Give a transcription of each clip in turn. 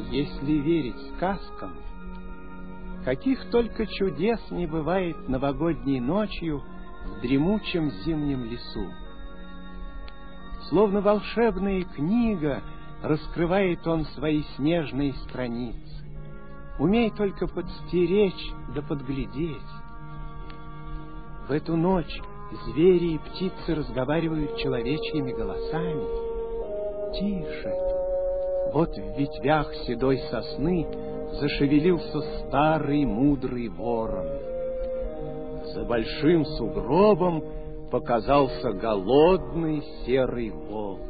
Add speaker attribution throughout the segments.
Speaker 1: Если верить сказкам, каких только чудес не бывает новогодней ночью в дремучем зимнем лесу. Словно волшебная книга раскрывает он свои снежные страницы. Умей только подстеречь да подглядеть. В эту ночь звери и птицы разговаривают человечьими голосами. Тише! Вот в ветвях седой сосны зашевелился старый мудрый ворон. За большим сугробом показался голодный серый волк.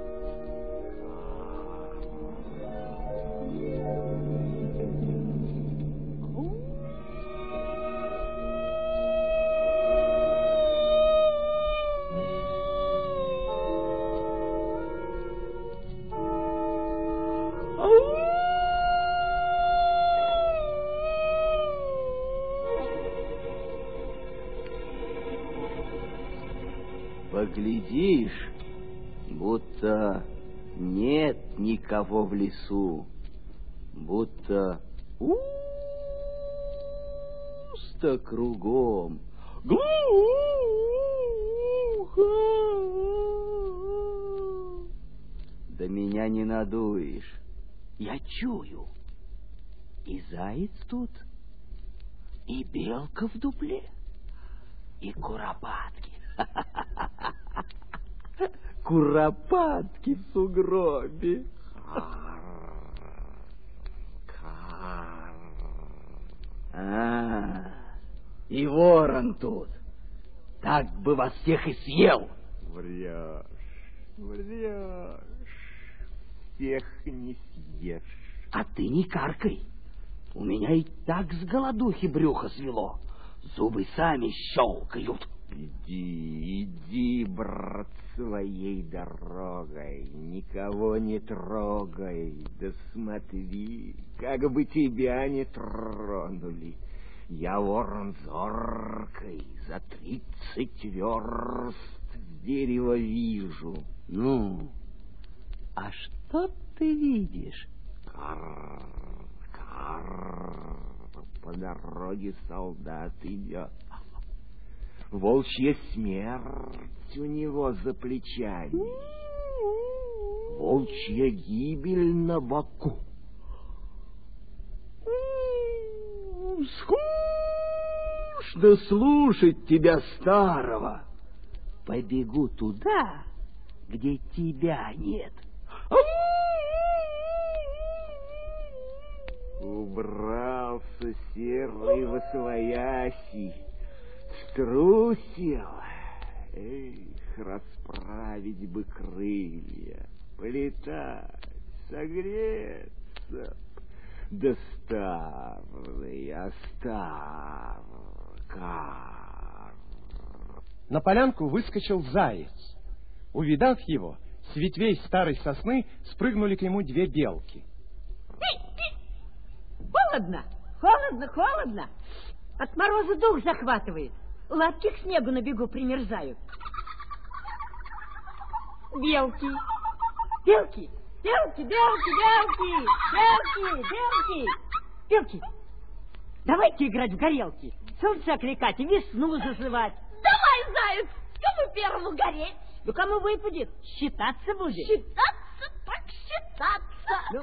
Speaker 2: Поглядишь, будто нет никого в лесу, будто пусто кругом. Глухо. Да меня не надуешь, я чую. И заяц тут, и белка в дупле, и куропатки. Куропатки в сугробе. И ворон тут. Так бы вас всех и съел.
Speaker 3: Врешь, всех не съешь.
Speaker 2: А ты не каркай. У меня и так с голодухи брюхо свело. Зубы сами щелкают.
Speaker 3: Иди, брат, своей дорогой, никого не трогай, да смотри, как бы тебя не тронули. Я ворон зоркой, за 30 верст с дерева вижу.
Speaker 2: Ну, а что ты видишь?
Speaker 3: По дороге солдат идет. Волчья смерть у него за плечами, волчья гибель на боку.
Speaker 2: Скучно слушать тебя, старого. Побегу туда, где тебя нет.
Speaker 3: Убрался серый восвояси, струсил. Эх, расправить бы крылья, полетать, согреться. Да старый,
Speaker 1: На полянку выскочил заяц. Увидав его, с ветвей старой сосны спрыгнули к нему 2 белки.
Speaker 4: Холодно, холодно, холодно. От мороза дух захватывает. Лапки к снегу на бегу примерзают. Белки, белки, белки, белки, белки, белки, белки, белки. Давайте играть в горелки, солнце окликать и весну зазывать.
Speaker 5: Давай, заяц, кому первому гореть?
Speaker 4: Ну, кому выпадет, считаться будет.
Speaker 5: Считаться так считаться.
Speaker 4: Ну.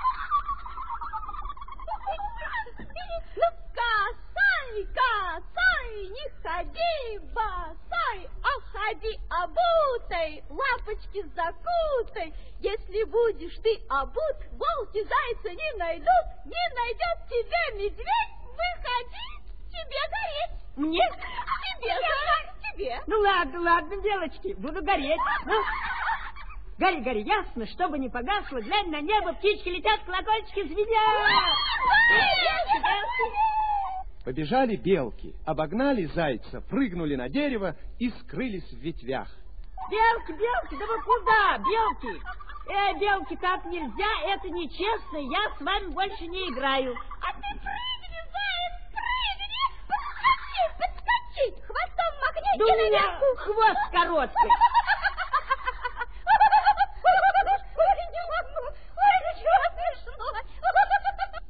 Speaker 5: Касай, касай, не ходи босой, а ходи обутой, лапочки закутай. Если будешь ты обут, волки зайца не найдут, не найдет тебя медведь, выходи, тебе гореть.
Speaker 4: Мне?
Speaker 5: Тебе, заяц, тебе.
Speaker 4: Ну, ладно, ладно, девочки, буду гореть. Ну, гори, гори, ясно, чтобы не погасло, глянь на небо, птички летят, колокольчики звенят.
Speaker 1: Побежали белки, обогнали зайца, прыгнули на дерево и скрылись в ветвях.
Speaker 4: Белки, белки, да вы куда, белки? Белки, так нельзя, это нечестно, я с вами больше не играю.
Speaker 5: А ты прыгни, заяц, прыгни, подскочи, хвостом махни,
Speaker 4: да
Speaker 5: и
Speaker 4: у меня
Speaker 5: наверху.
Speaker 4: хвост короткий.
Speaker 5: Ой, не могу, ой, ничего смешного,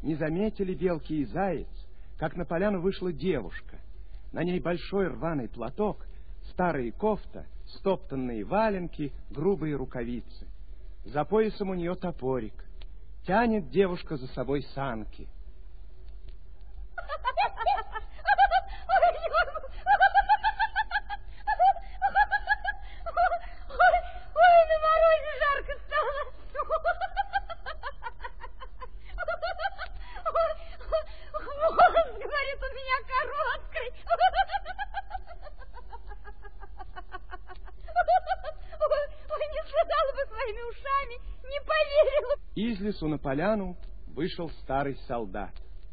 Speaker 1: Не заметили белки и заяц, как на поляну вышла девушка. На ней большой рваный платок, старая кофта, стоптанные валенки, грубые рукавицы. За поясом у нее топорик. Тянет девушка за собой санки.
Speaker 5: Ой, на морозе жарко стало. Волос, говорит, у меня короткий. Ой, не слыхала бы своими ушами, не поверила.
Speaker 1: Из лесу на поляну вышел старый солдат.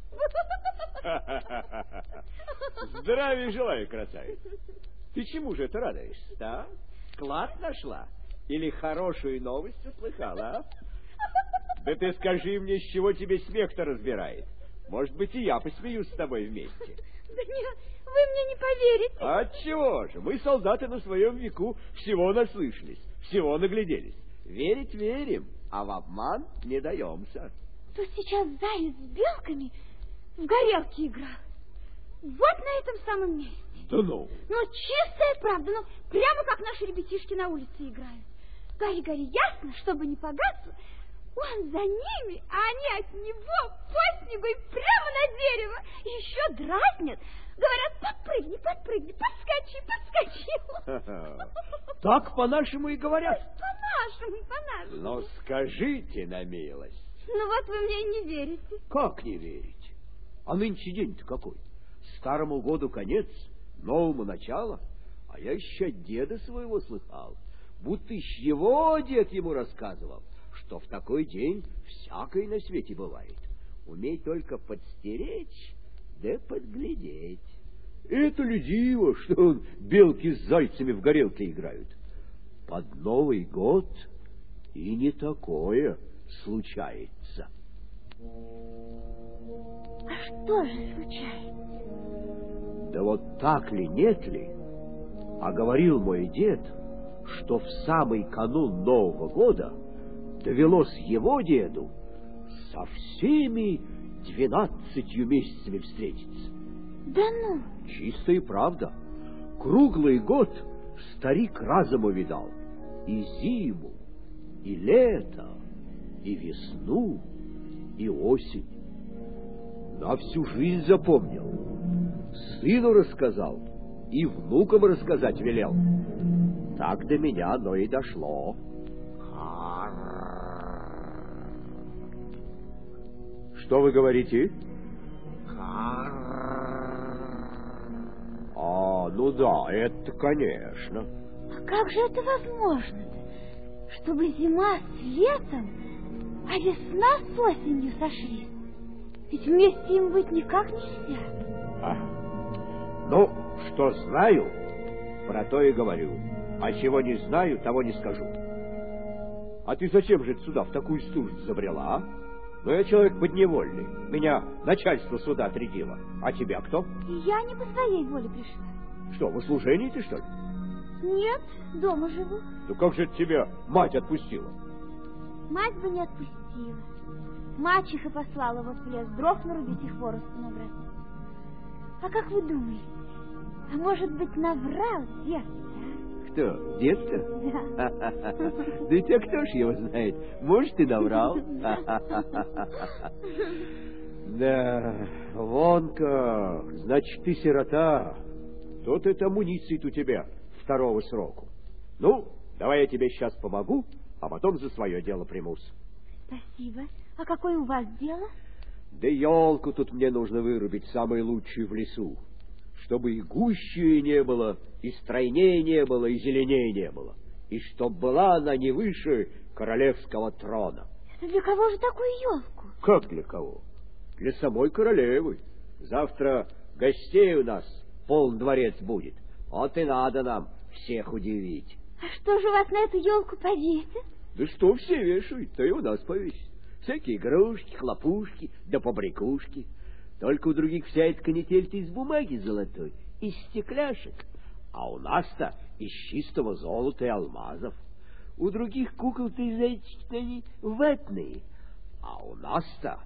Speaker 3: Здравия желаю, красавица. Ты чему же это радуешься, а? Клад нашла? Или хорошую новость услыхала, а? Да ты скажи мне, с чего тебе смех-то разбирает? Может быть, и я посмеюсь с тобой вместе.
Speaker 5: Да нет, вы мне не поверите.
Speaker 3: Отчего же? Мы, солдаты, на своем веку всего наслышались, всего нагляделись. Верить верим, а в обман не даемся.
Speaker 5: То сейчас заяц с белками в горелке играл. Вот на этом самом месте.
Speaker 3: Да ну?
Speaker 5: Ну, чистая правда, ну, прямо как наши ребятишки на улице играют. Гори-гори, ясно, чтобы не погасло. Он за ними, а они от него по снегу и прямо на дерево. И еще дразнят. Говорят, подпрыгни, подпрыгни, подскочи, подскочи.
Speaker 3: Так по-нашему и говорят.
Speaker 5: По-нашему, по-нашему.
Speaker 3: Но скажите на милость.
Speaker 5: Ну вот вы мне и не верите.
Speaker 3: Как не верить? А нынче день-то какой? Старому году конец, новому начало. А я еще от деда своего слыхал, будто еще его дед ему рассказывал, что в такой день всякое на свете бывает. Умей только подстеречь, да подглядеть. Это люди его, что он белки с зайцами в горелке играют. Под Новый год и не такое случается.
Speaker 5: А что же случается?
Speaker 3: Да вот так ли, нет ли? А говорил мой дед, что в самый канун Нового года довелось его деду со всеми 12 месяцами встретиться.
Speaker 5: Да ну?
Speaker 3: Чистая правда. Круглый год старик разом увидал. И зиму, и лето, и весну, и осень. На всю жизнь запомнил. Сыну рассказал и внукам рассказать велел. Так до меня оно и дошло. Что вы говорите? А, ну да, это конечно.
Speaker 5: А как же это возможно-то? Чтобы зима с летом, а весна с осенью сошлись. Ведь вместе им быть никак нельзя.
Speaker 3: Ну, что знаю, про то и говорю. А чего не знаю, того не скажу. А ты зачем же сюда в такую стужу забрела, а? Ну, я человек подневольный. Меня начальство сюда отрядило. А тебя кто?
Speaker 5: Я не по своей воле пришла.
Speaker 3: Что, в услужении ты, что ли?
Speaker 5: Нет, дома живу.
Speaker 3: Ну, как же это тебя мать отпустила?
Speaker 5: Мать бы не отпустила. Мачеха послала вот в лес дров нарубить и хворосту набрать. А как вы думаете, а может быть наврал дед?
Speaker 3: Кто, дед-то?
Speaker 5: Да.
Speaker 3: Да тебя кто ж его знает? Может, и наврал. Да, вон как. Значит, ты сирота. Тут это амуниции-то у тебя второго сроку. Ну, давай я тебе сейчас помогу, а потом за свое дело примусь.
Speaker 5: Спасибо. А какое у вас дело?
Speaker 3: Да елку тут мне нужно вырубить, самую лучшую в лесу, чтобы и гуще не было, и стройнее не было, и зеленее не было, и чтоб была она не выше королевского трона.
Speaker 5: Это для кого же такую елку?
Speaker 3: Как для кого? Для самой королевы. Завтра гостей у нас полный дворец будет. Вот и надо нам всех удивить.
Speaker 5: А что же у вас на эту елку повесят?
Speaker 3: Да что все вешают, то и у нас повесят. Всякие игрушки, хлопушки, да побрякушки. Только у других вся эта канитель-то из бумаги золотой, из стекляшек. А у нас-то из чистого золота и алмазов. У других кукол-то и зайчики-то они ватные. А у нас-то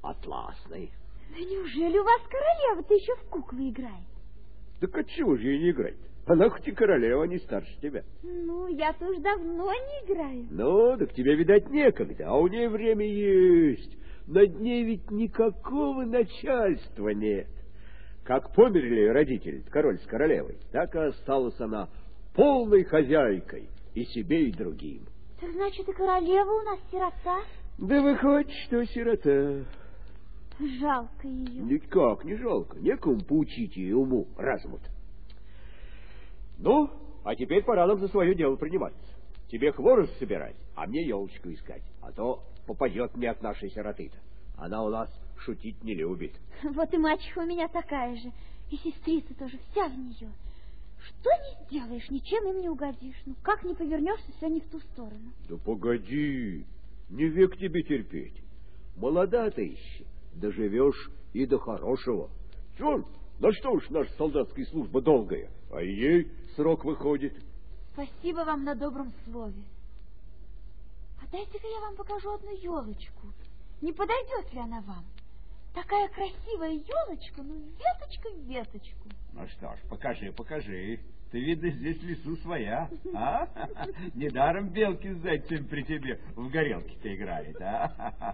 Speaker 3: атласной.
Speaker 5: Да неужели у вас королева-то еще в куклы играет?
Speaker 3: Так отчего же ей не играть? Она хоть и королева, не старше тебя.
Speaker 5: Ну, я-то уж давно не играю.
Speaker 3: Ну, так тебе, видать, некогда, а у ней время есть. Над ней ведь никакого начальства нет. Как померли родители, король с королевой, так и осталась она полной хозяйкой и себе, и другим.
Speaker 5: Так значит, и королева у нас сирота?
Speaker 3: Да выходит, что сирота.
Speaker 5: Жалко ее.
Speaker 3: Никак не жалко, некому поучить ее уму, разуму-то. Ну, а теперь пора нам за свое дело приниматься. Тебе хворост собирать, а мне елочку искать, а то попадет мне от нашей сироты-то. Она у нас шутить не любит.
Speaker 5: Вот и мачеха у меня такая же, и сестрица тоже, вся в нее. Что не сделаешь, ничем им не угодишь. Ну, как не повернешься, все не в ту сторону.
Speaker 3: Да погоди, не век тебе терпеть. Молода ты еще, доживешь и до хорошего. Чё, на что уж наша солдатская служба долгая, а ей срок выходит.
Speaker 5: Спасибо вам на добром слове. А дайте-ка я вам покажу одну елочку. Не подойдет ли она вам? Такая красивая елочка, ну, веточка в веточку.
Speaker 6: Ну что ж, покажи, покажи. Ты, видно, здесь в лесу своя, а? Недаром белки с зайцем при тебе в горелке-то играли, да?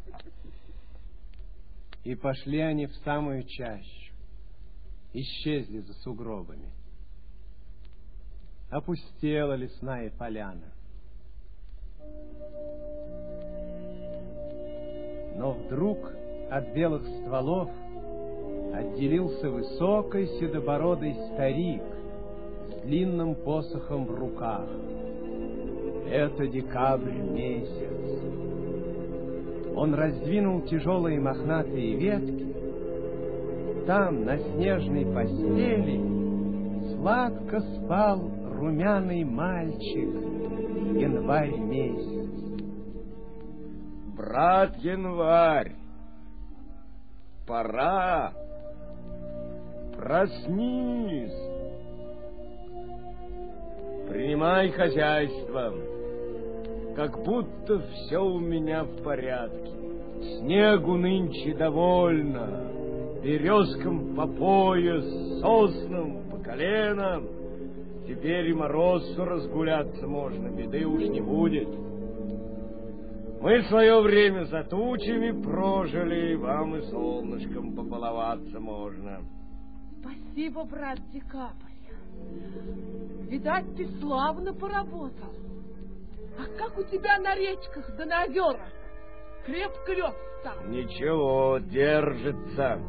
Speaker 1: И пошли они в самую чащу. Исчезли за сугробами. Опустела лесная поляна. Но вдруг от белых стволов отделился высокий седобородый старик с длинным посохом в руках. Это декабрь месяц. Он раздвинул тяжелые мохнатые ветки. Там, на снежной постели, сладко спал румяный мальчик, январь месяц.
Speaker 3: Брат Январь, пора, проснись, принимай хозяйство, как будто все у меня в порядке. Снегу нынче довольно, березкам по пояс, соснам по колено. Теперь и морозу разгуляться можно, беды уж не будет. Мы свое время за тучами прожили, вам и солнышком побаловаться можно.
Speaker 7: Спасибо, брат Декабрь. Видать, ты славно поработал. А как у тебя на речках да на озерах? Крепко лед стал.
Speaker 3: Ничего, держится.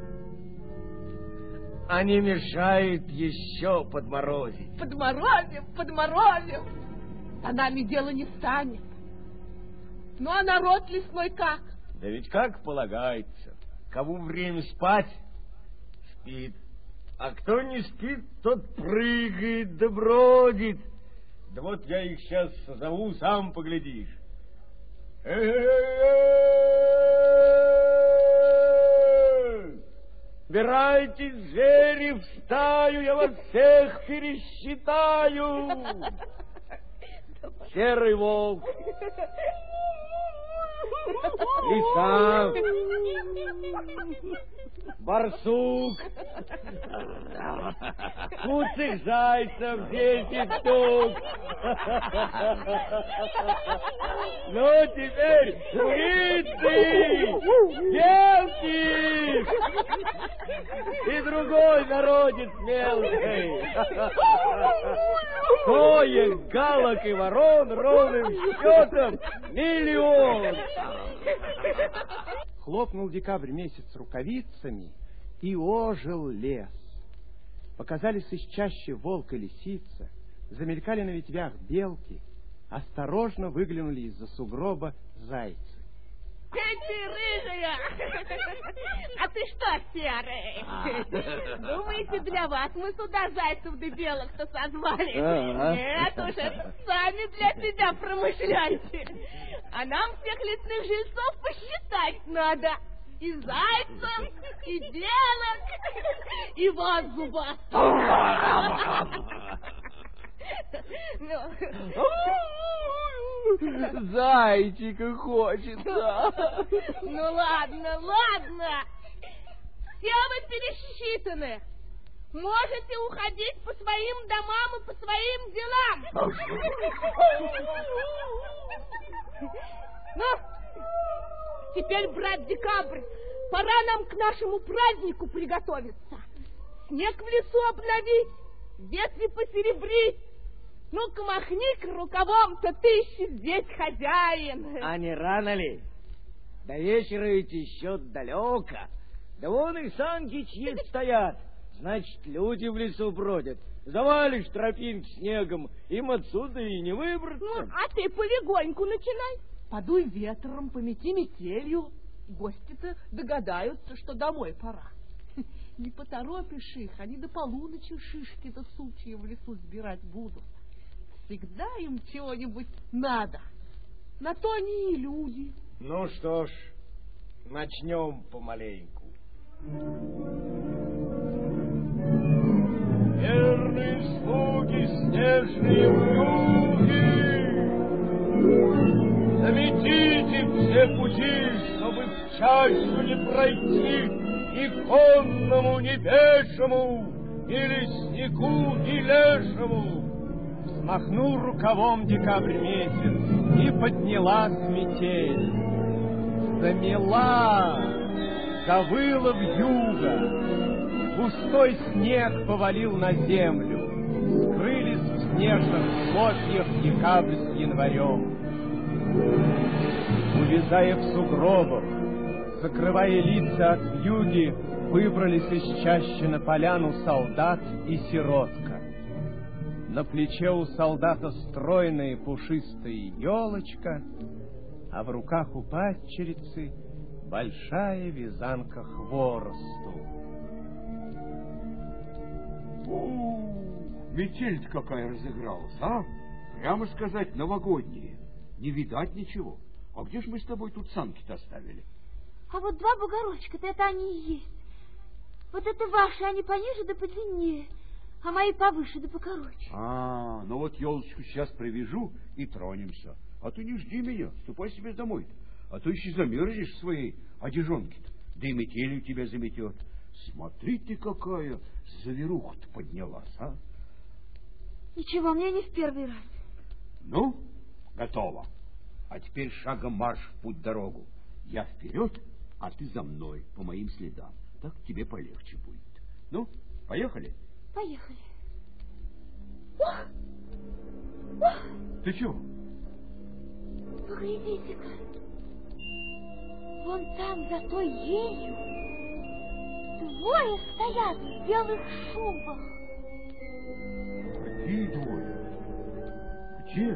Speaker 3: А не мешает еще подморозить.
Speaker 7: Подморозим, подморозим. А нами дело не станет. Ну, а народ лесной как?
Speaker 3: Да ведь как полагается, кому время спать, спит. А кто не спит, тот прыгает да бродит. Да вот я их сейчас созову, сам поглядишь. Собирайтесь, звери, в стаю, я вас всех пересчитаю. Серый волк, лиса, барсук, куцых зайцев 10 штук. Ну, теперь птицы, белки и другой народец мелкий. Коек, галок и ворон ровным счетом 1 000 000.
Speaker 1: Хлопнул декабрь месяц рукавицами, и ожил лес. Показались из чащи волк и лисица, замелькали на ветвях белки, осторожно выглянули из-за сугроба зайцы.
Speaker 4: Ты рыжая! А ты что, серый? Думаете, для вас мы сюда зайцев да белок-то созвали? Нет уж, это сами для себя промышляйте. А нам всех лесных жильцов посчитать надо. И зайцев, и белок, и вас зубастых.
Speaker 3: Зайчика хочется.
Speaker 4: Ну ладно, ладно. Все вы пересчитаны. Можете уходить по своим домам и по своим делам. Ну, теперь, брат Декабрь, пора нам к нашему празднику приготовиться. Снег в лесу обновить, ветви посеребрить. Ну-ка, махни-ка рукавом-то, ты еще здесь хозяин.
Speaker 3: А не рано ли? До вечера ведь еще далеко. Да вон и санки чьи-то стоят. Значит, люди в лесу бродят. Завалишь тропинки снегом, им отсюда и не выбраться.
Speaker 4: Ну, а ты полегоньку начинай.
Speaker 7: Подуй ветром, помети метелью. Гости-то догадаются, что домой пора. Не поторопишь их, они до полуночи шишки да сучья в лесу сбирать будут. Всегда им чего-нибудь надо. На то они и люди.
Speaker 3: Ну что ж, начнем помаленьку. Верные слуги, снежные вьюги, заметите все пути, чтобы в чащу не пройти ни конному, ни пешему, ни леснику, ни лешему.
Speaker 1: Взмахнул рукавом декабрь месяц, и поднялась метель. Замела, завыла вьюга, густой снег повалил на землю, скрылись в снежных хлопьях декабрь с январем. Увязая в сугробах, закрывая лица от вьюги, выбрались из чащи на поляну солдат и сиротка. На плече у солдата стройная пушистая елочка, а в руках у падчерицы большая вязанка хворосту.
Speaker 6: Метель-то какая разыгралась, а? Прямо сказать, новогодние. Не видать ничего. А где ж мы с тобой тут санки-то оставили?
Speaker 5: А вот два бугорочка-то это они и есть. Вот это ваши, они пониже да подлиннее, а мои повыше да покороче.
Speaker 6: Ну вот елочку сейчас привяжу и тронемся. А ты не жди меня, ступай себе домой. А то еще замерзнешь в своей одежонке-то, да и метелью тебя заметет. Смотри ты, какая заверуха-то поднялась, а?
Speaker 5: Ничего, мне не в первый раз.
Speaker 6: Ну, готово. А теперь шагом марш в путь-дорогу. Я вперед, а ты за мной, по моим следам. Так тебе полегче будет. Ну, поехали?
Speaker 5: Поехали.
Speaker 6: Ты чего?
Speaker 5: Поглядите-ка. Вон там, за той елью, двое стоят в белых шубах.
Speaker 6: Какие двое? Где?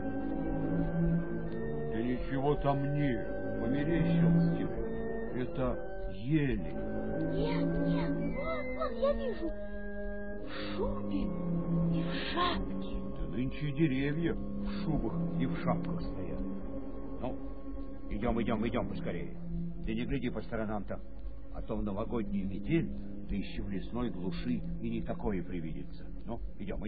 Speaker 6: Да ничего там нет. Померещилось тебе. Это ели.
Speaker 5: Нет, вон, я вижу. В шубе и в шапке.
Speaker 6: Да нынче деревья в шубах и в шапках стоят. Ну, идем поскорее. Да не гляди по сторонам-то, а то в новогоднюю метель, да еще в лесной глуши и не такое привидится. Ну, идем.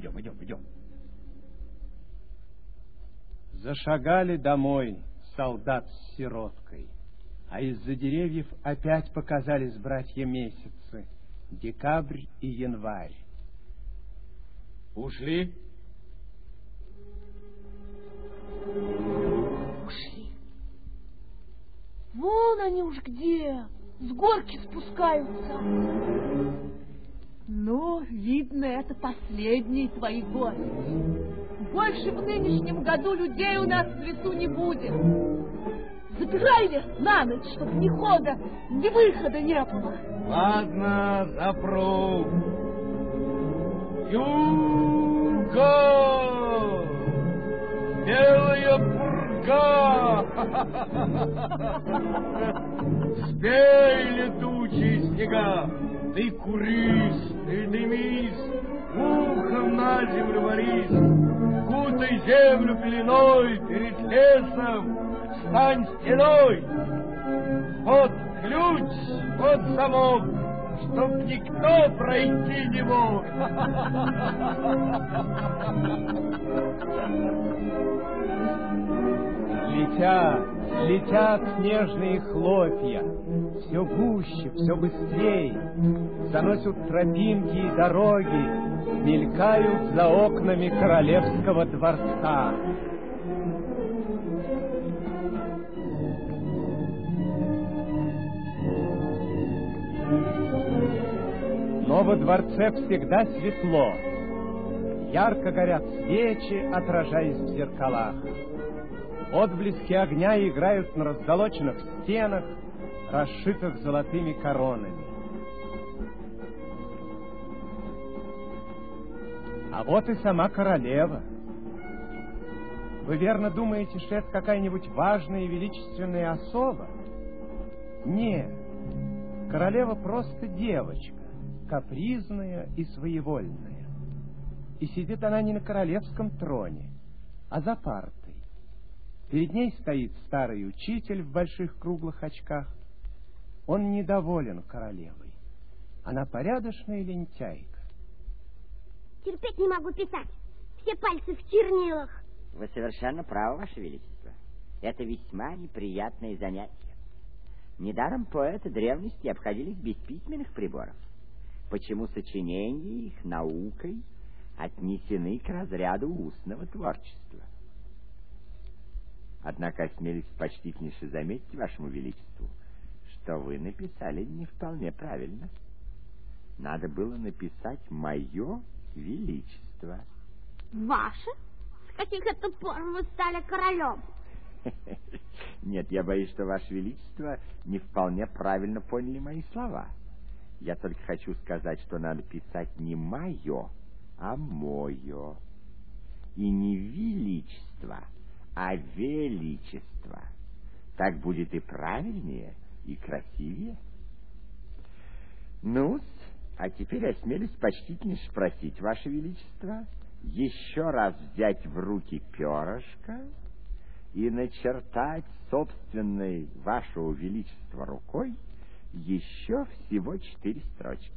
Speaker 1: Зашагали домой солдат с сироткой, а из-за деревьев опять показались братья месяцы, декабрь и январь.
Speaker 6: Ушли?
Speaker 7: Ушли. Вон они уж где, с горки спускаются. Но, видно, это последние твои гости. Больше в нынешнем году людей у нас в лесу не будет. Запирай лес на ночь, чтоб ни хода, ни выхода не было.
Speaker 3: Ладно, запру. Юга! Белая пурга! Спей, летучие снега! Ты курись, ты дымись, ухом на землю вались, кутай землю пеленой перед лесом, стань стеной. Вот ключ, вот замок, чтоб никто пройти не мог.
Speaker 1: Летят снежные хлопья, все гуще, все быстрей, заносят тропинки и дороги, мелькают за окнами королевского дворца. Но во дворце всегда светло, ярко горят свечи, отражаясь в зеркалах. Отблески огня играют на раззолоченных стенах, расшитых золотыми коронами. А вот и сама королева. Вы верно думаете, что это какая-нибудь важная и величественная особа? Нет, королева просто девочка, капризная и своевольная. И сидит она не на королевском троне, а за партой. Перед ней стоит старый учитель в больших круглых очках. Он недоволен королевой. Она порядочная лентяйка.
Speaker 5: Терпеть не могу писать. Все пальцы в чернилах.
Speaker 8: Вы совершенно правы, Ваше Величество. Это весьма неприятное занятие. Недаром поэты древности обходились без письменных приборов. Почему сочинения их наукой отнесены к разряду устного творчества? Однако осмелюсь почтительнейше заметить Вашему Величеству, что вы написали не вполне правильно. Надо было написать «Мое Величество».
Speaker 5: Ваше? С каких это пор вы стали королем?
Speaker 8: Нет, я боюсь, что Ваше Величество не вполне правильно поняли мои слова. Я только хочу сказать, что надо писать не «мое», а «мое». И не «величество», а «величество». Так будет и правильнее, и красивее. Ну-с, а теперь осмелюсь почтительнейше спросить, Ваше Величество, еще раз взять в руки перышко и начертать собственной Вашего Величества рукой еще всего 4 строчки.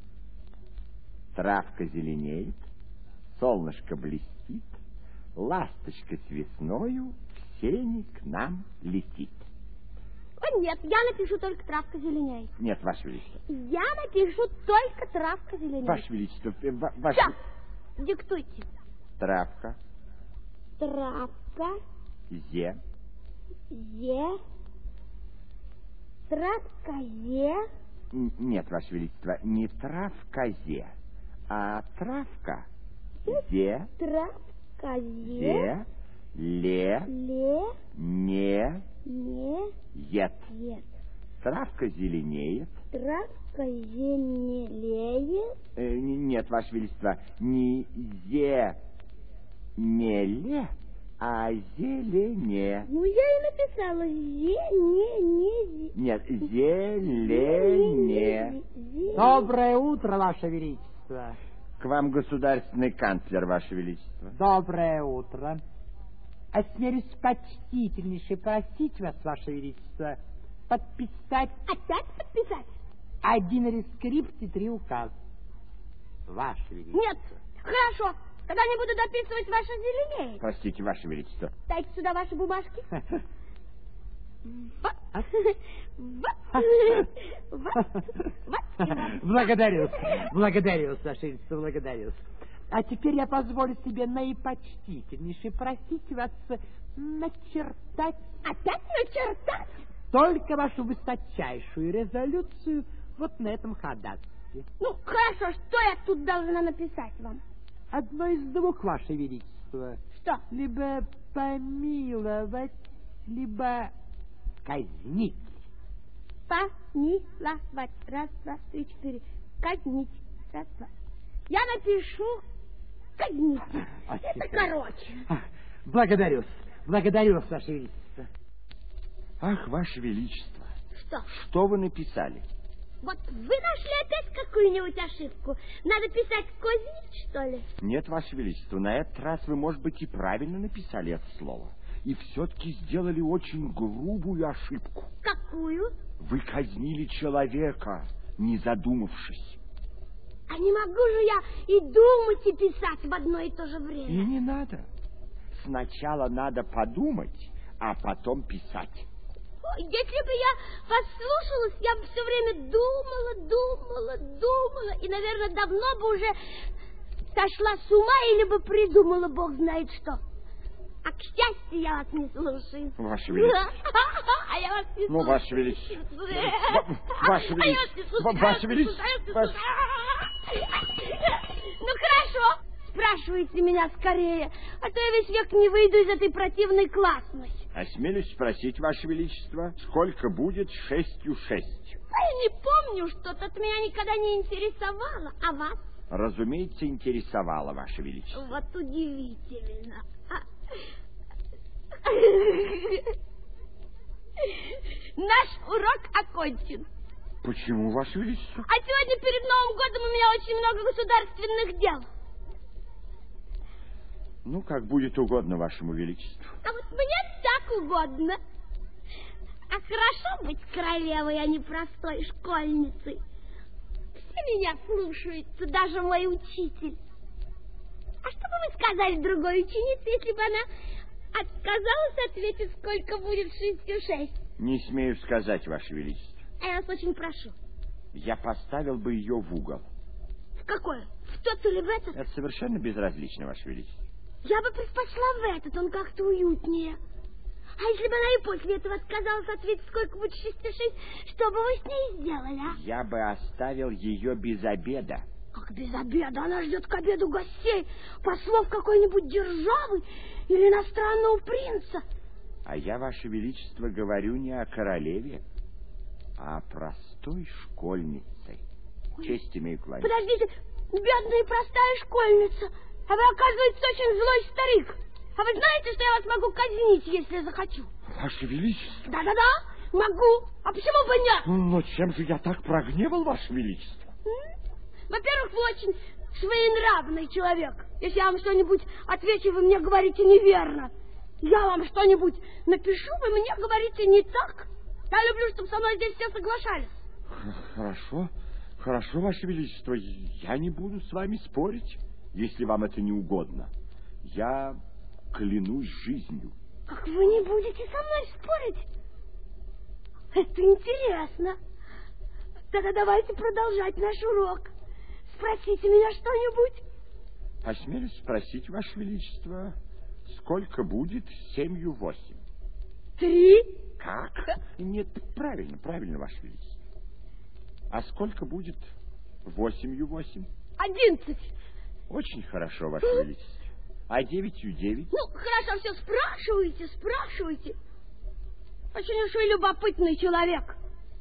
Speaker 8: Травка зеленеет, солнышко блестит, ласточка с весною в сени к нам летит.
Speaker 5: О, нет, я напишу только травка зеленеет.
Speaker 8: Нет, Ваше Величество.
Speaker 5: Я напишу только травка зеленеет.
Speaker 8: Ваше Величество,
Speaker 5: Сейчас, диктуйте.
Speaker 8: Травка.
Speaker 5: Травка.
Speaker 8: Зе.
Speaker 5: Зе. Травка зе.
Speaker 8: Нет, Ваше Величество, не травка зе, а травка зе.
Speaker 5: Травка зе.
Speaker 8: Зе. Ле. Не. Ет. Травка зеленеет.
Speaker 5: Травка зеленеет.
Speaker 8: Нет, Ваше Величество, не зе, не ле, а зелене.
Speaker 5: Ну, я и написала зе.
Speaker 8: Нет, зелене.
Speaker 9: Доброе утро, Ваше Величество.
Speaker 8: К вам государственный канцлер, Ваше Величество.
Speaker 9: Доброе утро. Осмелюсь почтительнейше просить вас, Ваше Величество, подписать...
Speaker 5: Опять подписать?
Speaker 9: 1 рескрипт и 3 указа. Ваше Величество.
Speaker 5: Нет, хорошо. Тогда не буду дописывать ваше зеленее.
Speaker 8: Простите, Ваше Величество.
Speaker 5: Дайте сюда ваши бумажки.
Speaker 9: Благодарю, Ваше Величество, благодарю. А теперь я позволю себе наипочтительнейше просить вас начертать...
Speaker 5: Опять начертать?
Speaker 9: Только вашу высочайшую резолюцию вот на этом ходатайстве.
Speaker 5: Ну, хорошо, что я тут должна написать вам?
Speaker 9: Одно из 2, Ваше Величество.
Speaker 5: Что?
Speaker 9: Либо помиловать, либо казнить.
Speaker 5: Помиловать. 1, 2, 3, 4. Казнить. 1, 2. Я напишу казнить. Это короче.
Speaker 9: Благодарю, Ваше Величество.
Speaker 8: Ах, Ваше Величество.
Speaker 5: Что?
Speaker 8: Что вы написали?
Speaker 5: Вот вы нашли опять какую-нибудь ошибку. Надо писать «кознить», что ли?
Speaker 8: Нет, Ваше Величество, на этот раз вы, может быть, и правильно написали это слово. И все-таки сделали очень грубую ошибку.
Speaker 5: Какую?
Speaker 8: Вы казнили человека, не задумавшись.
Speaker 5: А не могу же я и думать, и писать в одно и то же время.
Speaker 8: И не надо. Сначала надо подумать, а потом писать.
Speaker 5: Если бы я послушалась, я бы все время думала, и, наверное, давно бы уже сошла с ума или бы придумала бог знает что. А к счастью, я вас не слушаю.
Speaker 8: Ваше Величество.
Speaker 5: А я вас не слушаю.
Speaker 8: Ну, Ваше Величество. Ваше Величество. Ваше Величество.
Speaker 5: Ну, хорошо. Спрашивайте меня скорее, а то я весь век не выйду из этой противной классности.
Speaker 8: Осмелюсь спросить, Ваше Величество, сколько будет 6 × 6?
Speaker 5: А я не помню, что-то от меня никогда не интересовало. А вас?
Speaker 8: Разумеется, интересовало, Ваше Величество.
Speaker 5: Вот удивительно. Наш урок окончен.
Speaker 8: Почему, Ваше Величество?
Speaker 5: А сегодня перед Новым годом у меня очень много государственных дел.
Speaker 8: Ну, как будет угодно Вашему Величеству.
Speaker 5: А вот мне так угодно. А хорошо быть королевой, а не простой школьницей. Все меня слушаются, даже мой учитель. А что бы вы сказали другой ученице, если бы она отказалась ответить, сколько будет 6 × 6?
Speaker 8: Не смею сказать, Ваше Величество.
Speaker 5: А я вас очень прошу.
Speaker 8: Я поставил бы ее в угол.
Speaker 5: В какой? В тот или в этот?
Speaker 8: Это совершенно безразлично, Ваше Величество.
Speaker 5: Я бы предпочла в этот, он как-то уютнее. А если бы она и после этого отказалась ответить, сколько будет 6 × 6, что бы вы с ней сделали, а?
Speaker 8: Я бы оставил ее без обеда.
Speaker 5: Как без обеда? Она ждет к обеду гостей, послов какой-нибудь державы или иностранного принца.
Speaker 8: А я, Ваше Величество, говорю не о королеве, а о простой школьнице. Честь имею кланяться.
Speaker 5: Подождите, бедная и простая школьница. А вы, оказывается, очень злой старик. А вы знаете, что я вас могу казнить, если захочу?
Speaker 8: Ваше Величество.
Speaker 5: Да-да-да, могу. А почему бы нет?
Speaker 8: Но чем же я так прогневал, Ваше Величество?
Speaker 5: Во-первых, вы очень своенравный человек. Если я вам что-нибудь отвечу, вы мне говорите неверно. Я вам что-нибудь напишу, вы мне говорите не так. Я люблю, чтобы со мной здесь все соглашались.
Speaker 8: Хорошо, хорошо, Ваше Величество. Я не буду с вами спорить, если вам это не угодно. Я клянусь жизнью.
Speaker 5: Как вы не будете со мной спорить? Это интересно. Тогда давайте продолжать наш урок. Спросите меня что-нибудь.
Speaker 8: Осмелюсь спросить, Ваше Величество, сколько будет 7 × 8?
Speaker 5: 3.
Speaker 8: Как? Нет, правильно, Ваше Величество. А сколько будет 8 × 8?
Speaker 5: 11.
Speaker 8: Очень хорошо, Ваше Величество. А 9 × 9?
Speaker 5: Ну, хорошо, все спрашивайте. Очень уж вы любопытный человек.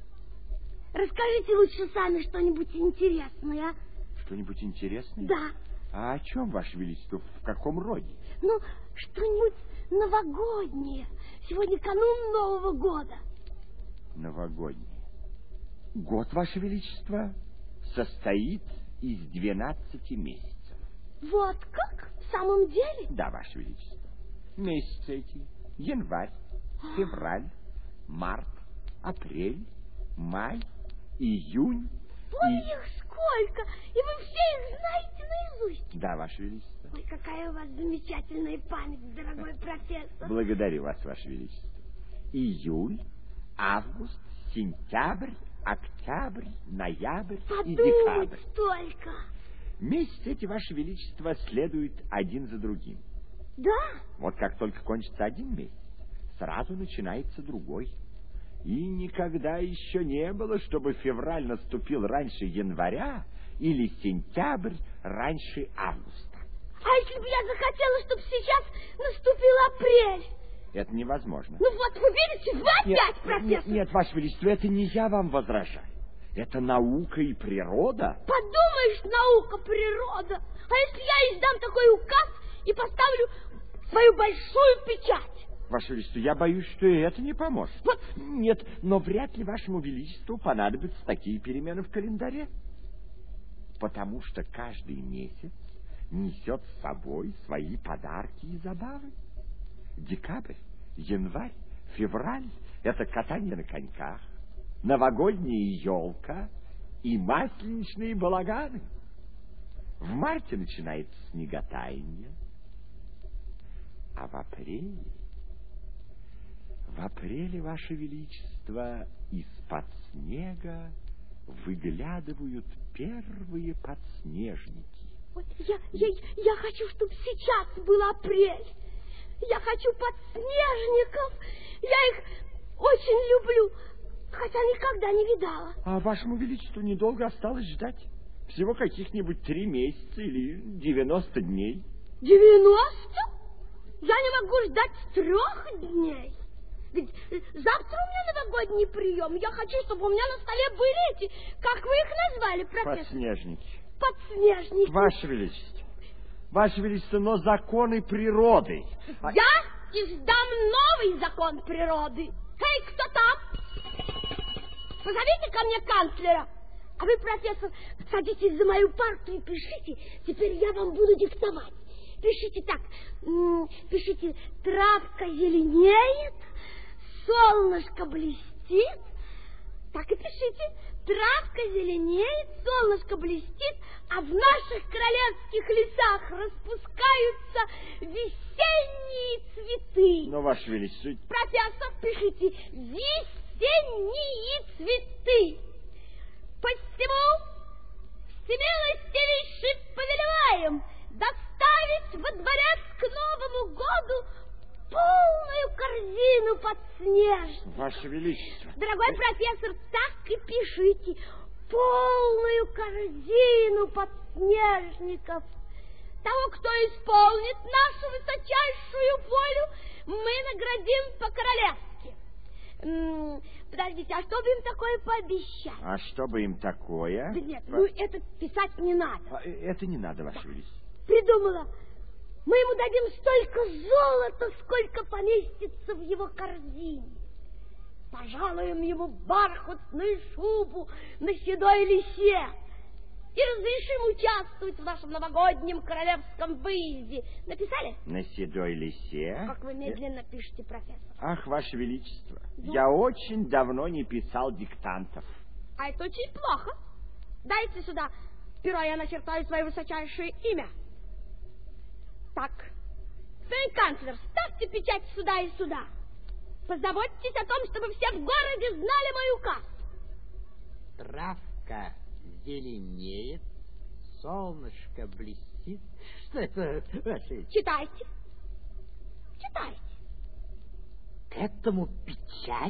Speaker 5: Расскажите лучше сами что-нибудь интересное, а?
Speaker 8: Что-нибудь интересное?
Speaker 5: Да.
Speaker 8: А о чем, Ваше Величество, в каком роде?
Speaker 5: Ну, что-нибудь новогоднее. Сегодня канун Нового года.
Speaker 8: Новогоднее. Год, Ваше Величество, состоит из 12 месяцев.
Speaker 5: Вот как? В самом деле?
Speaker 8: Да, Ваше Величество. Месяцы эти: январь, февраль, март, апрель, май, июнь.
Speaker 5: Ой, их сколько! И вы все их знаете наизусть?
Speaker 8: Да, Ваше Величество.
Speaker 5: Ой, какая у вас замечательная память, дорогой профессор.
Speaker 8: Благодарю вас, Ваше Величество. Июль, август, сентябрь, октябрь, ноябрь и декабрь.
Speaker 5: Только.
Speaker 8: Месяцы эти, Ваше Величество, следуют один за другим.
Speaker 5: Да?
Speaker 8: Вот как только кончится один месяц, сразу начинается другой. И никогда еще не было, чтобы февраль наступил раньше января или сентябрь раньше августа.
Speaker 5: А если бы я захотела, чтобы сейчас наступил апрель?
Speaker 8: Это невозможно.
Speaker 5: Ну вот, вы видите, вы опять, профессор.
Speaker 8: Нет, Ваше Величество, это не я вам возражаю. Это наука и природа.
Speaker 5: Подумаешь, наука, природа. А если я издам такой указ и поставлю свою большую печать?
Speaker 8: Ваше Величество, я боюсь, что и это не поможет.
Speaker 5: Вот.
Speaker 8: Нет, но вряд ли Вашему Величеству понадобятся такие перемены в календаре. Потому что каждый месяц несет с собой свои подарки и забавы. Декабрь, январь, февраль — это катание на коньках, новогодняя елка и масленичные балаганы. В марте начинается снеготаяние, а в апреле В апреле, Ваше Величество, из-под снега выглядывают первые подснежники.
Speaker 5: Вот я хочу, чтобы сейчас был апрель. Я хочу подснежников. Я их очень люблю, хотя никогда не видала.
Speaker 8: А Вашему Величеству недолго осталось ждать. Всего каких-нибудь 3 месяца или 90 дней.
Speaker 5: 90? Я не могу ждать 3 дней. Ведь завтра у меня новогодний прием. Я хочу, чтобы у меня на столе были эти, как вы их назвали, профессор?
Speaker 8: Подснежники.
Speaker 5: Подснежники.
Speaker 8: Ваше Величество. Ваше Величество, но законы природы.
Speaker 5: Я издам новый закон природы. Эй, кто там? Позовите ко мне канцлера. А вы, профессор, садитесь за мою парту и пишите. Теперь я вам буду диктовать. Пишите так. Пишите: травка зеленеет, солнышко блестит. Так и пишите: травка зеленеет, солнышко блестит, а в наших королевских лесах распускаются весенние цветы.
Speaker 8: Но, Ваше Величество...
Speaker 5: Профессор, пишите: весенние цветы. Посему всемилостивейше повелеваем доставить во дворец к Новому году полную корзину подснежников.
Speaker 8: Ваше Величество.
Speaker 5: Дорогой профессор, так и пишите: полную корзину подснежников. Того, кто исполнит нашу высочайшую волю, мы наградим по-королевски. Подождите, а что бы им такое пообещать?
Speaker 8: А что бы им такое?
Speaker 5: Да нет, ну это писать не надо.
Speaker 8: Это не надо, Ваше Величество.
Speaker 5: Придумала. Мы ему дадим столько золота, сколько поместится в его корзине. Пожалуем ему бархатную шубу на седой лисе и разрешим участвовать в нашем новогоднем королевском выезде. Написали?
Speaker 8: На седой лисе?
Speaker 5: Как вы медленно пишете, профессор.
Speaker 8: Ах, Ваше Величество, я очень давно не писал диктантов.
Speaker 5: А это очень плохо. Дайте сюда перо, я начертаю свое высочайшее имя. Так. Господин канцлер, ставьте печать сюда и сюда. Позаботьтесь о том, чтобы все в городе знали мой указ.
Speaker 9: Травка зеленеет, солнышко блестит. Что это, Ваше?
Speaker 5: Читайте. Читайте.
Speaker 9: К этому печать?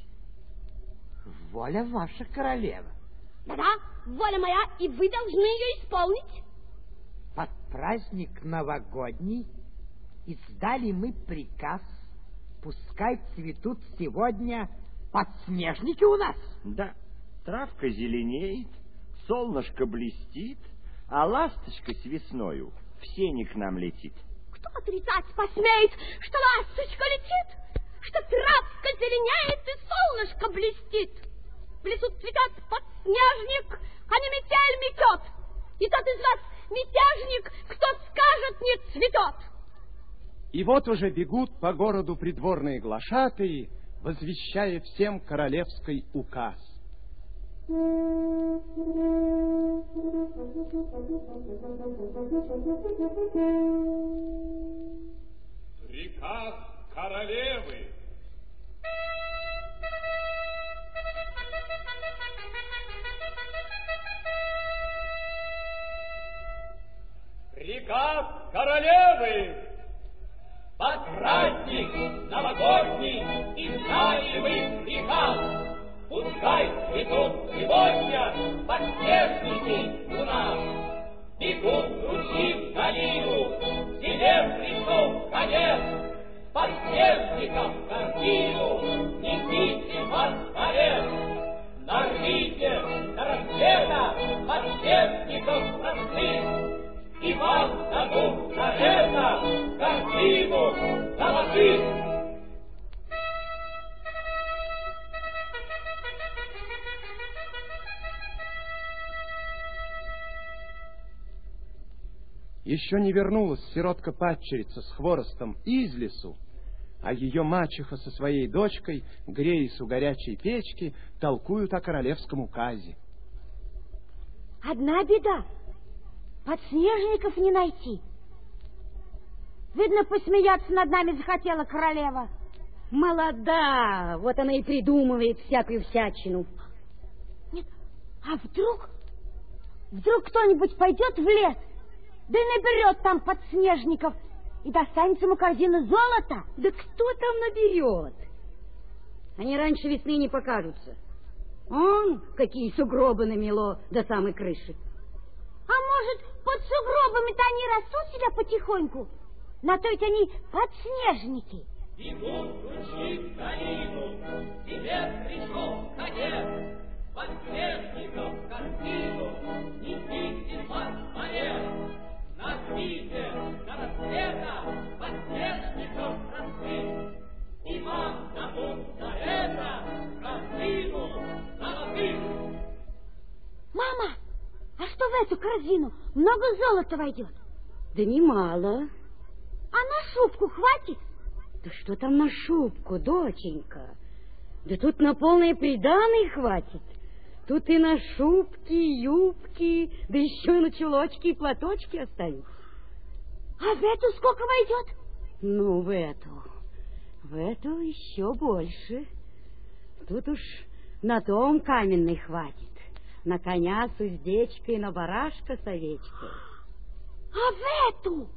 Speaker 9: Воля ваша, королева.
Speaker 5: Да-да, воля моя, и вы должны ее исполнить.
Speaker 9: Под праздник новогодний издали мы приказ: пускай цветут сегодня подснежники у нас.
Speaker 8: Да, травка зеленеет, солнышко блестит, а ласточка с весною в сени к нам летит.
Speaker 5: Кто отрицать посмеет, что ласточка летит, что травка зеленеет и солнышко блестит? В лесу цветет подснежник, а не метель метет. И тот из вас мятежник, кто скажет, не цветет.
Speaker 1: И вот уже бегут по городу придворные глашатаи, возвещая всем королевский указ.
Speaker 10: Приказ королевы. Приказ королевы. Под праздник новогодний издаем приказ. Пускай цветут сегодня подснежники у нас. Бегут ручьи в долину, серебряный шел конец. Подснежников корзину несите во дворец. Нарвите до рассвета подснежников простых, и вам дадут за это корзину золотых.
Speaker 1: Еще не вернулась сиротка-падчерица с хворостом из лесу, а ее мачеха со своей дочкой, греясь у горячей печки, толкуют о королевском указе.
Speaker 5: Одна беда. Подснежников не найти. Видно, посмеяться над нами захотела королева.
Speaker 11: молода, вот она и придумывает всякую всячину.
Speaker 5: Нет, а вдруг кто-нибудь пойдет в лес, да и наберет там подснежников, и достанет ему корзину золота?
Speaker 11: Да кто там наберет? Они раньше весны не покажутся. Какие сугробы намело до самой крыши.
Speaker 5: А может, под сугробами-то они растут себя потихоньку? На то ведь они подснежники.
Speaker 10: Бегут ключи в долину, тебе пришел конец. Подснежников картину неси из вас монет. На свите, на рассвета подснежников простых. И вам дадут за это корзину золотых.
Speaker 5: Мама, а что в эту корзину? Много золота войдет?
Speaker 11: Да немало.
Speaker 5: А на шубку хватит?
Speaker 11: Да что там на шубку, доченька? Да тут на полные приданые хватит. Тут и на шубки, юбки, да еще и на чулочки и платочки останется.
Speaker 5: А в эту сколько войдет?
Speaker 11: Ну, в эту еще больше. Тут уж на дом каменный хватит. На коня с уздечкой, на барашка с овечкой.
Speaker 5: А в эту?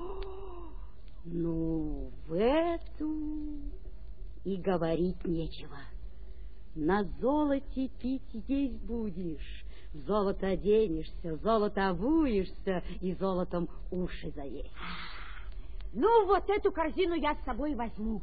Speaker 11: Ну, в эту и говорить нечего. На золоте пить есть будешь, золото оденешься, золото обуешься и золотом уши заедешь.
Speaker 5: Ну, вот эту корзину я с собой возьму.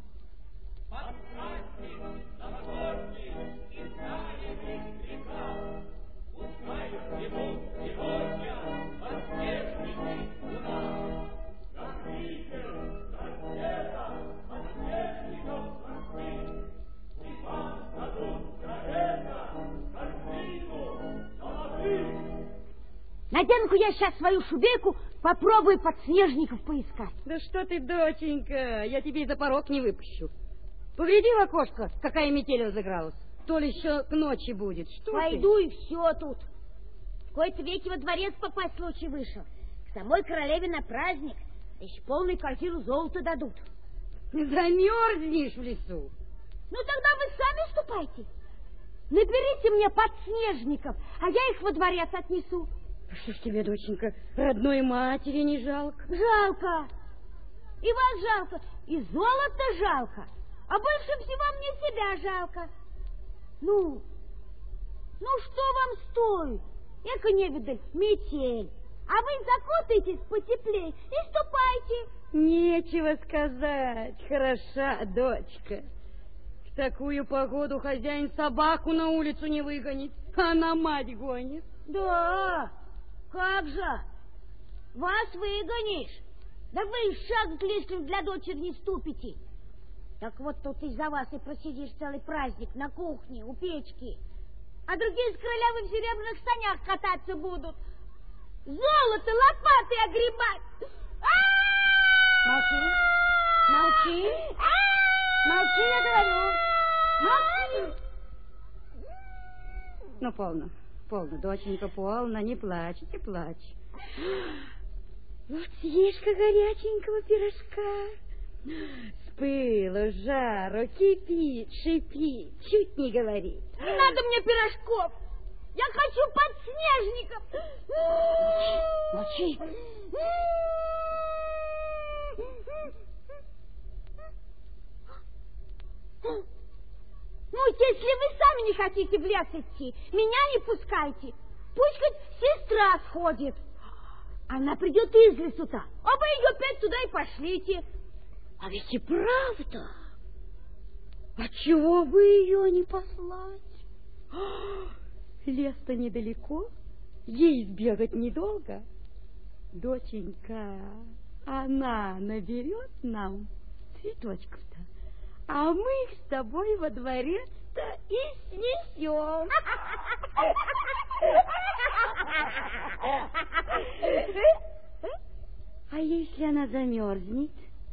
Speaker 5: Надену-ка я сейчас свою шубейку, попробую подснежников поискать.
Speaker 11: Да что ты, доченька, я тебе и за порог не выпущу. Погляди в окошко, какая метель разыгралась. То ли еще к ночи будет. Что
Speaker 5: пойду и все тут. В кои-то веки во дворец попасть случай вышел. К самой королеве на праздник. Еще полную квартиру золота дадут.
Speaker 11: Замерзнешь в лесу.
Speaker 5: Ну тогда вы сами ступайте. Наберите мне подснежников, а я их во дворец отнесу.
Speaker 11: Что ж тебе, доченька, родной матери не жалко?
Speaker 5: Жалко. И вас жалко, и золото жалко. А больше всего мне себя жалко. Ну что вам стоит? Эка невидаль, метель. А вы закутайтесь потеплее и ступайте.
Speaker 11: Нечего сказать, хороша дочка. В такую погоду хозяин собаку на улицу не выгонит, а на мать гонит.
Speaker 5: Да, как же? Вас выгонишь. Да вы и шаг слишком для дочери не ступите. Так вот тут из-за вас и просидишь целый праздник на кухне, у печки. А другие с королевы в серебряных санях кататься будут. Золото лопатой огребать.
Speaker 11: Молчи. Молчи, я говорю. Молчи. Ну, полно, доченька, полно, не плачь, не плачь. Вот съешь-ка горяченького пирожка. С пылу, жару, кипит, шипит, чуть не говорит.
Speaker 5: Не надо мне пирожков. Я хочу подснежников.
Speaker 11: Молчи.
Speaker 5: Ну, если вы сами не хотите в лес идти, меня не пускайте. Пусть хоть сестра сходит. Она придет из лесу-то. А вы ее опять туда и пошлите.
Speaker 11: А ведь и правда. А чего бы ее не послать? Лес-то недалеко, ей сбегать недолго. Доченька, она наберет нам цветочков-то, а мы их с тобой во дворец-то и снесем. А если она замерзнет?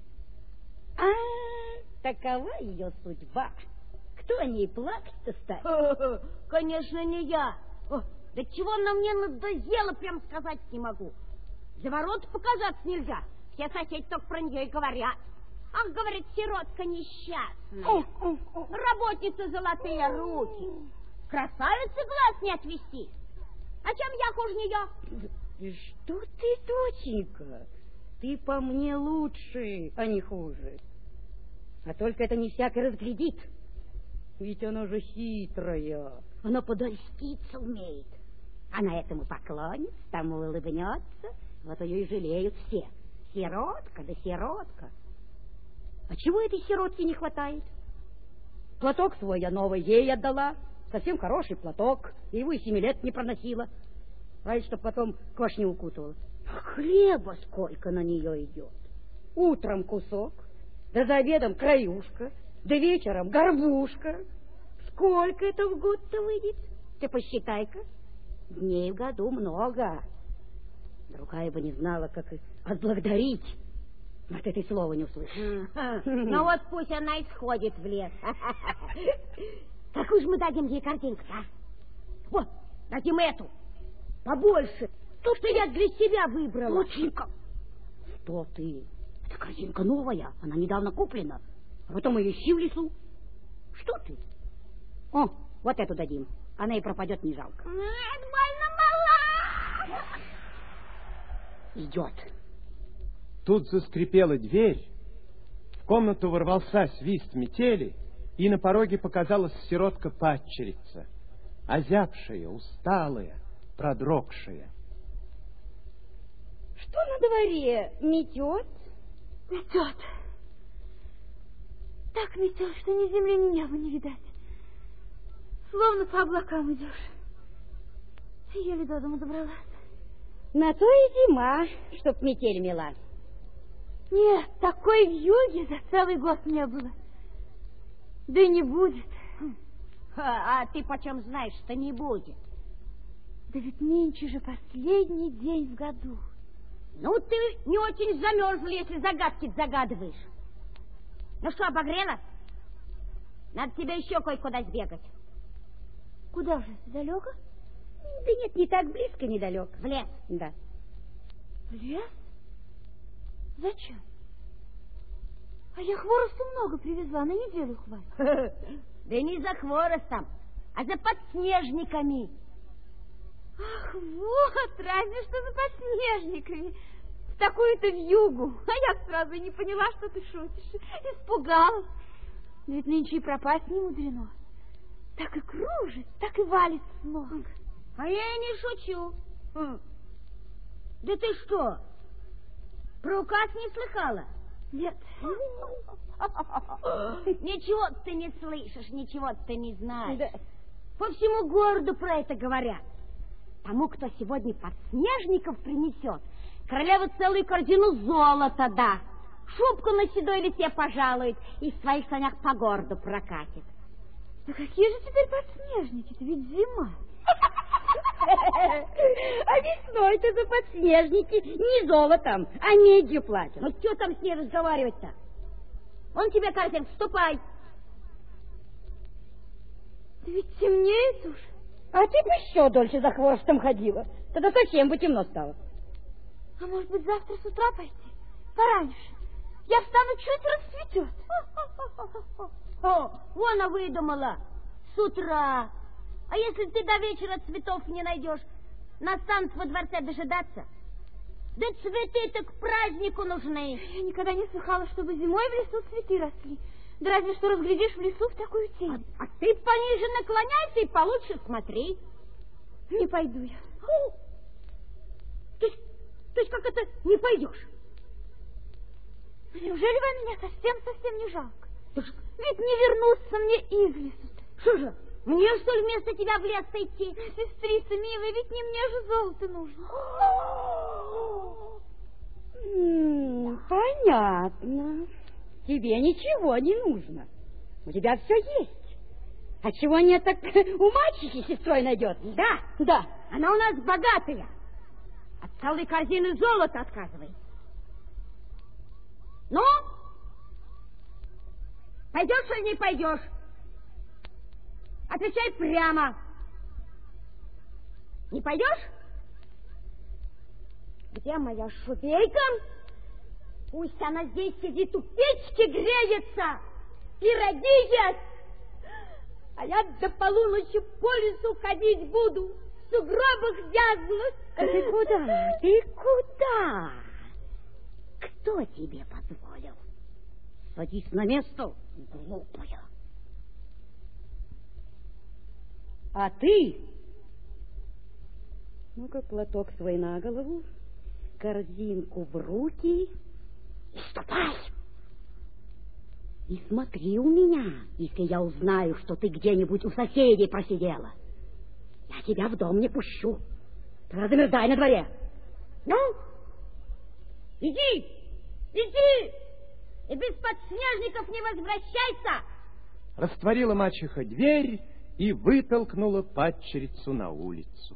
Speaker 11: Такова ее судьба. Кто о ней плакать-то станет?
Speaker 5: Конечно, не я. Да чего она мне надоела, прям сказать не могу. За ворот показаться нельзя. Все соседи только про нее и говорят.
Speaker 4: Ах, говорит, сиротка несчастная. Работница золотые руки. Красавицы глаз не отвести. А чем я хуже нее?
Speaker 11: Что ты, доченька? Ты по мне лучше, а не хуже. А только это не всякий разглядит. Ведь она же хитрая. Она подольститься умеет. Она этому поклонится, тому улыбнется. Вот ее и жалеют все. Сиротка да сиротка. А чего этой сиротке не хватает? Платок свой я новый ей отдала. Совсем хороший платок. Я его и 7 лет не проносила. Ради, чтоб потом кваш не укутывала. Хлеба сколько на нее идет. Утром кусок, да за обедом краюшка, да вечером горбушка. Сколько это в год-то выйдет? Ты посчитай-ка. Дней в году много. Другая бы не знала, как отблагодарить. Вот этой слова не услышишь.
Speaker 4: Ну вот пусть она и сходит в лес. Какую же мы дадим ей картинку-то, а? Вот, дадим эту. Побольше. То, что я для себя выбрала.
Speaker 11: Доченька. Что ты? Эта корзинка новая. Она недавно куплена. А потом ее ищи в лесу. Что ты? О, вот эту дадим. Она и пропадет, не жалко.
Speaker 4: Больно мала.
Speaker 11: Идет.
Speaker 1: Тут заскрипела дверь. В комнату ворвался свист метели, и на пороге показалась сиротка-падчерица, озябшая, усталая, продрогшая.
Speaker 11: Что на дворе? Метет?
Speaker 5: Метет. Так метет, что ни земли, ни неба не видать. Словно по облакам идешь. Еле до дома добралась.
Speaker 11: На то и зима, чтоб метель мела.
Speaker 5: Нет, такой вьюги за целый год не было. Да и не будет.
Speaker 4: А ты почем знаешь, что не будет?
Speaker 5: Да ведь нынче же последний день в году.
Speaker 4: Ну, ты не очень замерзла, если загадки загадываешь. Ну что, обогрела? Надо тебе еще кое-куда сбегать.
Speaker 5: Куда же? Далеко?
Speaker 11: Да нет, не так близко, недалеко.
Speaker 4: В лес?
Speaker 11: Да.
Speaker 5: В лес? Зачем? А я хворосту много привезла, на неделю хватит.
Speaker 4: Да не за хворостом, а за подснежниками.
Speaker 5: Ах, вот, разве что за подснежниками. В такую-то вьюгу. А я сразу и не поняла, что ты шутишь. Испугалась. Но ведь нынче и пропасть не мудрено. Так и кружит, так и валит с ног.
Speaker 4: А я и не шучу. Да ты что, про указ не слыхала?
Speaker 5: Нет.
Speaker 4: Ничего ты не слышишь, ничего ты не знаешь. Да. По всему городу про это говорят. Тому, кто сегодня подснежников принесет, королева целую корзину золота даст, шубку на седой лисе пожалует и в своих санях по городу прокатит.
Speaker 5: Да какие же теперь подснежники-то, ведь зима.
Speaker 11: А весной-то за подснежники не золотом, а медью платят.
Speaker 4: Ну что там с ней разговаривать-то? Он тебе, кажется, вступай.
Speaker 5: Да ведь темнеет уж.
Speaker 11: А ты бы еще дольше за хвостом ходила. Тогда совсем бы темно стало.
Speaker 5: А может быть, завтра с утра пойти? Пораньше. Я встану, чуть расцветет.
Speaker 4: О, вон она выдумала. С утра. А если ты до вечера цветов не найдешь, настанут во дворце дожидаться? Да цветы-то к празднику нужны.
Speaker 5: Я никогда не слыхала, чтобы зимой в лесу цветы росли. Да разве что разглядишь в лесу в такую тень.
Speaker 4: А ты пониже наклоняйся и получше смотри.
Speaker 5: Не пойду я.
Speaker 4: То есть как это не пойдешь?
Speaker 5: Неужели вам меня совсем не жалко? Ведь не вернуться мне из лесу-то.
Speaker 4: Что же, мне, что ли, вместо тебя в лес идти?
Speaker 5: Сестрица милая, ведь не мне же золото нужно.
Speaker 11: Понятно. Тебе ничего не нужно. У тебя все есть. А чего нет, так у мачехи сестрой найдет.
Speaker 4: Да, она у нас богатая. От целой корзины золота отказывает. Ну? Пойдешь или не пойдешь? Отвечай прямо. Не пойдешь? Где моя шубейка?
Speaker 5: Пусть она здесь сидит, у печки греется, пироги ест. А я до полуночи по лесу ходить буду, в сугробах вязнуть.
Speaker 11: Ты куда? Ты куда? Кто тебе позволил? Садись на место, глупая. А ты? Ну-ка, платок свой на голову, корзинку в руки и ступай. И смотри у меня, если я узнаю, что ты где-нибудь у соседей просидела. Я тебя в дом не пущу. Ты замерзай на дворе. Ну, иди,
Speaker 5: иди, и без подснежников не возвращайся.
Speaker 1: Растворила мачеха дверь и вытолкнула падчерицу на улицу.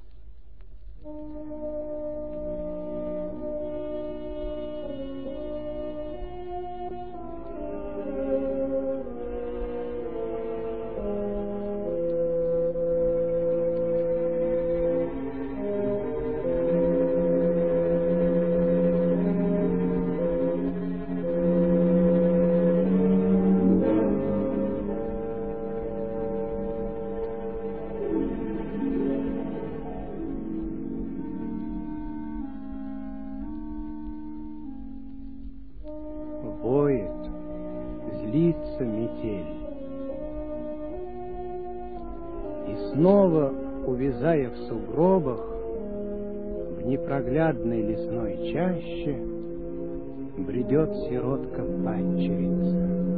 Speaker 1: Злится метель. И снова, увязая в сугробах, в непроглядной лесной чаще бредет сиротка-падчерица.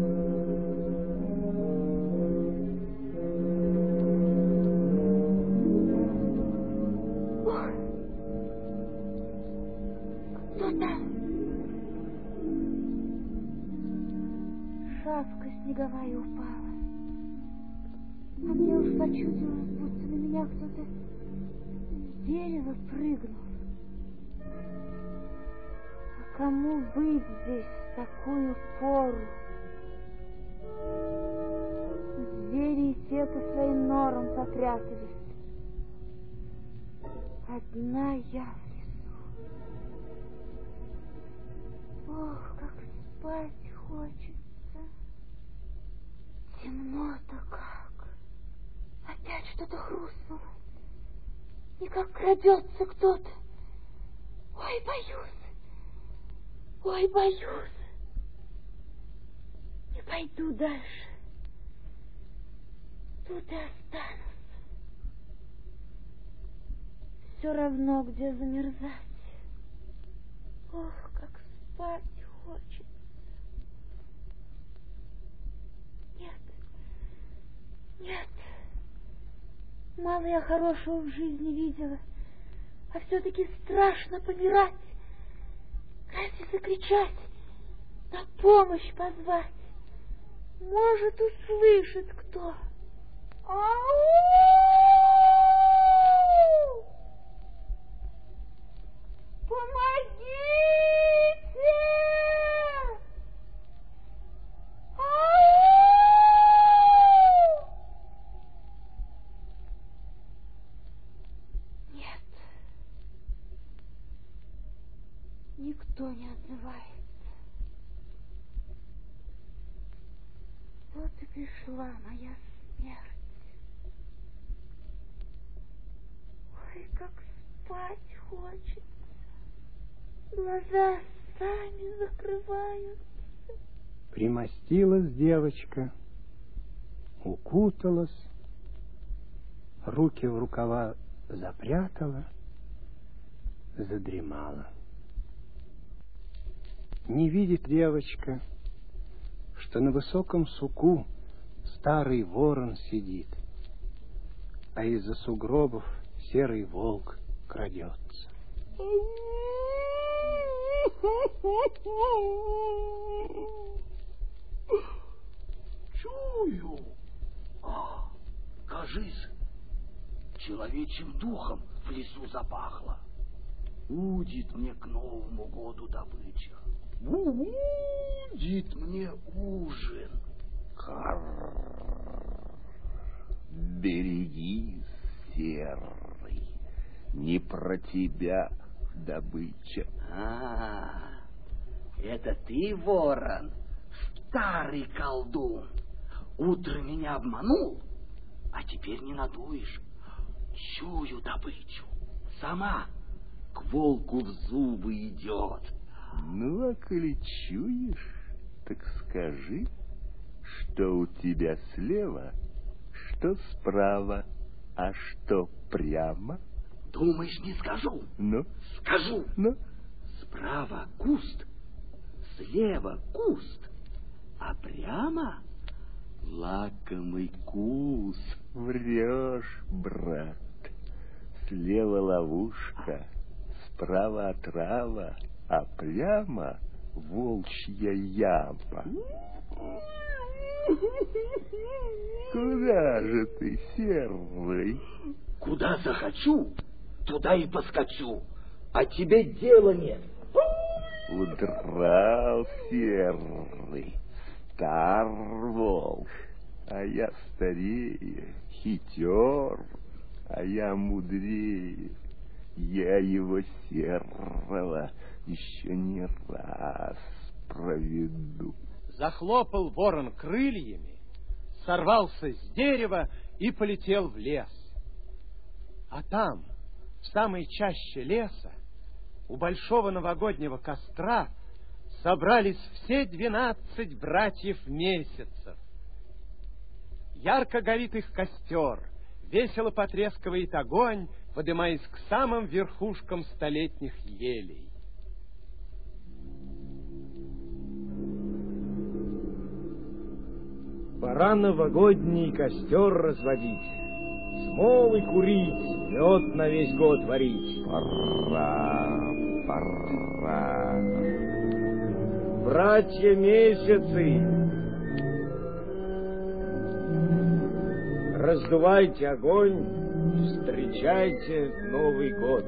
Speaker 5: Снеговая упала. А мне уж почудилось, будто на меня кто-то с дерева прыгнул. А кому быть здесь в такую пору? Звери и те по своим норам попрятались. Одна я в лесу. Ох, как спать хочется. Темно-то как. Опять что-то хрустнуло. И как крадется кто-то. Ой, боюсь. Ой, боюсь. Не пойду дальше. Тут и останусь. Все равно, где замерзать. Ох, как спать хочется. Нет, мало я хорошего в жизни видела, а все-таки страшно помирать. Разве закричать, на помощь позвать? Может, услышит кто. Ау! Помогите! Никто не отзывается. Вот и пришла моя смерть. Ой, как спать хочется. Глаза сами закрываются.
Speaker 1: Примостилась девочка, укуталась, руки в рукава запрятала, задремала. Не видит девочка, что на высоком суку старый ворон сидит, а из-за сугробов серый волк крадется.
Speaker 2: Чую. Кажись, человечьим духом в лесу запахло. Будет мне к Новому году добыча. Будет мне ужин.
Speaker 8: Берегись, серый, не про тебя добыча.
Speaker 2: Это ты, ворон, старый колдун. Утром меня обманул, а теперь не надуешь. Чую добычу. Сама к волку в зубы идет.
Speaker 8: Ну, а коли чуешь, так скажи, что у тебя слева, что справа, а что прямо?
Speaker 2: Думаешь, не скажу?
Speaker 8: Ну?
Speaker 2: Скажу.
Speaker 8: Ну?
Speaker 2: Справа куст, слева куст, а прямо лакомый кус.
Speaker 8: Врешь, брат. Слева ловушка, справа отрава, а прямо волчья яма. Куда же ты, серый?
Speaker 2: Куда захочу, туда и поскочу, а тебе дела нет.
Speaker 8: Удрал серый, стар волк, а я старее, хитер, а я мудрее. Я его серого еще не раз проведу.
Speaker 1: Захлопал ворон крыльями, сорвался с дерева и полетел в лес. А там, в самой чаще леса, у большого новогоднего костра собрались все 12 братьев месяцев. Ярко горит их костер, весело потрескивает огонь, подымаясь к самым верхушкам столетних елей.
Speaker 12: Пора новогодний костер разводить, смолы курить, мед на весь год варить.
Speaker 8: Пора.
Speaker 12: Братья месяцы, раздувайте огонь, встречайте Новый год.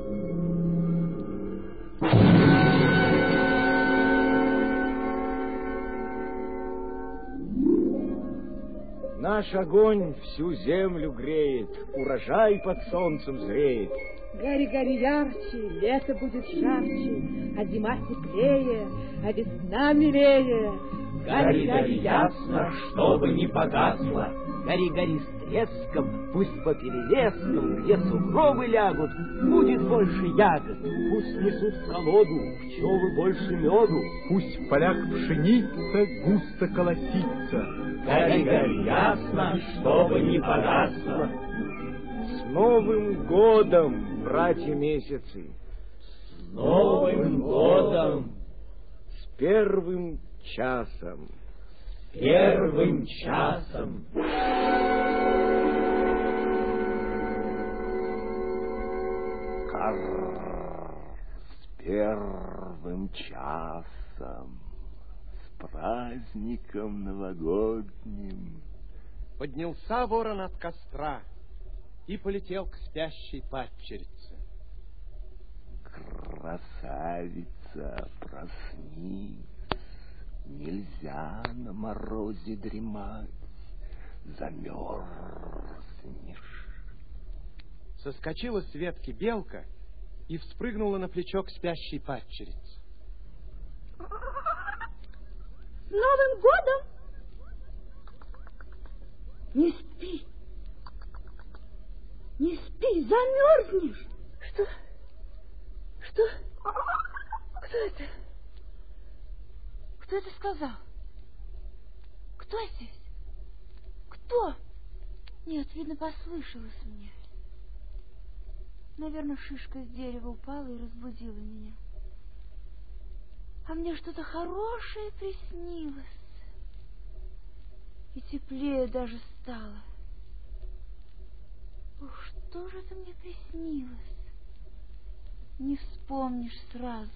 Speaker 12: Наш огонь всю землю греет, урожай под солнцем зреет.
Speaker 7: Гори, гори ярче, лето будет жарче, а зима теплее, а весна милее.
Speaker 2: Гори, гори ясно, чтобы не погасло. Гори, гори с треском, пусть по перелескам, где сугробы лягут, будет больше ягод.
Speaker 12: Пусть несут в колоду пчелы больше меду.
Speaker 13: Пусть в полях пшеница густо колосится.
Speaker 2: Гори, гори ясно, чтобы не погасло.
Speaker 12: С Новым годом, братья месяцы!
Speaker 2: С Новым годом!
Speaker 12: С первым часом!
Speaker 2: Первым часом!
Speaker 8: С первым часом! С праздником новогодним!
Speaker 1: Поднялся ворон от костра и полетел к спящей падчерице.
Speaker 8: Красавица, проснись, нельзя на морозе дремать, замерзнешь.
Speaker 1: Соскочила с ветки белка и вспрыгнула на плечо к спящей падчерице.
Speaker 5: С Новым годом! Не спи! Не спи, замерзнешь!
Speaker 7: Что? Что? Кто это? Кто это сказал? Кто здесь? Кто?
Speaker 5: Нет, видно, послышалось мне. Наверное, шишка с дерева упала и разбудила меня. А мне что-то хорошее приснилось. И теплее даже стало. Ух, что же это мне приснилось? Не вспомнишь сразу.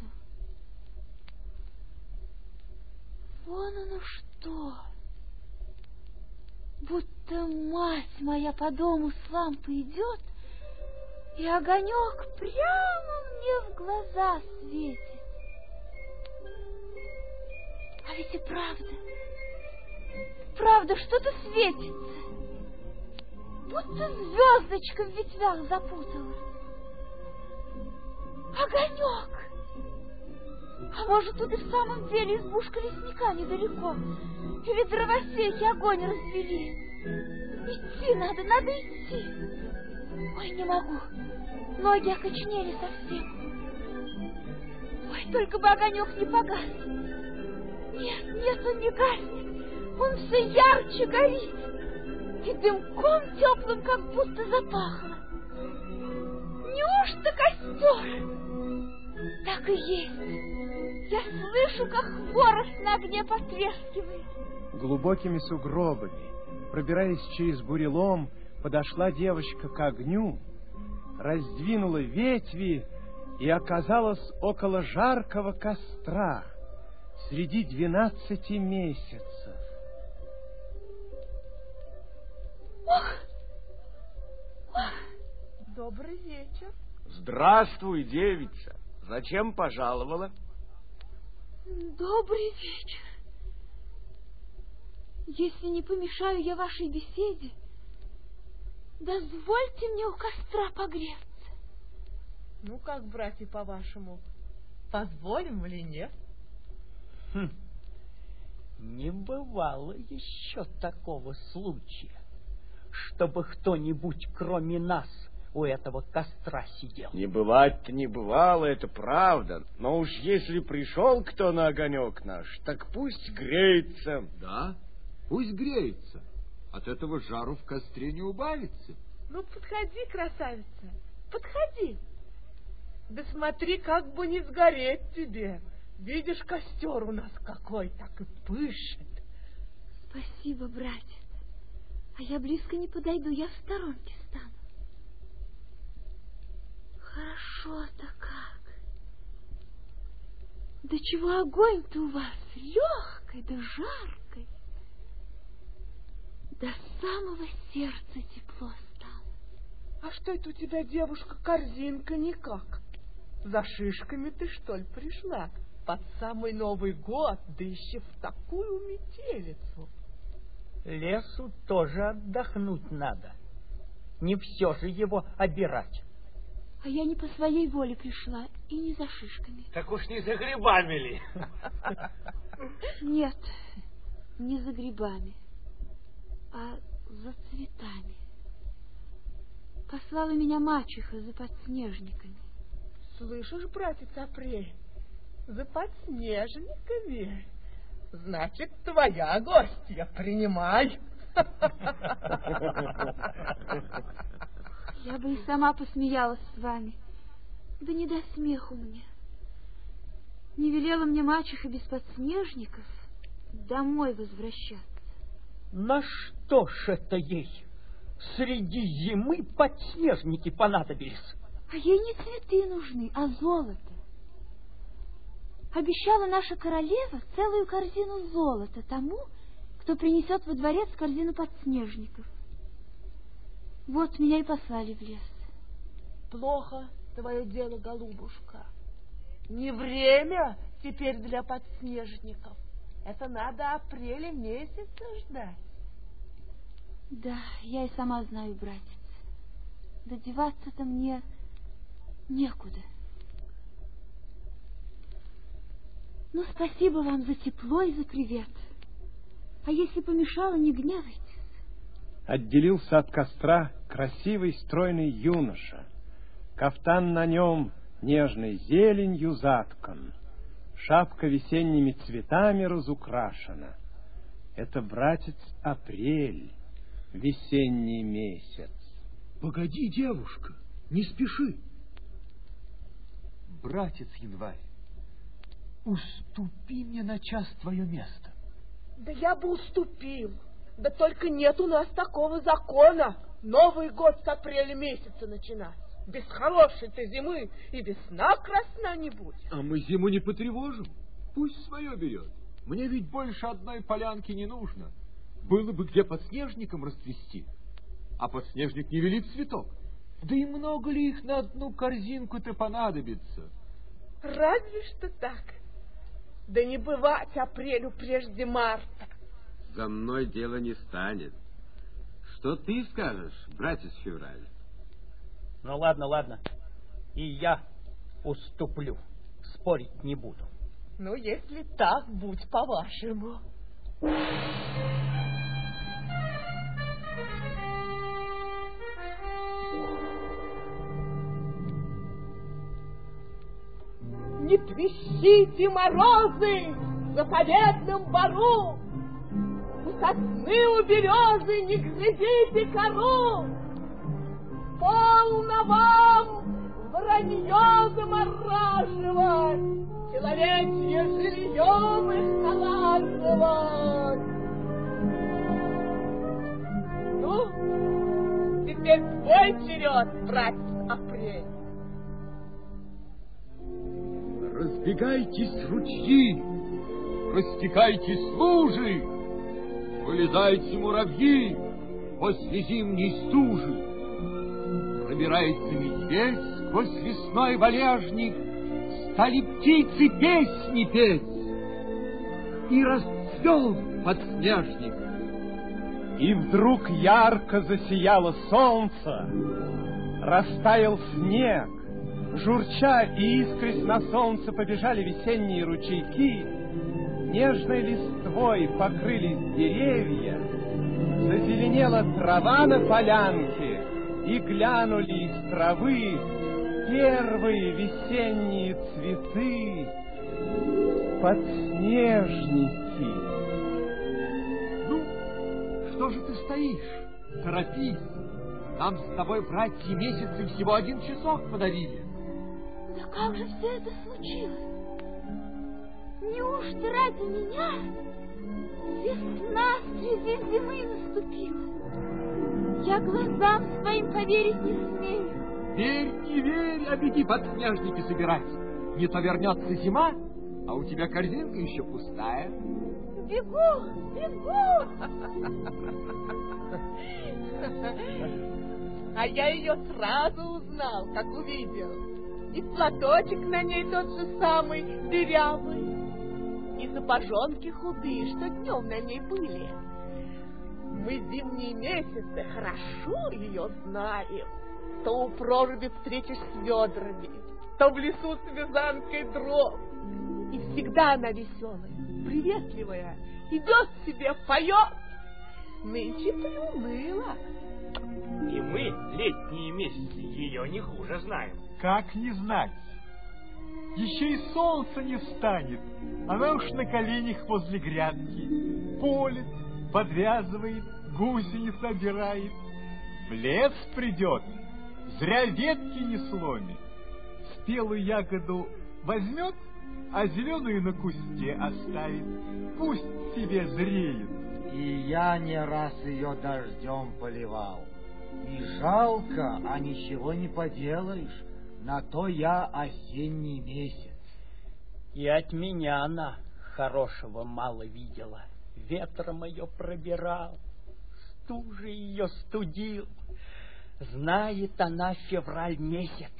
Speaker 5: Вон оно что! Будто мать моя по дому с лампой идет, и огонек прямо мне в глаза светит. А ведь и правда, что-то светится. Будто звездочка в ветвях запуталась. Огонек! А может, тут и в самом деле избушка лесника недалеко. Или дровосеки огонь развели. Идти надо идти. Ой, не могу. Ноги окоченели совсем. Ой, только бы огонек не погас. Нет, он не гаснет. Он все ярче горит. И дымком теплым как будто запахло. Неужто костер? Так и есть. Я слышу, как хворост на огне потрескивает.
Speaker 1: Глубокими сугробами, пробираясь через бурелом, подошла девочка к огню, раздвинула ветви и оказалась около жаркого костра среди 12 месяцев.
Speaker 7: Добрый вечер.
Speaker 3: Здравствуй, девица. Зачем пожаловала?
Speaker 5: Добрый вечер. Если не помешаю я вашей беседе, дозвольте мне у костра погреться.
Speaker 7: Ну, как, братья, по-вашему, позволим или нет?
Speaker 2: Не бывало еще такого случая, чтобы кто-нибудь, кроме нас, у этого костра сидел.
Speaker 3: Не бывать-то не бывало, это правда. Но уж если пришел кто на огонек наш, так пусть греется.
Speaker 6: Да, пусть греется. От этого жару в костре не убавится.
Speaker 7: Ну, подходи, красавица, подходи. Да смотри, как бы не сгореть тебе. Видишь, костер у нас какой, так и пышет.
Speaker 5: Спасибо, братец. А я близко не подойду, я в сторонке стану. Хорошо-то как. Да чего огонь-то у вас легкой да жаркой. До самого сердца тепло стало.
Speaker 7: А что это у тебя, девушка, корзинка никак? За шишками ты, что ли, пришла? Под самый Новый год, да еще в такую метелицу.
Speaker 2: Лесу тоже отдохнуть надо. Не все же его обирать.
Speaker 5: А я не по своей воле пришла и не за шишками.
Speaker 3: Так уж не за грибами ли?
Speaker 5: Нет, не за грибами, а за цветами. Послала меня мачеха за подснежниками.
Speaker 7: Слышишь, братец Апрель, за подснежниками? Значит, твоя гостья, принимай.
Speaker 5: Я бы и сама посмеялась с вами, да не до смеху мне. Не велела мне мачеха без подснежников домой возвращаться.
Speaker 2: На что ж это ей? Среди зимы подснежники понадобились.
Speaker 5: А ей не цветы нужны, а золото. Обещала наша королева целую корзину золота тому, кто принесет во дворец корзину подснежников. Вот меня и послали в лес.
Speaker 7: Плохо твое дело, голубушка. Не время теперь для подснежников. Это надо апреля месяца ждать.
Speaker 5: Да, я и сама знаю, братец. Да деваться-то мне некуда. Ну, спасибо вам за тепло и за привет. А если помешало, не гневайтесь.
Speaker 1: Отделился от костра красивый стройный юноша. Кафтан на нем нежной зеленью заткан. Шапка весенними цветами разукрашена. Это, братец, апрель, весенний месяц.
Speaker 6: Погоди, девушка, не спеши. Братец Январь, уступи мне на час твое место.
Speaker 7: Да я бы уступил. Да только нет у нас такого закона. Новый год с апреля месяца начинать. Без хорошей-то зимы и весна красна не будет.
Speaker 6: А мы зиму не потревожим. Пусть свое берет. Мне ведь больше одной полянки не нужно. Было бы где подснежником расцвести. А подснежник не велит цветок. Да и много ли их на одну корзинку-то понадобится?
Speaker 7: Разве что так. Да не бывать апрелю прежде марта.
Speaker 14: За мной дело не станет. Что ты скажешь, братец Февраль?
Speaker 2: Ну, ладно, ладно. И я уступлю. Спорить не буду.
Speaker 7: Ну, если так, будь по-вашему. Не трещите, морозы, в заповедном бору! У сосны, у березы не грызите кору! Полно вам вранье замораживать, человечье жилье выхолаживать! Ну, теперь твой черед, братец Апрель.
Speaker 6: Разбегайтесь, ручьи, растекайтесь лужи, вылезайте, муравьи, после зимней стужи. Пробирается медведь сквозь лесной валежник, стали птицы песни петь, и расцвел подснежник.
Speaker 1: И вдруг ярко засияло солнце, растаял снег, журча и искрясь на солнце побежали весенние ручейки, нежной листвой покрылись деревья, зазеленела трава на полянке, и глянули из травы первые весенние цветы, подснежники.
Speaker 3: Ну, что же ты стоишь? Торопись. Нам с тобой братья месяцы всего 1 часок подарили.
Speaker 5: Да как же все это случилось? Неужто ради меня весна среди зимы наступила? Я глазам своим поверить не смею.
Speaker 3: Верь, не верь, а беги подснежники собирать. Не то вернется зима, а у тебя корзинка еще пустая.
Speaker 5: Бегу, бегу!
Speaker 7: А я ее сразу узнал, как увидел. И платочек на ней тот же самый, дырявый, и сапожонки худые, что днем на ней были. Мы зимние месяцы хорошо ее знаем. То у проруби встретишь с ведрами, то в лесу с вязанкой дров. И всегда она веселая, приветливая, идет себе, поет. Нынче приуныла.
Speaker 15: И мы, летние месяцы, ее не хуже знаем.
Speaker 13: Как не знать? Еще и солнце не встанет. Она уж на коленях возле грядки полет, подвязывает, гусениц собирает. В лес придет, зря ветки не сломит. Спелую ягоду возьмет, а зеленую на кусте оставит. Пусть себе зреет.
Speaker 16: И я не раз ее дождем поливал. И жалко, а ничего не поделаешь. На то я осенний месяц.
Speaker 9: И от меня она хорошего мало видела. Ветром ее пробирал, стужей ее студил. Знает она февраль месяц,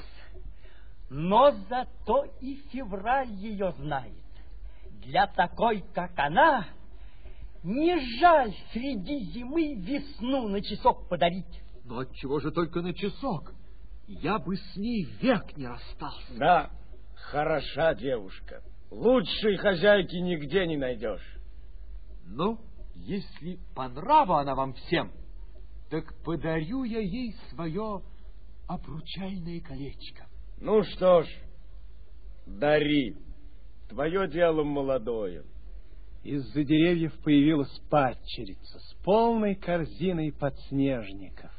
Speaker 9: но зато и февраль ее знает. Для такой, как она, не жаль среди зимы весну на часок подарить.
Speaker 3: Но отчего же только на часок? Я бы с ней век не расстался.
Speaker 12: Да, хороша девушка. Лучшей хозяйки нигде не найдешь.
Speaker 3: Ну, если по нраву она вам всем, так подарю я ей свое обручальное колечко.
Speaker 12: Ну что ж, дари. Твое дело молодое.
Speaker 1: Из-за деревьев появилась падчерица с полной корзиной подснежников.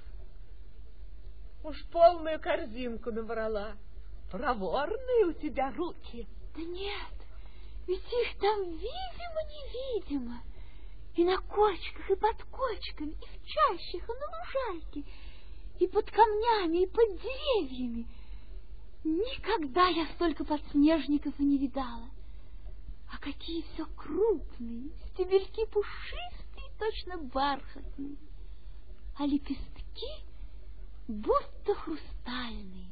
Speaker 7: Уж полную корзинку набрала. Проворные у тебя руки.
Speaker 5: Да нет, ведь их там видимо-невидимо. И на кочках, и под кочками, и в чащах, и на лужайке, и под камнями, и под деревьями. Никогда я столько подснежников и не видала. А какие все крупные, стебельки пушистые, точно бархатные, а лепестки будто хрустальные.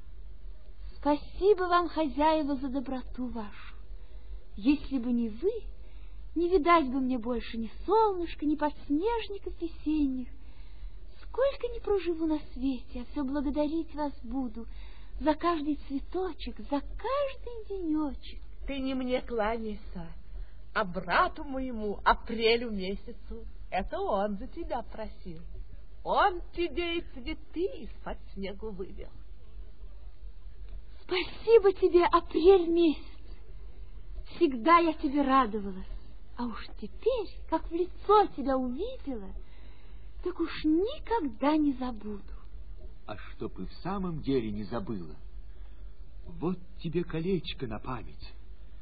Speaker 5: Спасибо вам, хозяева, за доброту вашу. Если бы не вы, не видать бы мне больше ни солнышка, ни подснежников весенних. Сколько не проживу на свете, а все благодарить вас буду за каждый цветочек, за каждый денечек.
Speaker 7: Ты не мне кланяйся, а брату моему апрелю месяцу. Это он за тебя просил. Он тебе и цветы из-под снегу вывел.
Speaker 5: Спасибо тебе, апрель месяц. Всегда я тебе радовалась. А уж теперь, как в лицо тебя увидела, так уж никогда не забуду.
Speaker 3: А чтоб и в самом деле не забыла, вот тебе колечко на память.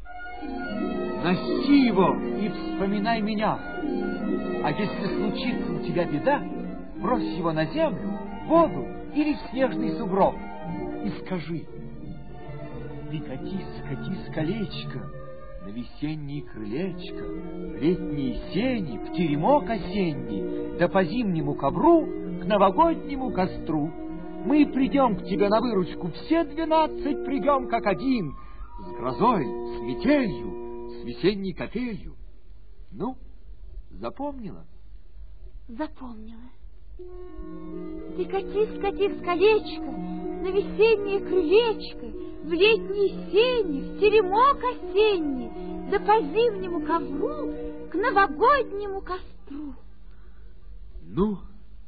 Speaker 3: Носи его и вспоминай меня. А если случится у тебя беда, брось его на землю, в воду или в снежный сугроб и скажи: не катись, катись, колечко, на весеннее крылечко, в летние сени, в теремок осенний, да по зимнему ковру к новогоднему костру. Мы придем к тебе на выручку, все 12 придем как один, с грозой, с метелью, с весенней капелью. Ну, запомнила?
Speaker 5: Запомнила. Ты катись, катись, колечко, на весеннее крылечко, в летние сени, в теремок осенний, да по зимнему ковру к новогоднему костру.
Speaker 3: Ну,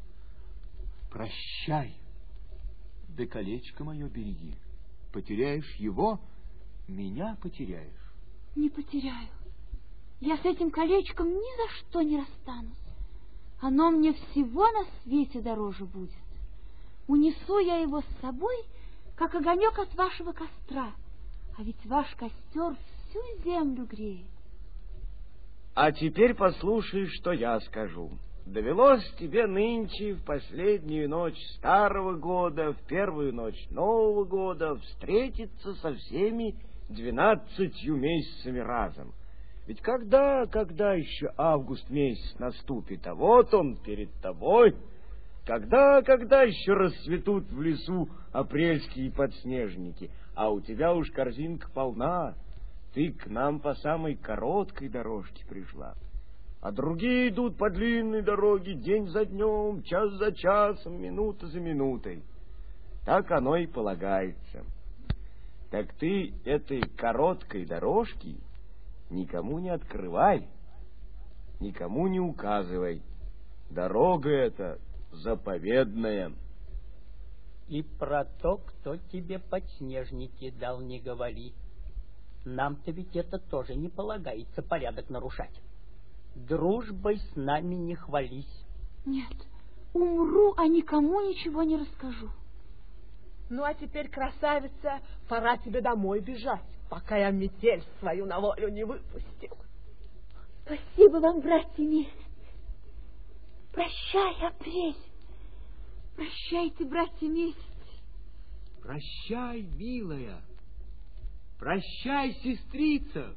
Speaker 3: прощай, да колечко мое береги. Потеряешь его, меня потеряешь.
Speaker 5: Не потеряю. Я с этим колечком ни за что не расстанусь. Оно мне всего на свете дороже будет. Унесу я его с собой, как огонек от вашего костра. А ведь ваш костер всю землю греет.
Speaker 12: А теперь послушай, что я скажу. Довелось тебе нынче в последнюю ночь старого года, в первую ночь Нового года встретиться со всеми 12 месяцами разом. Ведь когда еще август месяц наступит, а вот он перед тобой. Когда еще расцветут в лесу апрельские подснежники, а у тебя уж корзинка полна. Ты к нам по самой короткой дорожке пришла. А другие идут по длинной дороге день за днем, час за часом, минута за минутой. Так оно и полагается. Так ты этой короткой дорожки никому не открывай, никому не указывай. Дорога эта заповедная.
Speaker 2: И про то, кто тебе подснежники дал, не говори. Нам-то ведь это тоже не полагается порядок нарушать. Дружбой с нами не хвались.
Speaker 5: Нет, умру, а никому ничего не расскажу.
Speaker 7: Ну, а теперь, красавица, пора тебе домой бежать, пока я метель свою на волю не выпустил.
Speaker 5: Спасибо вам, братья месяц. Прощай, апрель. Прощайте, братья месяц.
Speaker 3: Прощай, милая. Прощай, сестрица.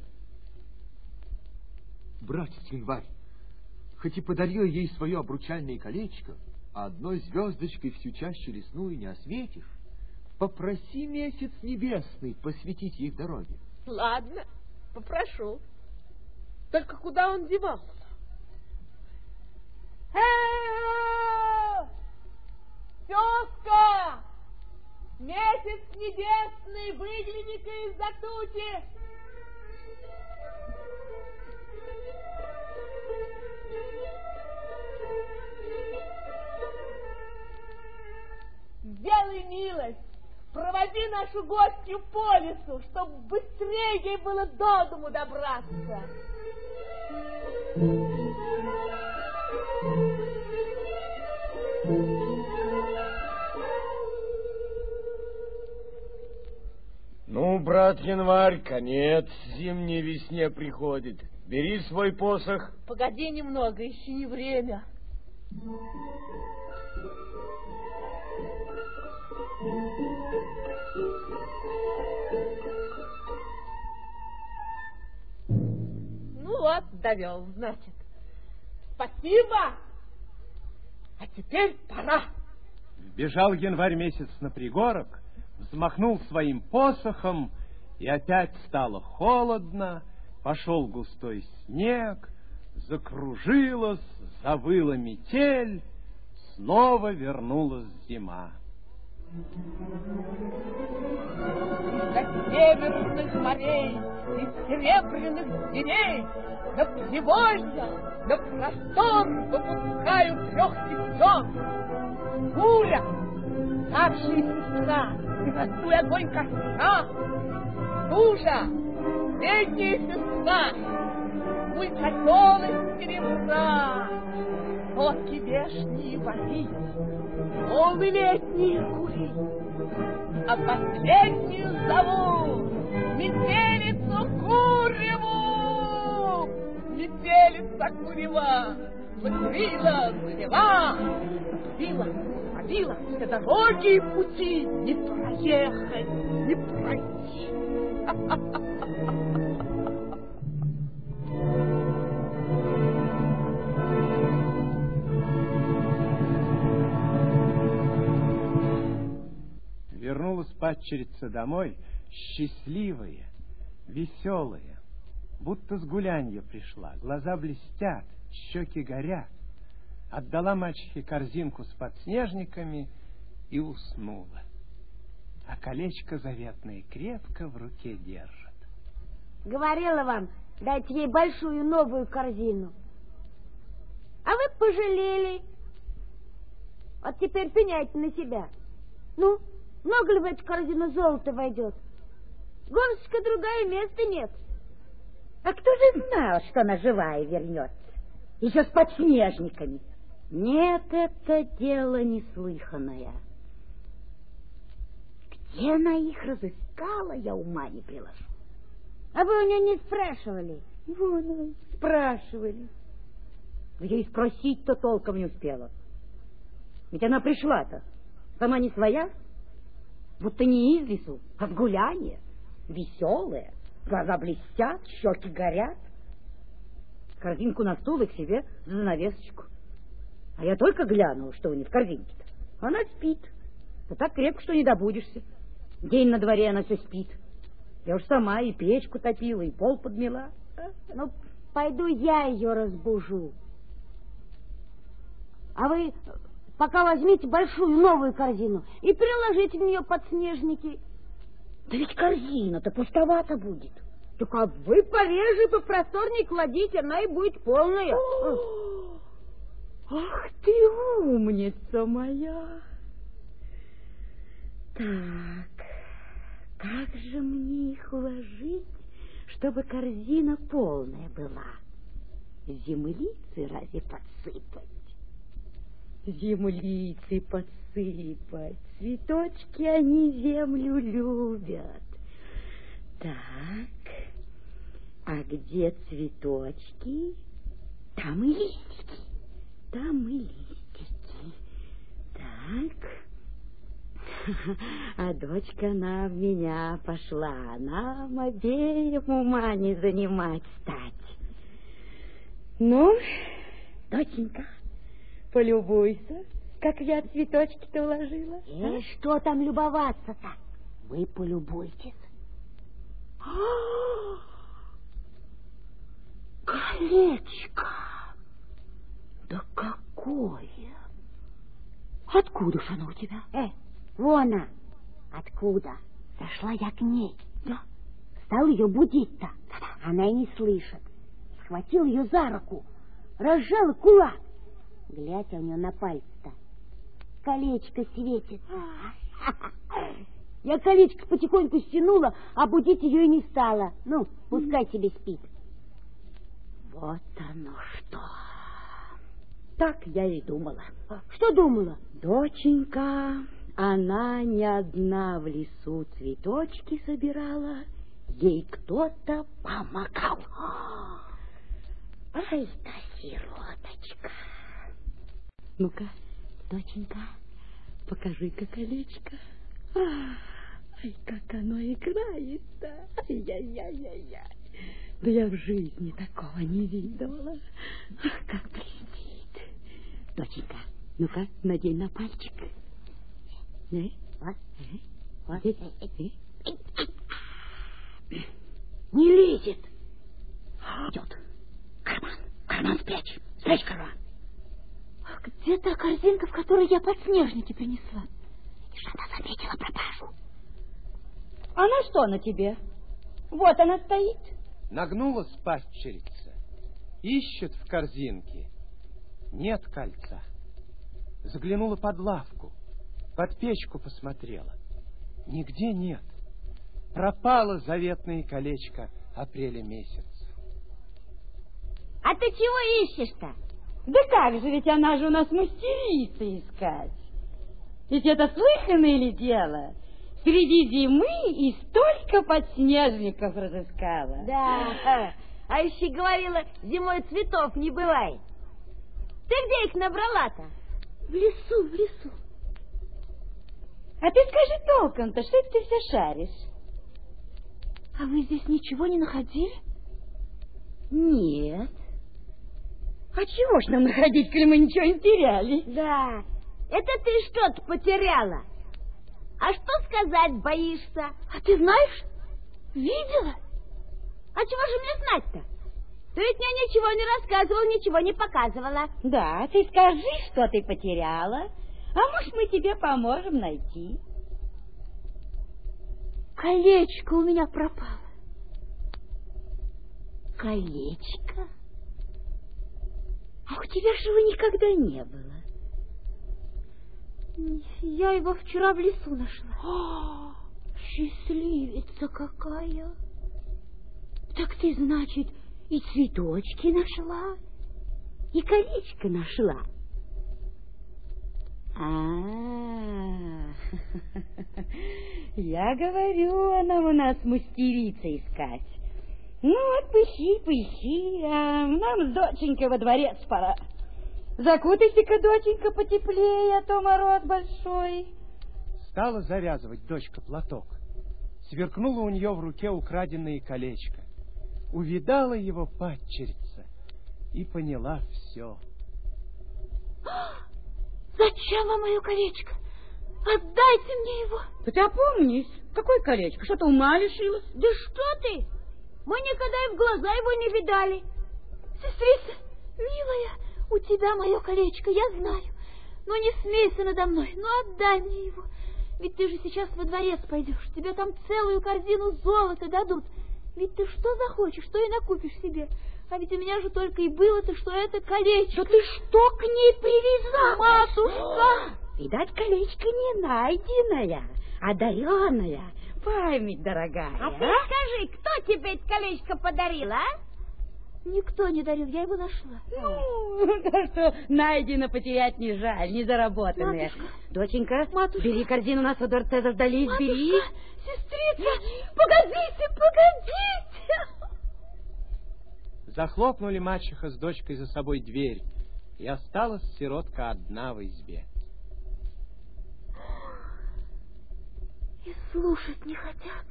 Speaker 3: Братец январь, хоть и подарил ей свое обручальное колечко, а одной звездочкой всю чащу лесную не осветишь, попроси месяц небесный посветить ей в дороге.
Speaker 7: Ладно, попрошу. Только куда он девался? Тезка! Месяц небесный, выгляни-ка из-за тучи! Сделай милость, проводи нашу гостью по лесу, чтобы быстрее ей было до дому добраться.
Speaker 12: Ну, брат январь, конец зимней весне приходит. Бери свой посох.
Speaker 7: Погоди немного, еще не время. Ну вот, довел, значит. Спасибо. А теперь пора.
Speaker 1: Бежал январь месяц на пригорок, взмахнул своим посохом, и опять стало холодно, пошел густой снег, закружилась, завыла метель, снова вернулась зима.
Speaker 7: До северных морей из серебряных дверей на привольно, на простор выпускаю трех девчонок. Пуля, старшая сестра, простой огонь костра. Стужа, средняя сестра, мой котел из серебра. Соки вешние вари, волны летние кури. А последнюю зову метелицу Куреву. Метелица Курева закрыла, завела, побила все дороги и пути, не проехать, не пройти.
Speaker 1: Вернулась падчерица домой, счастливая, веселая, будто с гулянья пришла. Глаза блестят, щеки горят. Отдала мачехе корзинку с подснежниками и уснула. А колечко заветное крепко в руке держит.
Speaker 5: Говорила вам, дайте ей большую новую корзину. А вы пожалели. Вот теперь пеняйте на себя. Ну, много ли в эту корзину золота войдет? Горсточка другая, места нет.
Speaker 11: А кто же знал, что она живая вернется? Еще с подснежниками. Нет, это дело неслыханное. Где она их разыскала, я ума не приложу.
Speaker 5: А вы у нее не спрашивали?
Speaker 11: Вон, спрашивали. Я и спросить-то толком не успела. Ведь она пришла-то сама не своя, будто не из лесу, а с гуляния, веселая, глаза блестят, щеки горят. Корзинку на стул и к себе за занавесочку. А я только глянула, что у нее в корзинке-то. Она спит. Да так крепко, что не добудешься. День на дворе она все спит. Я уж сама и печку топила, и пол подмела.
Speaker 5: Ну, пойду я ее разбужу. А вы пока возьмите большую новую корзину и переложите в нее подснежники.
Speaker 11: Да ведь корзина-то пустовата будет.
Speaker 5: Так а вы пореже, попросторней кладите, она и будет полная.
Speaker 11: Ах ты умница моя! Так, как же мне их уложить, чтобы корзина полная была? Землицы разве подсыпать? Землицы подсыпать. Цветочки они землю любят. Так, а где цветочки, там и листики. Там и листики. Так. А дочка нам меня пошла. Нам обеим ума не занимать стать. Ну, доченька, полюбуйся, как я цветочки-то уложила.
Speaker 5: Что там любоваться-то? Вы полюбуйтесь.
Speaker 11: Колечко! Да какое! Откуда ж оно у тебя?
Speaker 5: Вон она. Откуда? Зашла я к ней. Да. Стал ее будить-то. Она и не слышит. Схватил ее за руку. Разжал кулак. Глядь, у нее на пальце-то колечко светит. Я колечко потихоньку стянула, а будить ее и не стала. Ну, пускай себе спит.
Speaker 11: Вот оно что. Так я и думала.
Speaker 5: Что думала?
Speaker 11: Доченька, она не одна в лесу цветочки собирала, ей кто-то помогал. Ай-да, сироточка. Ну-ка, доченька, покажи-ка колечко. Ай, как оно играет-то. Ай-яй-яй-яй-яй. Да я в жизни такого не видывала. Ах, как блестит. Доченька, ну-ка, надень на пальчик. Вот. Не лезет. Идет. Карман спрячь. Спрячь карман.
Speaker 5: Где та корзинка, в которой я подснежники принесла?
Speaker 11: И что она заметила пропажу?
Speaker 5: А на что она тебе?
Speaker 11: Вот она стоит.
Speaker 1: Нагнулась падчерица, ищет в корзинке. Нет кольца. Заглянула под лавку, под печку посмотрела. Нигде нет. Пропало заветное колечко апреля месяца.
Speaker 11: А ты чего ищешь-то? Да как же, ведь она же у нас мастерица искать. Ведь это слыханное ли дело? Среди зимы и столько подснежников разыскала.
Speaker 4: Да, а еще говорила, зимой цветов не бывает. Ты где их набрала-то?
Speaker 5: В лесу, в лесу.
Speaker 11: А ты скажи толком-то, что это ты все шаришь?
Speaker 5: А вы здесь ничего не находили?
Speaker 11: Нет. А чего ж нам находить, коли мы ничего не теряли?
Speaker 4: Да, это ты что-то потеряла. А что сказать боишься?
Speaker 5: А ты знаешь? Видела?
Speaker 4: А чего же мне знать-то? Ты ведь мне ничего не рассказывала, ничего не показывала.
Speaker 11: Да, ты скажи, что ты потеряла, а может, мы тебе поможем найти.
Speaker 5: Колечко у меня пропало.
Speaker 11: Колечко? А у тебя же его никогда не было.
Speaker 5: Я его вчера в лесу нашла. Счастливица какая! Так ты, значит, и цветочки нашла, и колечко нашла.
Speaker 11: Я говорю, она у нас мастерица искать. Ну вот, поищи, а нам с доченькой во дворец пора. Закутайся-ка, доченька, потеплее, а то мороз большой.
Speaker 1: Стала завязывать дочка платок. Сверкнуло у нее в руке украденное колечко. Увидала его падчерица и поняла все.
Speaker 5: Зачем вам мое колечко? Отдайте мне его.
Speaker 11: Да ты опомнись, какое колечко? Что-то ума лишилась?
Speaker 4: Да что ты? Мы никогда и в глаза его не видали.
Speaker 5: Сестрица, милая, у тебя мое колечко, я знаю. Но не смейся надо мной, но отдай мне его. Ведь ты же сейчас во дворец пойдешь, тебе там целую корзину золота дадут. Ведь ты что захочешь, то и накупишь себе. А ведь у меня же только и было-то, что это колечко.
Speaker 11: Да ты что к ней привязала?
Speaker 5: Матушка!
Speaker 11: Видать, колечко не найденное, а дареное. Память дорогая.
Speaker 4: А ты скажи, кто тебе это колечко подарил, а?
Speaker 5: Никто не дарил, я его нашла.
Speaker 11: Ну, то, что найдено, потерять не жаль, не заработанное.
Speaker 5: Матушка.
Speaker 11: Доченька,
Speaker 5: Матушка.
Speaker 11: Бери корзину, нас во дворце заждались,
Speaker 5: Матушка,
Speaker 11: бери.
Speaker 5: сестрица, погодите.
Speaker 1: Захлопнули мачеха с дочкой за собой дверь, и осталась сиротка одна в избе.
Speaker 5: И слушать не хотят.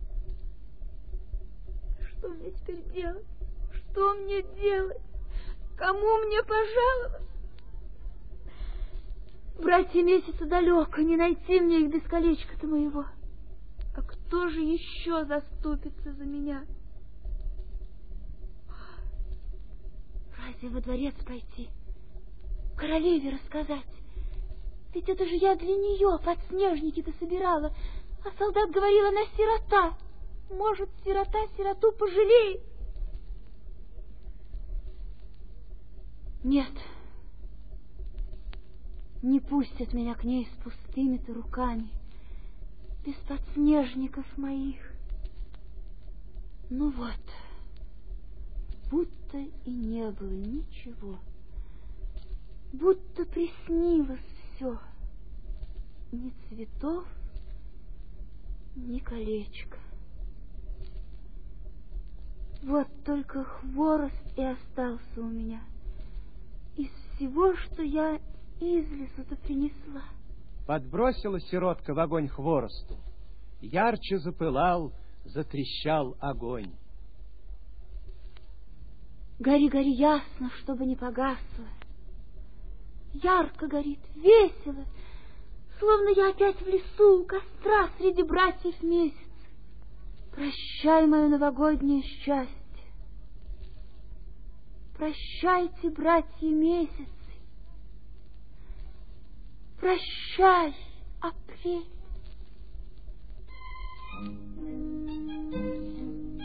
Speaker 5: Что мне теперь делать? Что мне делать? Кому мне пожаловаться? Братья месяца далеко, не найти мне их без колечка-то моего. А кто же еще заступится за меня? Разве во дворец пойти? Королеве рассказать? Ведь это же я для нее подснежники-то собирала, а солдат говорил, она сирота. Может, сирота сироту пожалеет? Нет, не пустят меня к ней с пустыми-то руками, без подснежников моих. Ну вот, будто и не было ничего, будто приснилось все. Ни цветов, ни колечка. Вот только хворост и остался у меня из всего, что я из лесу-то принесла.
Speaker 1: Подбросила сиротка в огонь хворосту. Ярче запылал, затрещал огонь.
Speaker 5: Гори, гори ясно, чтобы не погасло. Ярко горит, весело, словно я опять в лесу у костра среди братьев месяц. Прощай, мое новогоднее счастье. Прощайте, братья месяцы. Прощай, апрель.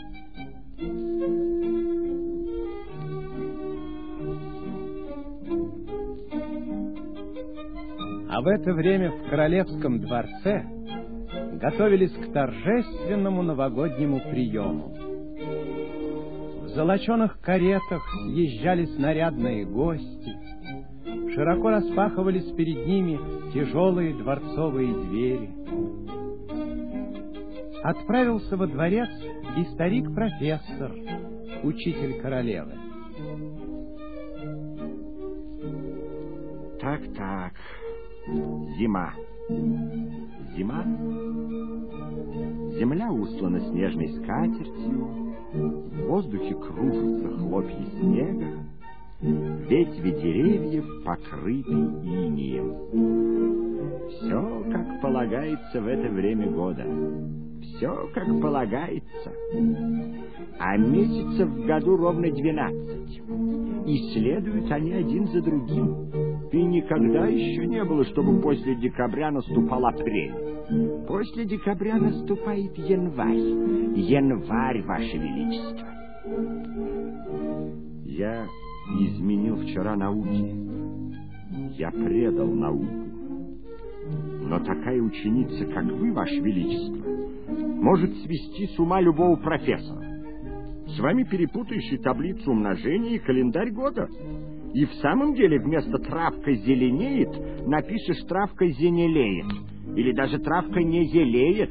Speaker 1: А в это время в королевском дворце готовились к торжественному новогоднему приему. В золоченых каретах съезжались нарядные гости, широко распахивались перед ними тяжелые дворцовые двери. Отправился во дворец и старик-профессор, учитель королевы.
Speaker 8: Так, зима. Зима. Земля услана снежной скатертью, в воздухе кружатся хлопья снега, ветви деревьев покрыты инеем. Все, как полагается в это время года. Все, как полагается. А месяцев в году ровно 12. И следуют они один за другим. И никогда еще не было, чтобы после декабря наступал апрель. После декабря наступает январь. Январь, Ваше Величество. Я изменил вчера науке. Я предал науку. Но такая ученица, как вы, Ваше Величество, может свести с ума любого профессора. С вами перепутаешь и таблицу умножения, и календарь года. И в самом деле вместо «травка зеленеет» напишешь «травка зенелеет». Или даже «травка не зелеет».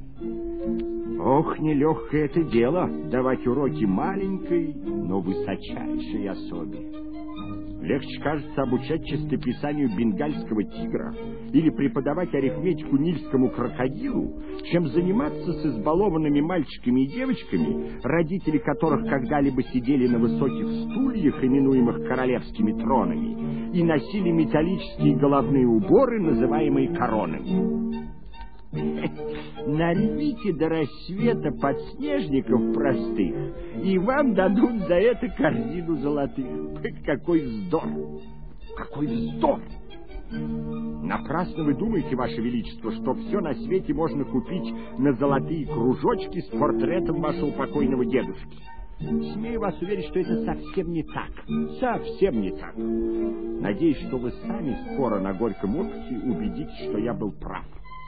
Speaker 8: Ох, нелегкое это дело — давать уроки маленькой, но высочайшей особе. Легче, кажется, обучать чистописанию бенгальского тигра или преподавать арифметику нильскому крокодилу, чем заниматься с избалованными мальчиками и девочками, родители которых когда-либо сидели на высоких стульях, именуемых королевскими тронами, и носили металлические головные уборы, называемые коронами. Нарвите до рассвета подснежников простых, и вам дадут за это корзину золотых. Какой вздор! Какой вздор! Напрасно вы думаете, Ваше Величество, что все на свете можно купить на золотые кружочки с портретом вашего покойного дедушки. Смею вас уверить, что это совсем не так. Совсем не так. Надеюсь, что вы сами скоро на горьком опыте убедитесь, что я был прав.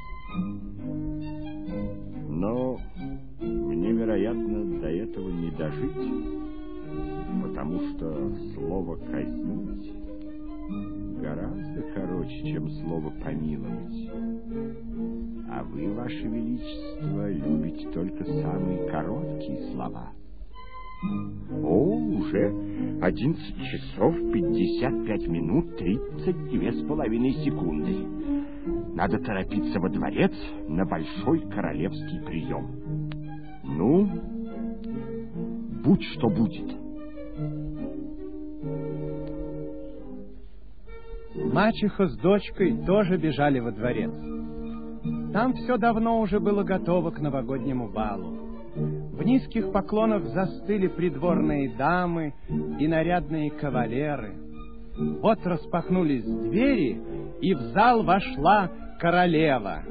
Speaker 8: Но мне, вероятно, до этого не дожить, потому что слово «казнить» гораздо короче, чем слово «помиловать». А вы, Ваше Величество, любите только самые короткие слова. О, уже 11 часов 55 минут 32,5 секунды. Надо торопиться во дворец на большой королевский прием. Ну, будь что будет.
Speaker 1: Мачеха с дочкой тоже бежали во дворец. Там все давно уже было готово к новогоднему балу. В низких поклонах застыли придворные дамы и нарядные кавалеры. Вот распахнулись двери, и в зал вошла королева.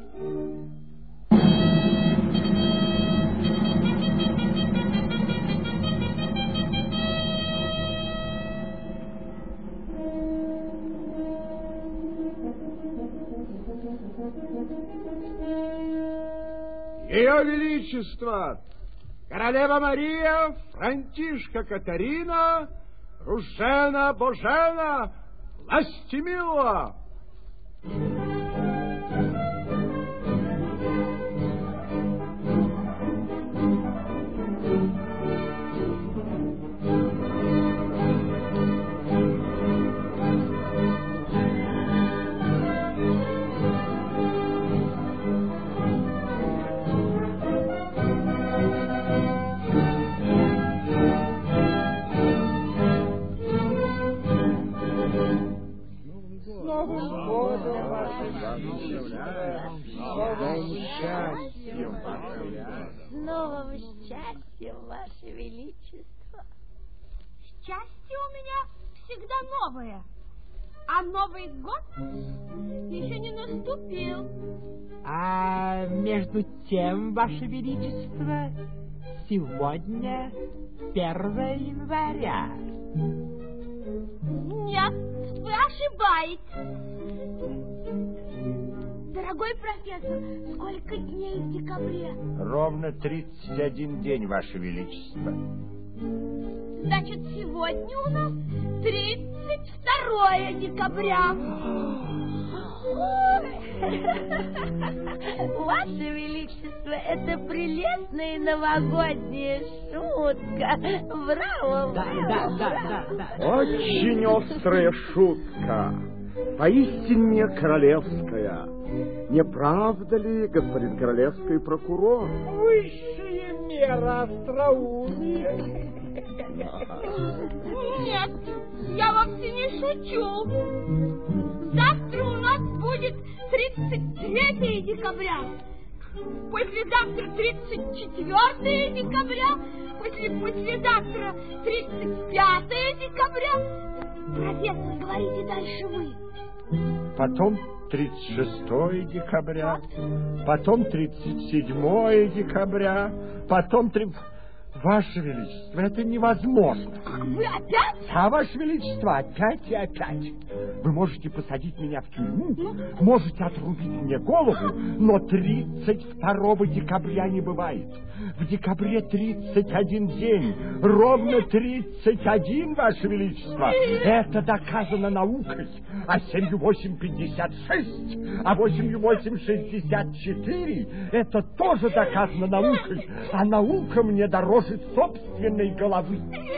Speaker 6: Ее Величество, королева Мария, Франтишка Катарина, Ружена Божена, Властимила.
Speaker 5: С новым счастьем, Ваше Величество.
Speaker 4: Счастье у меня всегда новое, а Новый год еще не наступил.
Speaker 9: А между тем, Ваше Величество, сегодня 1 января.
Speaker 4: Нет, вы ошибаетесь.
Speaker 5: Дорогой профессор, сколько дней в декабре?
Speaker 8: Ровно 31 день, Ваше Величество.
Speaker 5: Значит, сегодня у нас 32 декабря.
Speaker 4: Ваше Величество, это прелестная новогодняя шутка. Браво!
Speaker 3: Да. Очень острая шутка. Поистине королевская. Не правда ли, господин королевский прокурор?
Speaker 9: Высшая мера остроумия.
Speaker 5: Нет, я вовсе не шучу. Завтра у нас будет 33 декабря. Послезавтра 34 декабря. Послезавтра 35 декабря. Профессор, говорите дальше вы.
Speaker 8: Потом 36 декабря, потом 37 декабря, потом... Ваше Величество, это невозможно.
Speaker 5: Вы опять?
Speaker 8: Да, Ваше Величество, опять и опять. Вы можете посадить меня в тюрьму, можете отрубить мне голову, но 32 декабря не бывает. В декабре 31 день, ровно 31, Ваше Величество. Это доказано наукой. А 7,8 56, а 8,8 64, это тоже доказано наукой. А наука мне дороже собственной головы.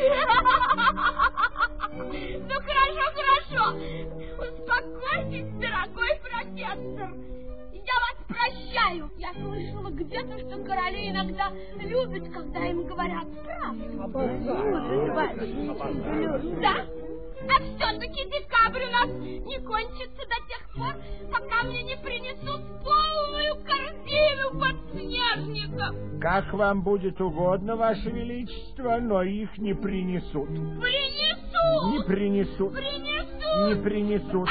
Speaker 5: Ну хорошо. Успокойтесь, дорогой профессор. Я вас прощаю. Я слышала где-то, что короли иногда любят, когда им говорят правду. Да? А все-таки декабрь у нас не кончится до тех пор, пока мне не принесут полную корзину подснежников.
Speaker 8: Как вам будет угодно, Ваше Величество, но их не принесут.
Speaker 5: Принесут!
Speaker 8: Не принесут.
Speaker 5: Принесут!
Speaker 8: Не принесут.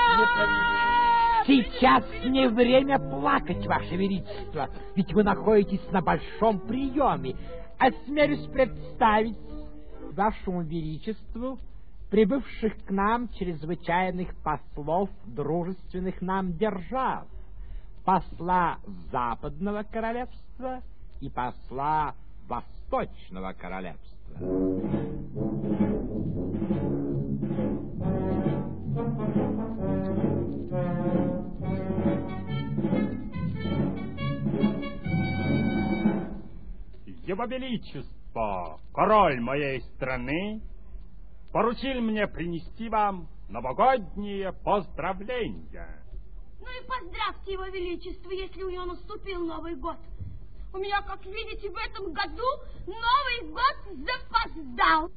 Speaker 9: Сейчас не время плакать, Ваше Величество, ведь вы находитесь на большом приеме. Осмелюсь представить Вашему Величеству прибывших к нам чрезвычайных послов дружественных нам держав, посла Западного королевства и посла Восточного королевства.
Speaker 13: Его Величество, король моей страны, поручил мне принести вам новогодние поздравления.
Speaker 5: Ну и поздравьте его величество, если у него наступил Новый год. У меня, как видите, в этом году Новый год запоздал.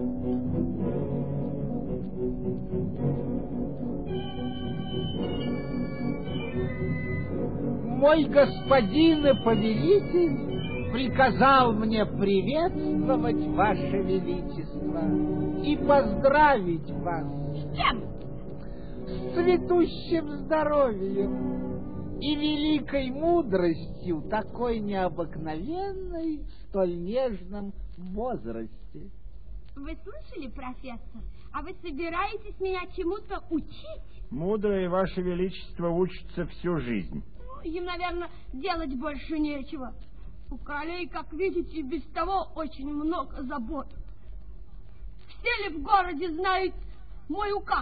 Speaker 9: Мой господин и повелитель приказал мне приветствовать Ваше Величество и поздравить вас.
Speaker 5: С чем?
Speaker 9: С цветущим здоровьем и великой мудростью, такой необыкновенной в столь нежном возрасте.
Speaker 5: Вы слышали, профессор? А вы собираетесь меня чему-то учить?
Speaker 8: Мудрое Ваше Величество учится всю жизнь.
Speaker 5: Ну, им, наверное, делать больше нечего. У королей, как видите, без того очень много забот. Все ли в городе знают мой указ?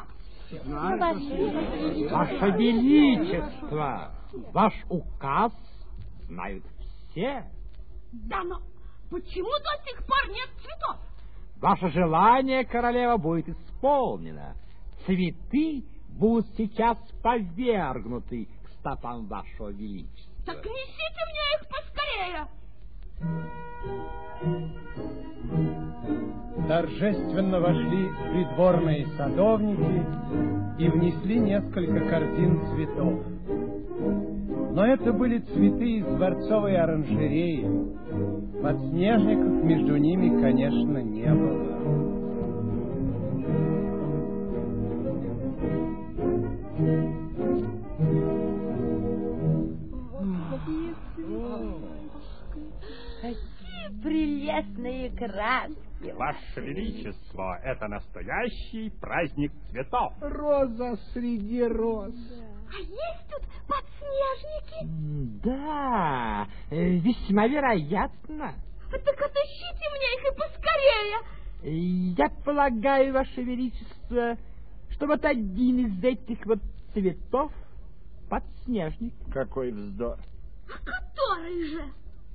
Speaker 9: Ваше Величество, ваш указ знают все.
Speaker 5: Да, но почему до сих пор нет цветов?
Speaker 9: Ваше желание, королева, будет исполнено. Цветы будут сейчас повергнуты к стопам Вашего Величества.
Speaker 5: Так несите мне их поскорее.
Speaker 1: Торжественно вошли придворные садовники и внесли несколько корзин цветов. Но это были цветы из дворцовой оранжереи. Подснежников между ними, конечно, не было.
Speaker 4: Какие прелестные краски!
Speaker 13: Ваше Величество, это настоящий праздник цветов.
Speaker 9: Роза среди роз.
Speaker 5: А есть тут подснежники?
Speaker 9: Да, весьма вероятно.
Speaker 5: Так отыщите мне их и поскорее.
Speaker 9: Я полагаю, Ваше Величество, что вот один из этих вот цветов подснежник.
Speaker 8: Какой вздор.
Speaker 5: А который же?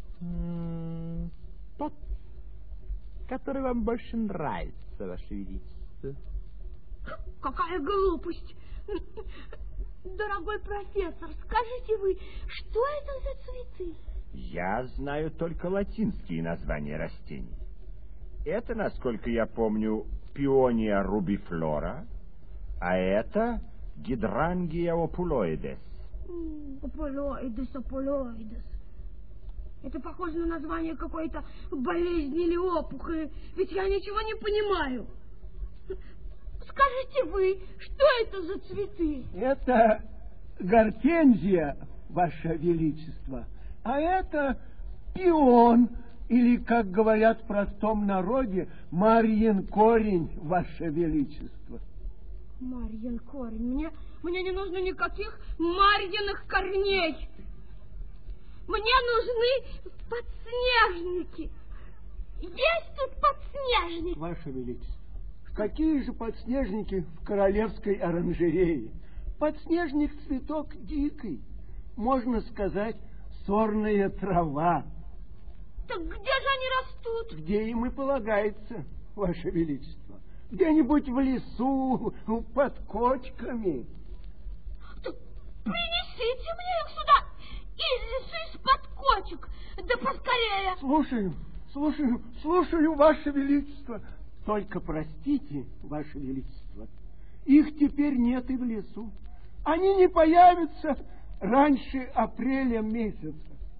Speaker 9: Тот, который вам больше нравится, Ваше Величество.
Speaker 5: Какая глупость! Дорогой профессор, скажите вы, что это за цветы?
Speaker 8: Я знаю только латинские названия растений. Это, насколько я помню, пиония рубифлора, а это гидрангия опулоидес.
Speaker 5: Опулоидес. Это похоже на название какой-то болезни или опухоли, ведь я ничего не понимаю. Скажите вы, что это за цветы?
Speaker 17: Это гортензия, Ваше Величество, а это пион, или, как говорят в простом народе, марьин корень, Ваше Величество.
Speaker 5: Марьин корень? Мне не нужно никаких марьиных корней. Мне нужны подснежники. Есть тут подснежники?
Speaker 17: Ваше Величество, какие же подснежники в королевской оранжерее? Подснежник цветок дикий, можно сказать, сорная трава.
Speaker 5: Так где же они растут?
Speaker 17: Где им и полагается, Ваше Величество. Где-нибудь в лесу, под кочками.
Speaker 5: Так принесите мне их сюда из лесу, из-под кочек, да поскорее.
Speaker 17: Слушаю, Ваше Величество. Только простите, Ваше Величество, их теперь нет и в лесу. Они не появятся раньше апреля месяца.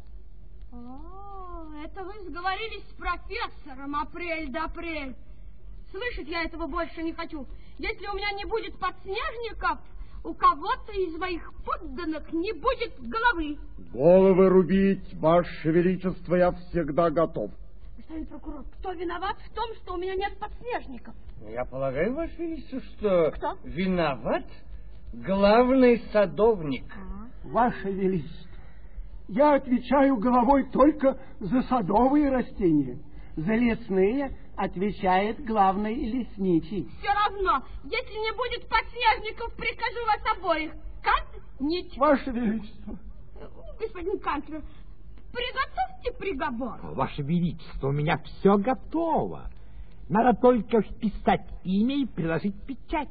Speaker 5: Это вы сговорились с профессором апрель до апрель. Слышать я этого больше не хочу. Если у меня не будет подснежников, у кого-то из моих подданных не будет головы.
Speaker 18: Головы рубить, Ваше Величество, я всегда готов.
Speaker 5: Господин прокурор, кто виноват в том, что у меня нет подснежников?
Speaker 12: Я полагаю, Ваше Величество, что
Speaker 5: Кто?
Speaker 12: виноват главный садовник.
Speaker 17: Ваше Величество, я отвечаю головой только за садовые растения. За лесные отвечает главный лесничий.
Speaker 5: Все равно, если не будет подснежников, прикажу вас обоих казнить.
Speaker 17: Ваше Величество.
Speaker 5: Господин канцлер, приготовьте приговор.
Speaker 9: Ваше Величество, у меня все готово. Надо только вписать имя и приложить печать.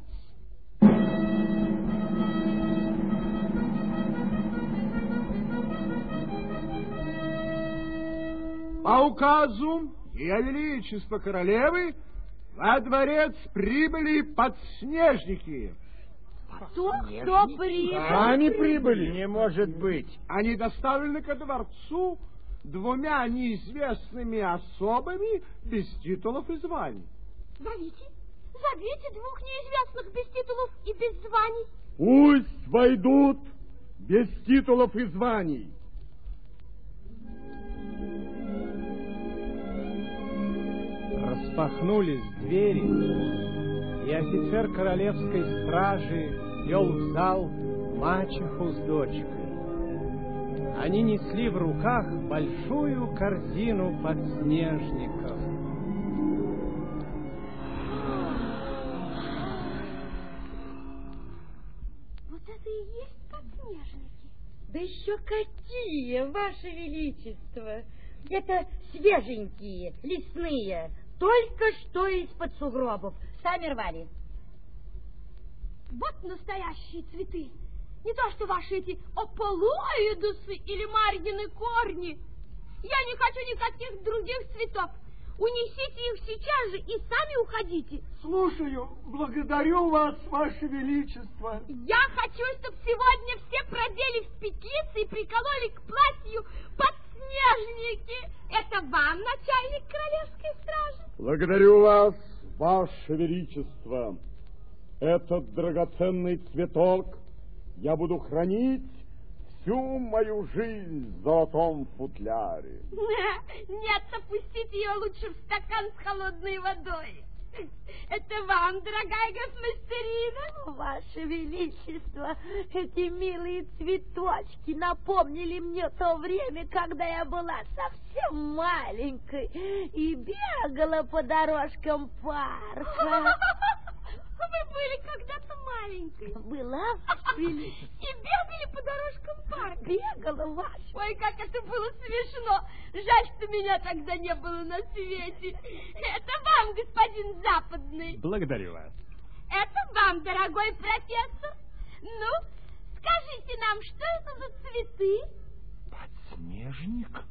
Speaker 1: По указу Ее Величества Королевы во дворец прибыли подснежники.
Speaker 5: Кто прибыл?
Speaker 8: Они прибыли, не может быть.
Speaker 1: Они доставлены ко дворцу двумя неизвестными особами без титулов и званий.
Speaker 5: Зовите двух неизвестных без титулов и без званий.
Speaker 18: Пусть войдут без титулов и званий.
Speaker 1: Распахнулись двери, и офицер королевской стражи вел в зал мачеху с дочкой. Они несли в руках большую корзину подснежников.
Speaker 5: Вот это и есть подснежники?
Speaker 11: Да еще какие, Ваше Величество! Это свеженькие, лесные, только что из-под сугробов. Сами рвали.
Speaker 5: Вот настоящие цветы. Не то, что ваши эти опулоидусы или марьины корни. Я не хочу никаких других цветов. Унесите их сейчас же и сами уходите.
Speaker 17: Слушаю. Благодарю вас, Ваше Величество.
Speaker 5: Я хочу, чтобы сегодня все продели в петлицы и прикололи к платью подснежники. Это вам, начальник королевской стражи?
Speaker 18: Благодарю вас, Ваше Величество. Этот драгоценный цветок я буду хранить всю мою жизнь в золотом футляре.
Speaker 5: Нет, опустите ее лучше в стакан с холодной водой. Это вам, дорогая гофмастерина.
Speaker 19: Ваше Величество, эти милые цветочки напомнили мне то время, когда я была совсем маленькой и бегала по дорожкам парка.
Speaker 5: Вы были когда-то маленькой.
Speaker 19: Была, Ваше Величество.
Speaker 5: И бегали по дорожкам парка.
Speaker 19: Бегала, Ваше.
Speaker 5: Ой, как это было смешно. Жаль, что меня тогда не было на свете. Это вам, господин Западный.
Speaker 13: Благодарю вас.
Speaker 5: Это вам, дорогой профессор. Ну, скажите нам, что это за цветы?
Speaker 18: Подснежник?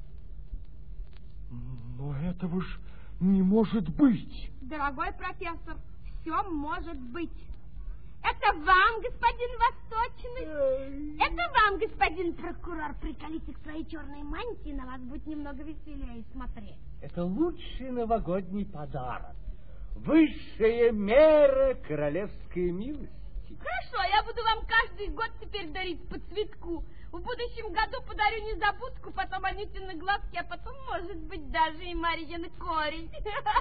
Speaker 18: Но этого ж не может быть.
Speaker 5: Дорогой профессор, все может быть. Это вам, господин Восточный. Это вам, господин прокурор. Приколите к своей черной мантии, на вас будет немного веселее смотреть.
Speaker 20: Это лучший новогодний подарок. Высшая мера королевской милости.
Speaker 5: Хорошо, я буду вам каждый год теперь дарить по цветку. В будущем году подарю незабудку, потом Анютины глазки, а потом, может быть, даже и Марьин корень.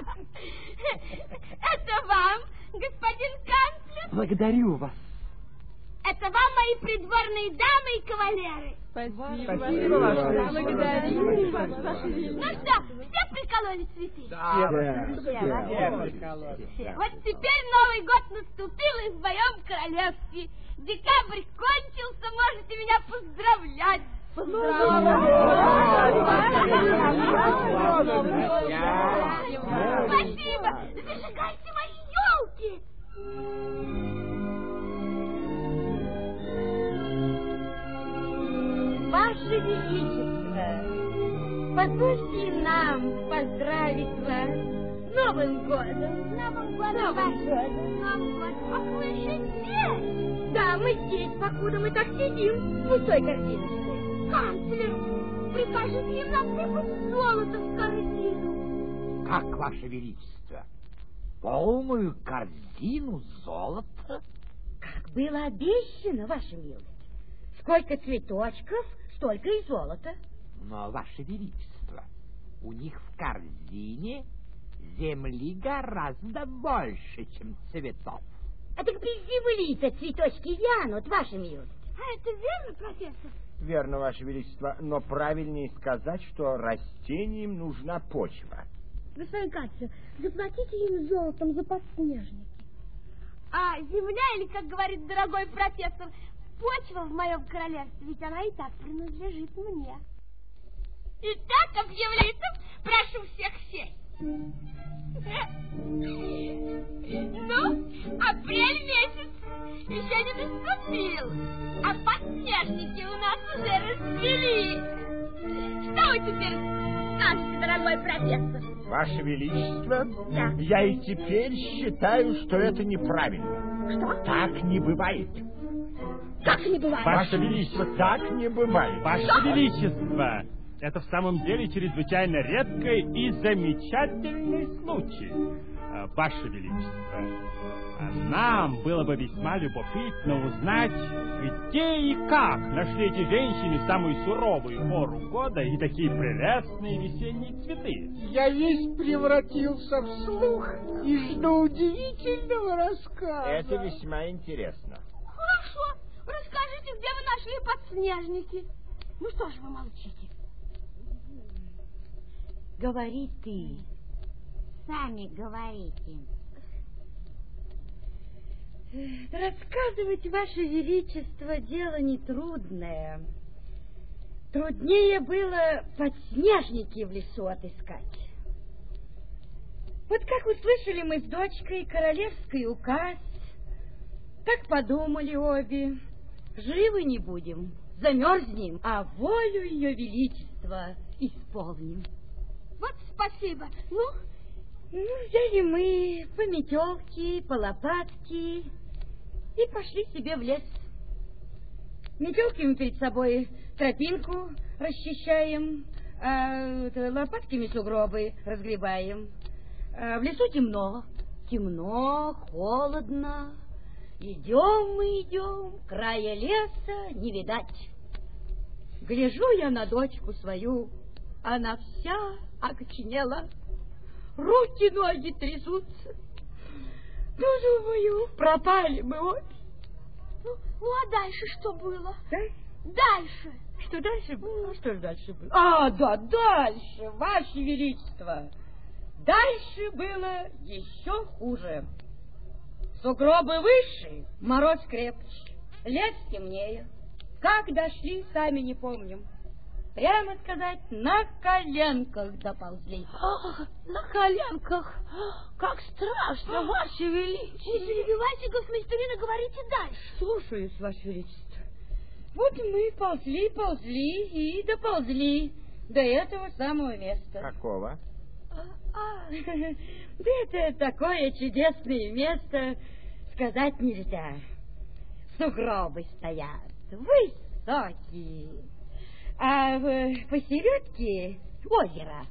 Speaker 5: Это вам, господин канцлер.
Speaker 18: Благодарю вас.
Speaker 5: Это вам, мои придворные дамы и кавалеры.
Speaker 7: Спасибо, Ваше. Благодарю вас.
Speaker 5: Ну что, все прикололи цветы?
Speaker 18: Все.
Speaker 5: Вот теперь Новый год наступил и в моем королевстве. Декабрь кончился, можете меня поздравлять. Спасибо. Зажигайте мои елки.
Speaker 11: Ваше Величество, позвольте нам поздравить вас с Новым годом.
Speaker 5: Новым годом, Новым годом. Ах, вы еще здесь?
Speaker 11: Да, мы здесь, покуда мы так сидим, в пустой корзиночке.
Speaker 5: Канцлер, прикажете им насыпать золото в корзину.
Speaker 8: Как, Ваше Величество? Полную корзину золота?
Speaker 11: Как было обещано, Ваша милость. Сколько цветочков, столько и золота.
Speaker 8: Но, Ваше Величество, у них в корзине земли гораздо больше, чем цветов.
Speaker 11: А так без земли-то цветочки вянут, Ваша милость.
Speaker 5: А это верно, профессор?
Speaker 8: Верно, Ваше Величество, но правильнее сказать, что растениям нужна почва.
Speaker 5: Господин канцлер, заплатите им золотом за подснежники. А земля, или, как говорит дорогой профессор, почва в моем королевстве, ведь она и так принадлежит мне. Итак, объявляется, прошу всех сесть. Ну, апрель месяц еще не наступил, а подснежники у нас уже расцвели. Что вы теперь скажете, дорогой профессор?
Speaker 8: Ваше Величество,
Speaker 5: Да.
Speaker 8: я и теперь считаю, что это неправильно.
Speaker 5: Что?
Speaker 8: Так не бывает.
Speaker 5: Как не бывает?
Speaker 8: Ваше Величество, так не бывает.
Speaker 13: Ваше Величество, это в самом деле чрезвычайно редкий и замечательный случай. Ваше Величество, нам было бы весьма любопытно узнать, где и как нашли эти женщины самую суровую пору года и такие прелестные весенние цветы.
Speaker 17: Я весь превратился в слух и жду удивительного рассказа.
Speaker 8: Это весьма интересно.
Speaker 5: Хорошо. Расскажите, где вы нашли подснежники? Ну что же вы молчите?
Speaker 11: Говори ты. Сами говорите. Рассказывать, Ваше Величество, дело нетрудное. Труднее было подснежники в лесу отыскать. Вот как услышали мы с дочкой королевский указ, так подумали обе. Живы не будем, замерзнем, а волю Ее Величества исполним.
Speaker 5: Вот спасибо. Ну,
Speaker 11: взяли мы по метелке, по лопатке и пошли себе в лес. Метелки мы перед собой тропинку расчищаем, а лопатками сугробы разгребаем. А в лесу темно, холодно. Идем мы, идем, края леса не видать. Гляжу я на дочку свою, она вся окоченела, руки, ноги трясутся. Ну, думаю, пропали мы обе.
Speaker 5: Ну, а дальше что было?
Speaker 11: Дальше. Что дальше было? Ну, что же дальше было? А, да, дальше, Ваше Величество. Дальше было еще хуже. Сугробы выше, мороз крепче, лес темнее. Как дошли, сами не помним. Прямо сказать, на коленках доползли.
Speaker 19: На коленках? Как страшно, Ваше Величество.
Speaker 5: Не перебивайте, госмейстерина, говорите дальше.
Speaker 11: Слушаюсь, Ваше Величество. Вот мы ползли и доползли до этого самого места.
Speaker 8: Какого?
Speaker 11: Да это такое чудесное место, сказать нельзя. Сугробы стоят, высокие. А посередке озеро.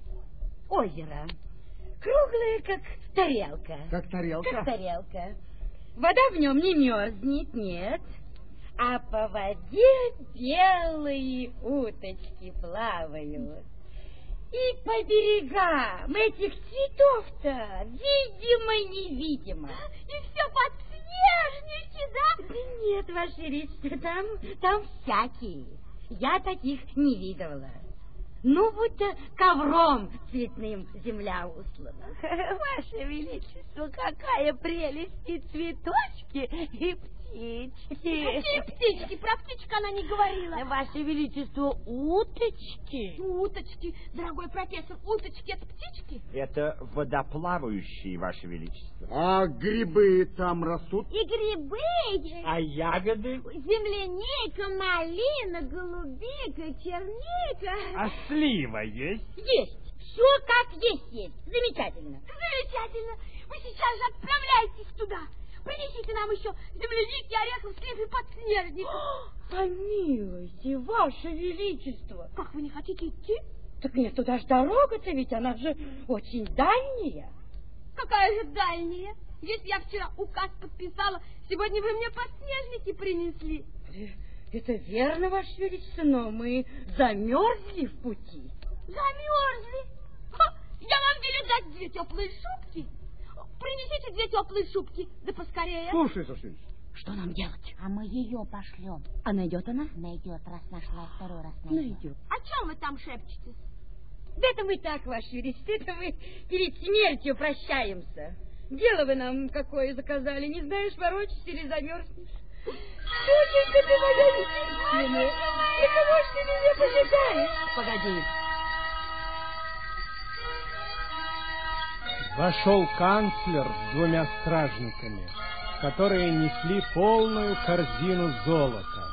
Speaker 11: Круглое, как тарелка.
Speaker 18: Как тарелка?
Speaker 11: Как тарелка. Вода в нем не мерзнет, нет. А по воде белые уточки плавают. И по берегам этих цветов-то видимо-невидимо.
Speaker 5: И все подснежники, да?
Speaker 11: Да нет, Ваше Величество, там всякие. Я таких не видывала. Ну, будто ковром цветным земля услана.
Speaker 19: Ваше Величество, какая прелесть! И цветочки, и птички.
Speaker 5: Какие птички? Про птичек она не говорила.
Speaker 19: Ваше Величество, уточки.
Speaker 5: Уточки, дорогой профессор, уточки — это птички?
Speaker 8: Это водоплавающие, Ваше Величество.
Speaker 18: А грибы там растут?
Speaker 5: И грибы,
Speaker 13: А ягоды?
Speaker 5: земляника, малина, голубика, черника.
Speaker 13: А слива есть?
Speaker 11: Есть. Все как есть. Замечательно.
Speaker 5: Замечательно. Вы сейчас же отправляйтесь туда. Принесите нам еще земляники, орехов, слив и подснежников.
Speaker 11: Помилуйте, Ваше Величество.
Speaker 5: Как, вы не хотите идти?
Speaker 11: Так нет, туда ж дорога-то, ведь она же очень дальняя.
Speaker 5: Какая же дальняя? Если я вчера указ подписала, сегодня вы мне подснежники принесли.
Speaker 11: Это верно, Ваше Величество, но мы замерзли в пути.
Speaker 5: Замерзли? Ха, я вам велю дать 2 теплые шубки. Принесите 2 теплые шубки, да поскорее.
Speaker 18: Слушай, Сашич.
Speaker 11: Что нам делать?
Speaker 19: А мы ее пошлем.
Speaker 11: А найдет она?
Speaker 19: Найдет, раз нашла, второй раз найдет.
Speaker 5: О чем вы там шепчетесь?
Speaker 11: Да это мы так, Ваше Величество, это мы перед смертью прощаемся. Дело вы нам какое заказали, не знаешь, ворочишься или замерзнешь. Доченька ты моя единственная, для кого ж ты меня пожидаешь? Погоди.
Speaker 1: Вошел канцлер с 2 стражниками, которые несли полную корзину золота.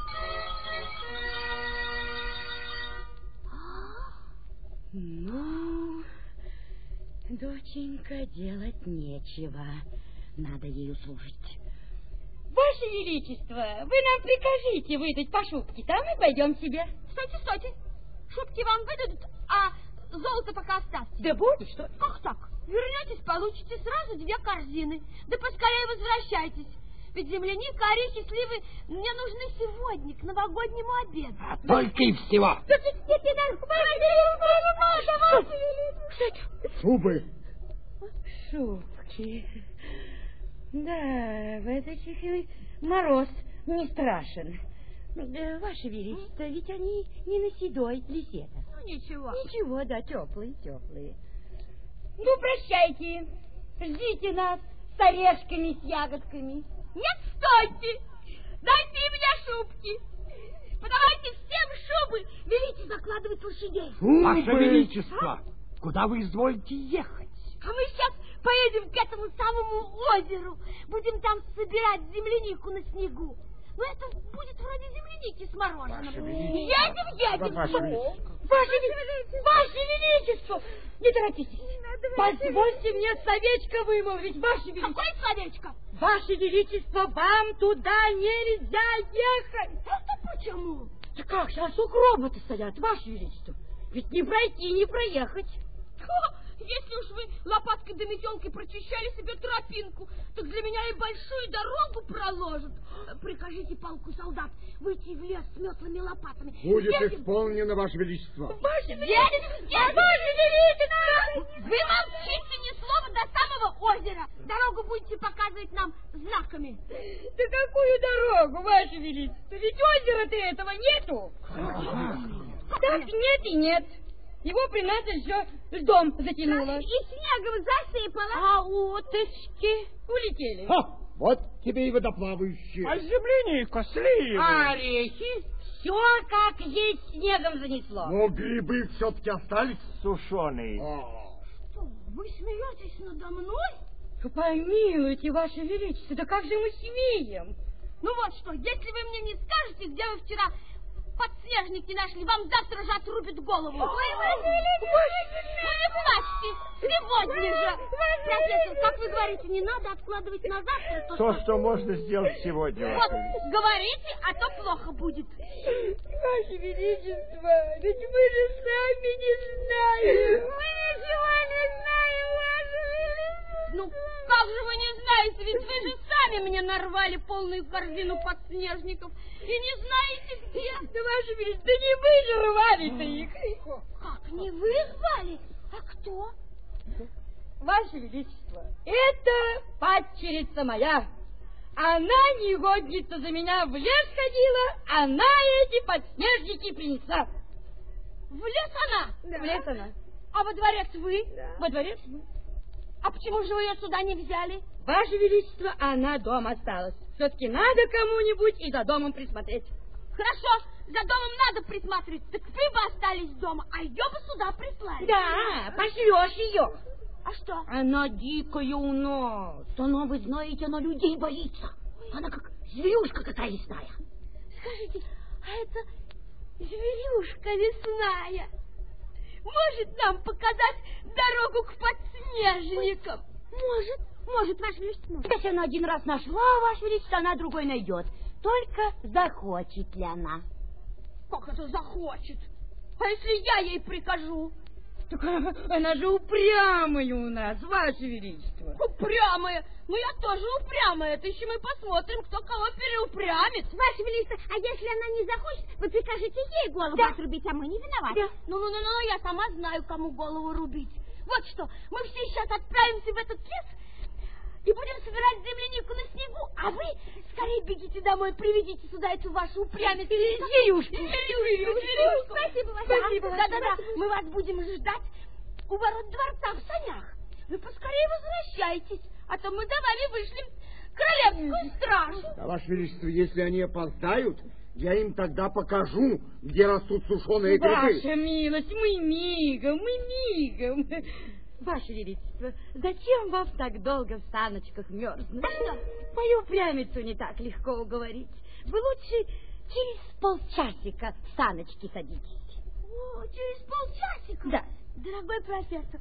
Speaker 11: Ну, доченька, делать нечего. Надо ею служить. Ваше Величество, вы нам прикажите выдать по шубке, там и пойдем себе.
Speaker 5: Стойте, стойте. Шубки вам выдадут, а золото пока оставьте.
Speaker 11: Да будет, что ли?
Speaker 5: Как так? Вернетесь, получите сразу 2 корзины. Да поскорее возвращайтесь. Ведь земляника, орехи, сливы мне нужны сегодня, к новогоднему обеду.
Speaker 3: А только и всего.
Speaker 18: Шубы.
Speaker 11: Шубки. Да, в этой мороз не страшен. Да, Ваше Величество, ведь они не на седой лисета.
Speaker 5: Ну, ничего.
Speaker 11: Ничего, да, теплые. Ну, прощайте. Ждите нас с орешками, с ягодками.
Speaker 5: Нет, стойте! Дайте и мне шубки! Подавайте всем шубы! Велите закладывать лошадей!
Speaker 3: Ваше Величество, куда вы изволите ехать?
Speaker 5: А мы сейчас поедем к этому самому озеру. Будем там собирать землянику на снегу. Ну, это будет вроде земляники с мороженым. Едем!
Speaker 11: Ваше Величество! Не торопитесь. Позвольте мне словечко вымолвить, Ваше Величество.
Speaker 5: Какое словечко?
Speaker 11: Ваше Величество, вам туда нельзя ехать.
Speaker 5: Это почему?
Speaker 11: Да как же, а сугробы-то стоят, Ваше Величество. Ведь не пройти, не проехать.
Speaker 5: Если уж вы лопаткой да метелкой прочищали себе тропинку, так для меня и большую дорогу проложат. Прикажите полку солдат выйти в лес с метлами и лопатами.
Speaker 18: Будет исполнено, Ваше Величество.
Speaker 5: Ваше Величество! Ваше Величество! Вы молчите ни слова до самого озера. Дорогу будете показывать нам
Speaker 11: Величество, ведь озера-то этого нету. Так нет и нет. Его при нас еще льдом затянуло.
Speaker 5: И снегом засыпало.
Speaker 11: А уточки улетели.
Speaker 18: Ха! Вот тебе и водоплавающие.
Speaker 9: А земляника, сливы.
Speaker 11: Орехи все как есть снегом занесло.
Speaker 18: Но грибы все-таки остались.
Speaker 9: Сушеные.
Speaker 5: Что, вы смеетесь надо мной?
Speaker 11: Помилуйте, Ваше Величество, да как же мы смеем?
Speaker 5: Ну вот что, если вы мне не скажете, где вы вчера подснежники нашли, вам завтра же отрубят голову. Ой, Ваше Величество! Ну не плачьте, сегодня же. Профессор, как вы говорите, не надо откладывать на завтра
Speaker 9: То, что можно сделать сегодня.
Speaker 5: Вот, говорите, а то плохо будет.
Speaker 11: Ваше Величество, ведь мы же сами не знаем.
Speaker 5: Мы ничего не знаем, Ваше Величество. Ну, как же вы не знаете, ведь вы же сами мне нарвали полную корзину подснежников и не знаете где.
Speaker 11: Да, Ваше Величество, да не вы же рвали-то их.
Speaker 5: Как, не вы рвали? А кто?
Speaker 11: Ваше Величество, это падчерица моя. Она, негодница, за меня в лес ходила, она эти подснежники принесла.
Speaker 5: В лес она?
Speaker 11: Да. В лес она.
Speaker 5: А во дворец вы?
Speaker 11: Да. Во дворец мы.
Speaker 5: А почему же вы ее сюда не взяли?
Speaker 11: Ваше Величество, она дома осталась. Все-таки надо кому-нибудь и за домом присмотреть.
Speaker 5: Хорошо, за домом надо присматривать. Так вы бы остались дома, а ее бы сюда прислали.
Speaker 11: Да, пошлешь ее.
Speaker 5: А что?
Speaker 11: Она дикая у нас. Она, вы знаете, она людей боится. Она как зверюшка какая лесная.
Speaker 5: Скажите, а это зверюшка лесная может нам показать дорогу к подснежникам? Может, Ваше Величество.
Speaker 11: Если она один раз нашла, Ваше Величество, она другой найдет. Только захочет ли она?
Speaker 5: Как это захочет? А если я ей прикажу?
Speaker 11: Так она же упрямая у нас, Ваше Величество.
Speaker 5: Упрямая? Ну, я тоже упрямая. Это еще мы посмотрим, кто кого переупрямит.
Speaker 4: Ваше Величество, а если она не захочет, вы прикажете ей голову отрубить, а мы не виноваты.
Speaker 5: Да. Ну, я сама знаю, кому голову рубить. Вот что, мы все сейчас отправимся в этот лес и будем собирать землянику на снегу, а вы скорее бегите домой, приведите сюда эту вашу упрямицу.
Speaker 11: Зверюшку.
Speaker 5: Спасибо, Ваше. Да, мы вас будем ждать у ворот дворца в санях. Вы поскорее возвращайтесь, а то мы за вами вышлем королевскую стражу.
Speaker 18: Да, Ваше Величество, если они опоздают, я им тогда покажу, где растут сушеные грибы.
Speaker 11: Ваша милость, мы мигом. Ваше Величество, зачем вам так долго в саночках мерзнуть? Мою упрямицу не так легко уговорить. Вы лучше через полчасика в саночки садитесь.
Speaker 5: О, через полчасика?
Speaker 11: Да.
Speaker 5: Дорогой профессор,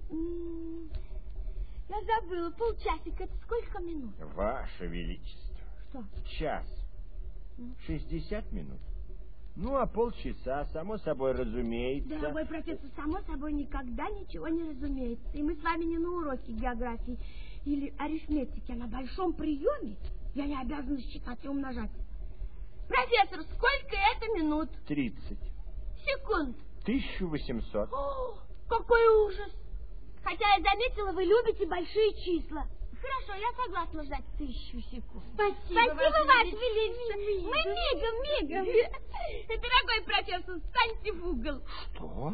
Speaker 5: я забыла, полчасика, это сколько минут?
Speaker 8: Ваше Величество.
Speaker 5: Что?
Speaker 8: Час. 60 минут. Ну, а полчаса, само собой, разумеется.
Speaker 5: Дорогой профессор, само собой никогда ничего не разумеется. И мы с вами не на уроке географии или арифметики, а на большом приеме. Я не обязана считать и умножать. Профессор, сколько это минут?
Speaker 8: 30.
Speaker 5: Секунд.
Speaker 8: 1800.
Speaker 5: О, какой ужас. Хотя я заметила, вы любите большие числа. Хорошо, я согласна ждать 1000 секунд.
Speaker 11: Спасибо,
Speaker 5: Ваше Величество. Мы мигом. Дорогой профессор, встаньте в угол.
Speaker 8: Что?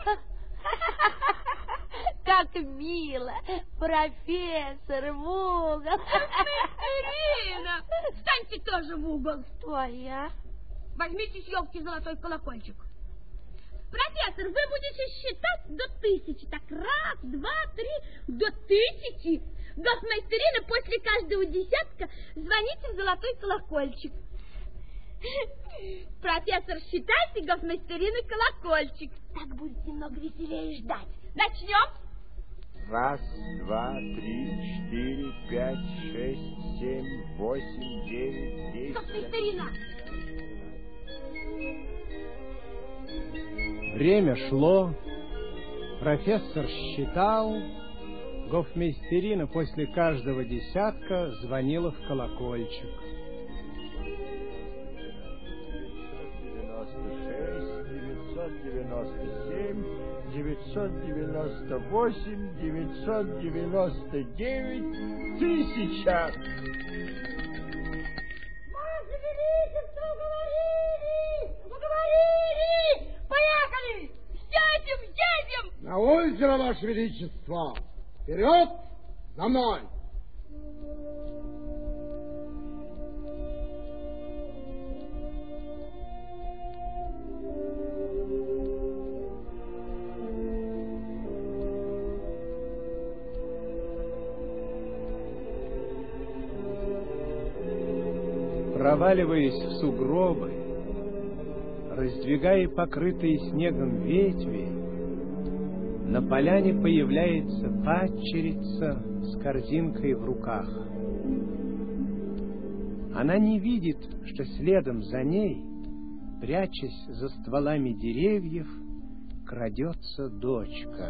Speaker 19: Как мило, профессор в угол.
Speaker 5: Ирина, встаньте тоже в угол.
Speaker 19: Что я?
Speaker 5: Возьмите с елки золотой колокольчик. Профессор, вы будете считать до 1000. Так, 1, 2, 3, до 1000. Гофмейстерина после каждого десятка звоните в золотой колокольчик. Профессор, считайте гофмейстерина колокольчик. Так будет немного веселее ждать. Начнем.
Speaker 8: 1, 2, 3, 4, 5, 6, 7, 8, 9, 10.
Speaker 5: Гофмейстерина.
Speaker 1: Время шло, профессор считал, гофмейстерина после каждого десятка звонила в колокольчик.
Speaker 8: 997, 998, 999, 1000.
Speaker 5: Ваше Величество!
Speaker 18: На озеро, Ваше Величество! Вперед! За мной!
Speaker 1: Проваливаясь в сугробы, раздвигая покрытые снегом ветви, на поляне появляется падчерица с корзинкой в руках. Она не видит, что следом за ней, прячась за стволами деревьев, крадется дочка.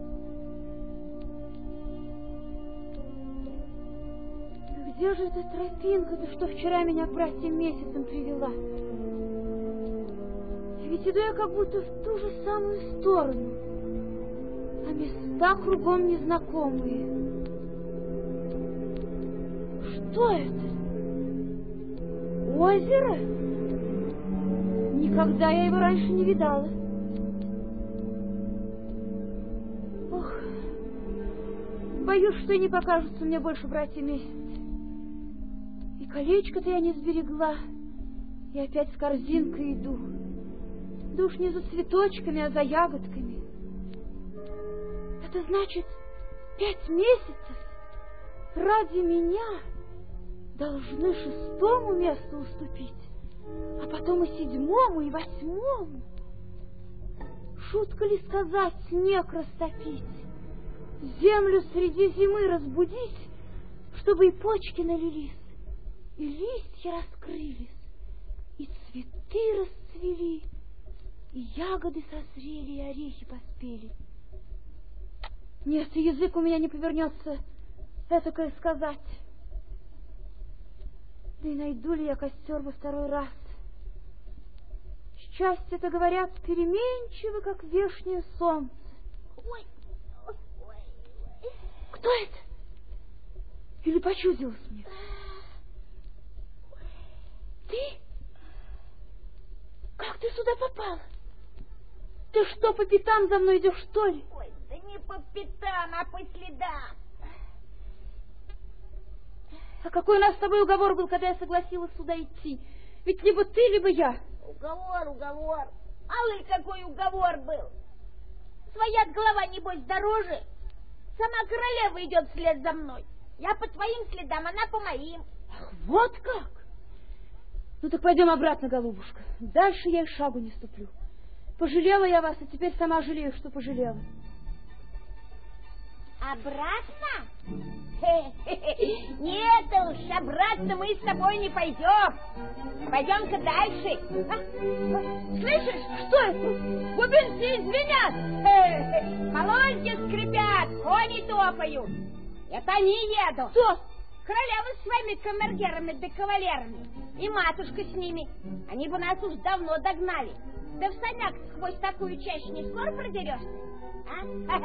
Speaker 5: Где же эта тропинка-то, что вчера меня к братьям месяцем привела? Ведь иду я как будто в ту же самую сторону, а места кругом незнакомые. Что это? Озеро? Никогда я его раньше не видала. Ох, боюсь, что и не покажутся мне больше братья месяцы. И колечко-то я не сберегла, и опять с корзинкой иду. Да уж не за цветочками, а за ягодками. Это значит, 5 месяцев ради меня должны 6-му месту уступить, а потом и 7-му, и 8-му. Шутка ли сказать, снег растопить, землю среди зимы разбудить, чтобы и почки налились, и листья раскрылись, и цветы расцвели, и ягоды созрели, и орехи поспели. Нет, и язык у меня не повернется этакое сказать. Да и найду ли я костер во второй раз? Счастье-то, говорят, переменчиво, как вешнее солнце.
Speaker 19: Ой, ой, ой.
Speaker 5: Кто это? Или почудилось мне? Ты? Как ты сюда попала? Ты что, по пятам за мной идешь, что ли?
Speaker 19: Ой, да не по пятам, а по следам.
Speaker 5: А какой у нас с тобой уговор был, когда я согласилась сюда идти? Ведь либо ты, либо я.
Speaker 19: Уговор. Аллы, какой уговор был. Своя голова, небось, дороже. Сама королева идет вслед за мной. Я по твоим следам, она по моим.
Speaker 5: Ах, вот как? Ну так пойдем обратно, голубушка. Дальше я и шагу не ступлю. Пожалела я вас, а теперь сама жалею, что пожалела.
Speaker 19: Обратно? Нет уж, обратно мы с тобой не пойдем. Пойдем-ка дальше.
Speaker 5: Слышишь, что это? Бубенцы звенят.
Speaker 19: Полозья скрипят, кони топают. Это они едут.
Speaker 5: Кто?
Speaker 19: Королева с своими камергерами да кавалерами. И матушка с ними. Они бы нас уж давно догнали. Да в санях сквозь такую чащу не скоро продерешься? А?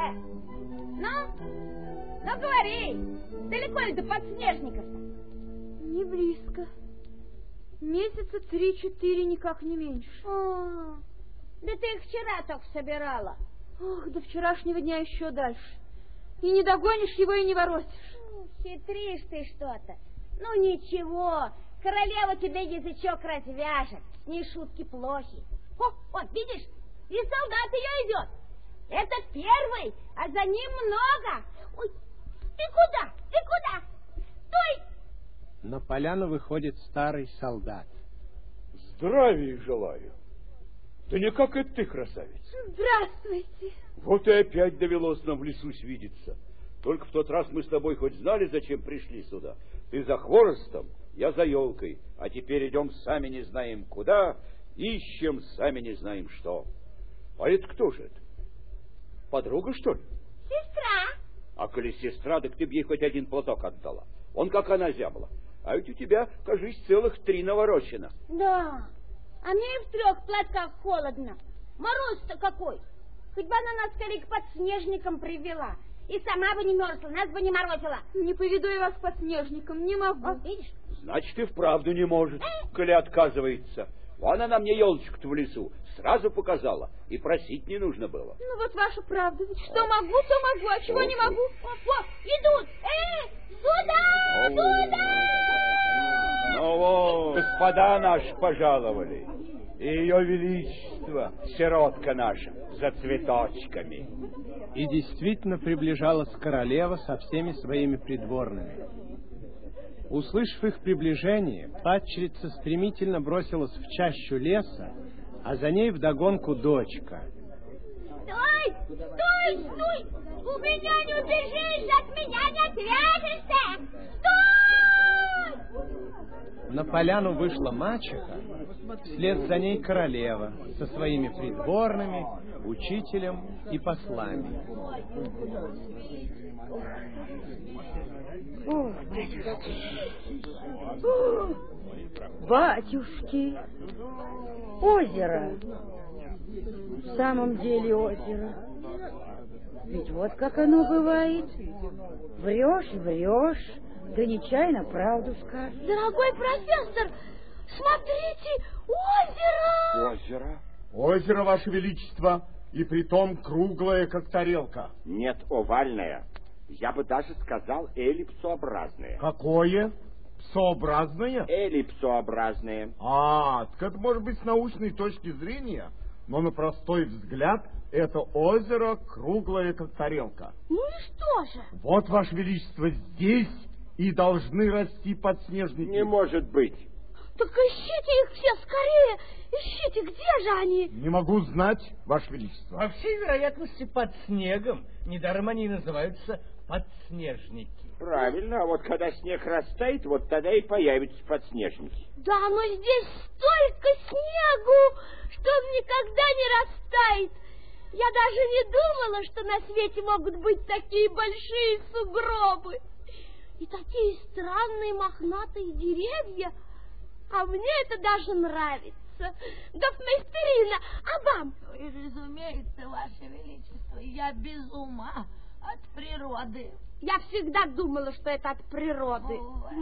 Speaker 19: Ну, говори. Далеко ли до подснежников-то?
Speaker 5: Не близко. Месяца 3-4, никак не меньше.
Speaker 19: О, да ты их вчера только собирала.
Speaker 5: Ох, до вчерашнего дня еще дальше. И не догонишь его, и не воротишь.
Speaker 19: Хитришь ты что-то. Ну ничего, королева тебе язычок развяжет. С ней шутки плохи. О, видишь, и солдат ее идет. Это первый, а за ним много. Ой, ты куда? Стой!
Speaker 1: На поляну выходит старый солдат.
Speaker 6: Здравия желаю. Да не как это ты, красавица.
Speaker 5: Здравствуйте.
Speaker 6: Вот и опять довелось нам в лесу свидеться. Только в тот раз мы с тобой хоть знали, зачем пришли сюда. Ты за хворостом, я за елкой. А теперь идем сами не знаем куда, ищем сами не знаем что. А это кто же это? Подруга, что ли?
Speaker 19: Сестра.
Speaker 6: А коли сестра, так ты б ей хоть один платок отдала. Он как она зябла. А ведь у тебя, кажись, целых 3 наворочено.
Speaker 19: Да, а мне и в 3 платках холодно. Мороз-то какой. Хоть бы она нас скорее к подснежникам привела. И сама бы не мерзла, нас бы не морозила.
Speaker 5: Не поведу я вас к подснежникам, не могу.
Speaker 19: Видишь?
Speaker 6: Значит, и вправду не может, коли отказывается.
Speaker 3: Вон она мне елочку-то в лесу сразу показала, и просить не нужно было.
Speaker 5: Ну вот ваша правда, ведь что могу, то могу, а чего не могу? О, идут! Сюда! Сюда!
Speaker 3: Ну вот, господа наши пожаловали, и ее величество, сиротка наша, за цветочками.
Speaker 1: И действительно приближалась королева со всеми своими придворными. Услышав их приближение, падчерица стремительно бросилась в чащу леса, а за ней вдогонку дочка.
Speaker 5: Стой! Стой! Стой! У меня не убежишь, от меня не отвяжешься! Стой!
Speaker 1: На поляну вышла мачеха, вслед за ней королева со своими придворными, учителем и послами.
Speaker 11: О, батюшки, озеро. В самом деле озеро. Ведь вот как оно бывает. Врешь, да нечаянно правду скажешь.
Speaker 5: Дорогой профессор, смотрите, озеро!
Speaker 18: Озеро? Озеро, Ваше Величество, и притом круглое, как тарелка.
Speaker 8: Нет, овальное. Я бы даже сказал эллипсообразное.
Speaker 18: Какое? Псообразное?
Speaker 8: Эллипсообразное.
Speaker 18: Так это может быть с научной точки зрения, но на простой взгляд это озеро круглое, как тарелка.
Speaker 5: Ну и что же?
Speaker 18: Вот, Ваше Величество, здесь и должны расти подснежники.
Speaker 8: Не может быть.
Speaker 5: Так ищите их все скорее! Ищите, где же они?
Speaker 18: Не могу знать, Ваше Величество.
Speaker 20: По всей вероятности, под снегом. Недаром они называются подснежники.
Speaker 8: Правильно, а вот когда снег растает, вот тогда и появятся подснежники.
Speaker 5: Да, но здесь столько снегу, что он никогда не растает. Я даже не думала, что на свете могут быть такие большие сугробы. И такие странные мохнатые деревья. А мне это даже нравится. Гофмейстерина, а вам?
Speaker 19: Ой, разумеется, Ваше Величество, я без ума от природы.
Speaker 5: Я всегда думала, что это от природы.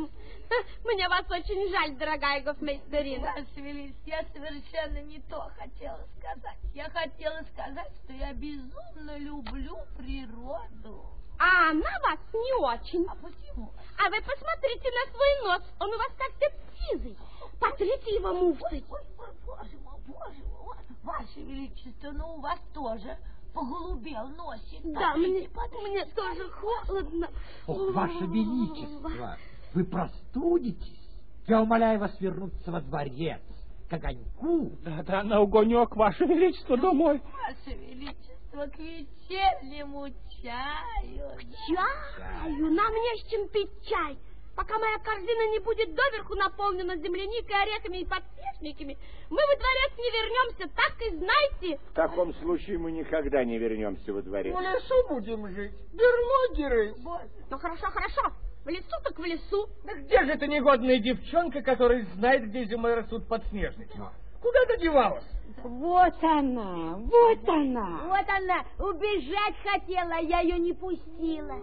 Speaker 5: Мне вас очень жаль, дорогая гофмейстерина.
Speaker 19: Ваше Величество, я совершенно не то хотела сказать. Я хотела сказать, что я безумно люблю природу.
Speaker 5: А она вас не очень.
Speaker 19: А почему?
Speaker 5: А вы посмотрите на свой нос, он у вас как-то сизый. Потрите его муфтой.
Speaker 19: Ой, боже мой, Ваше Величество, ну у вас тоже поголубел носик.
Speaker 5: Да, мне тоже холодно.
Speaker 9: Ваше Величество, вы простудитесь. Я умоляю вас вернуться во дворец к огоньку.
Speaker 13: Да, на огонек, Ваше Величество, домой.
Speaker 19: Ваше Величество, к вечернему чаю.
Speaker 5: К чаю? Нам не с чем пить чай. Пока моя корзина не будет доверху наполнена земляникой, орехами и подснежниками, мы во дворец не вернемся, так и знайте.
Speaker 8: В таком случае мы никогда не вернемся во дворец.
Speaker 18: В лесу будем жить, берлогеры.
Speaker 5: Ну хорошо, в лесу так в лесу.
Speaker 20: Да где же эта негодная девчонка, которая знает, где зимой растут подснежники? Куда ты девалась?
Speaker 11: Вот она.
Speaker 19: Вот она, убежать хотела, я ее не пустила.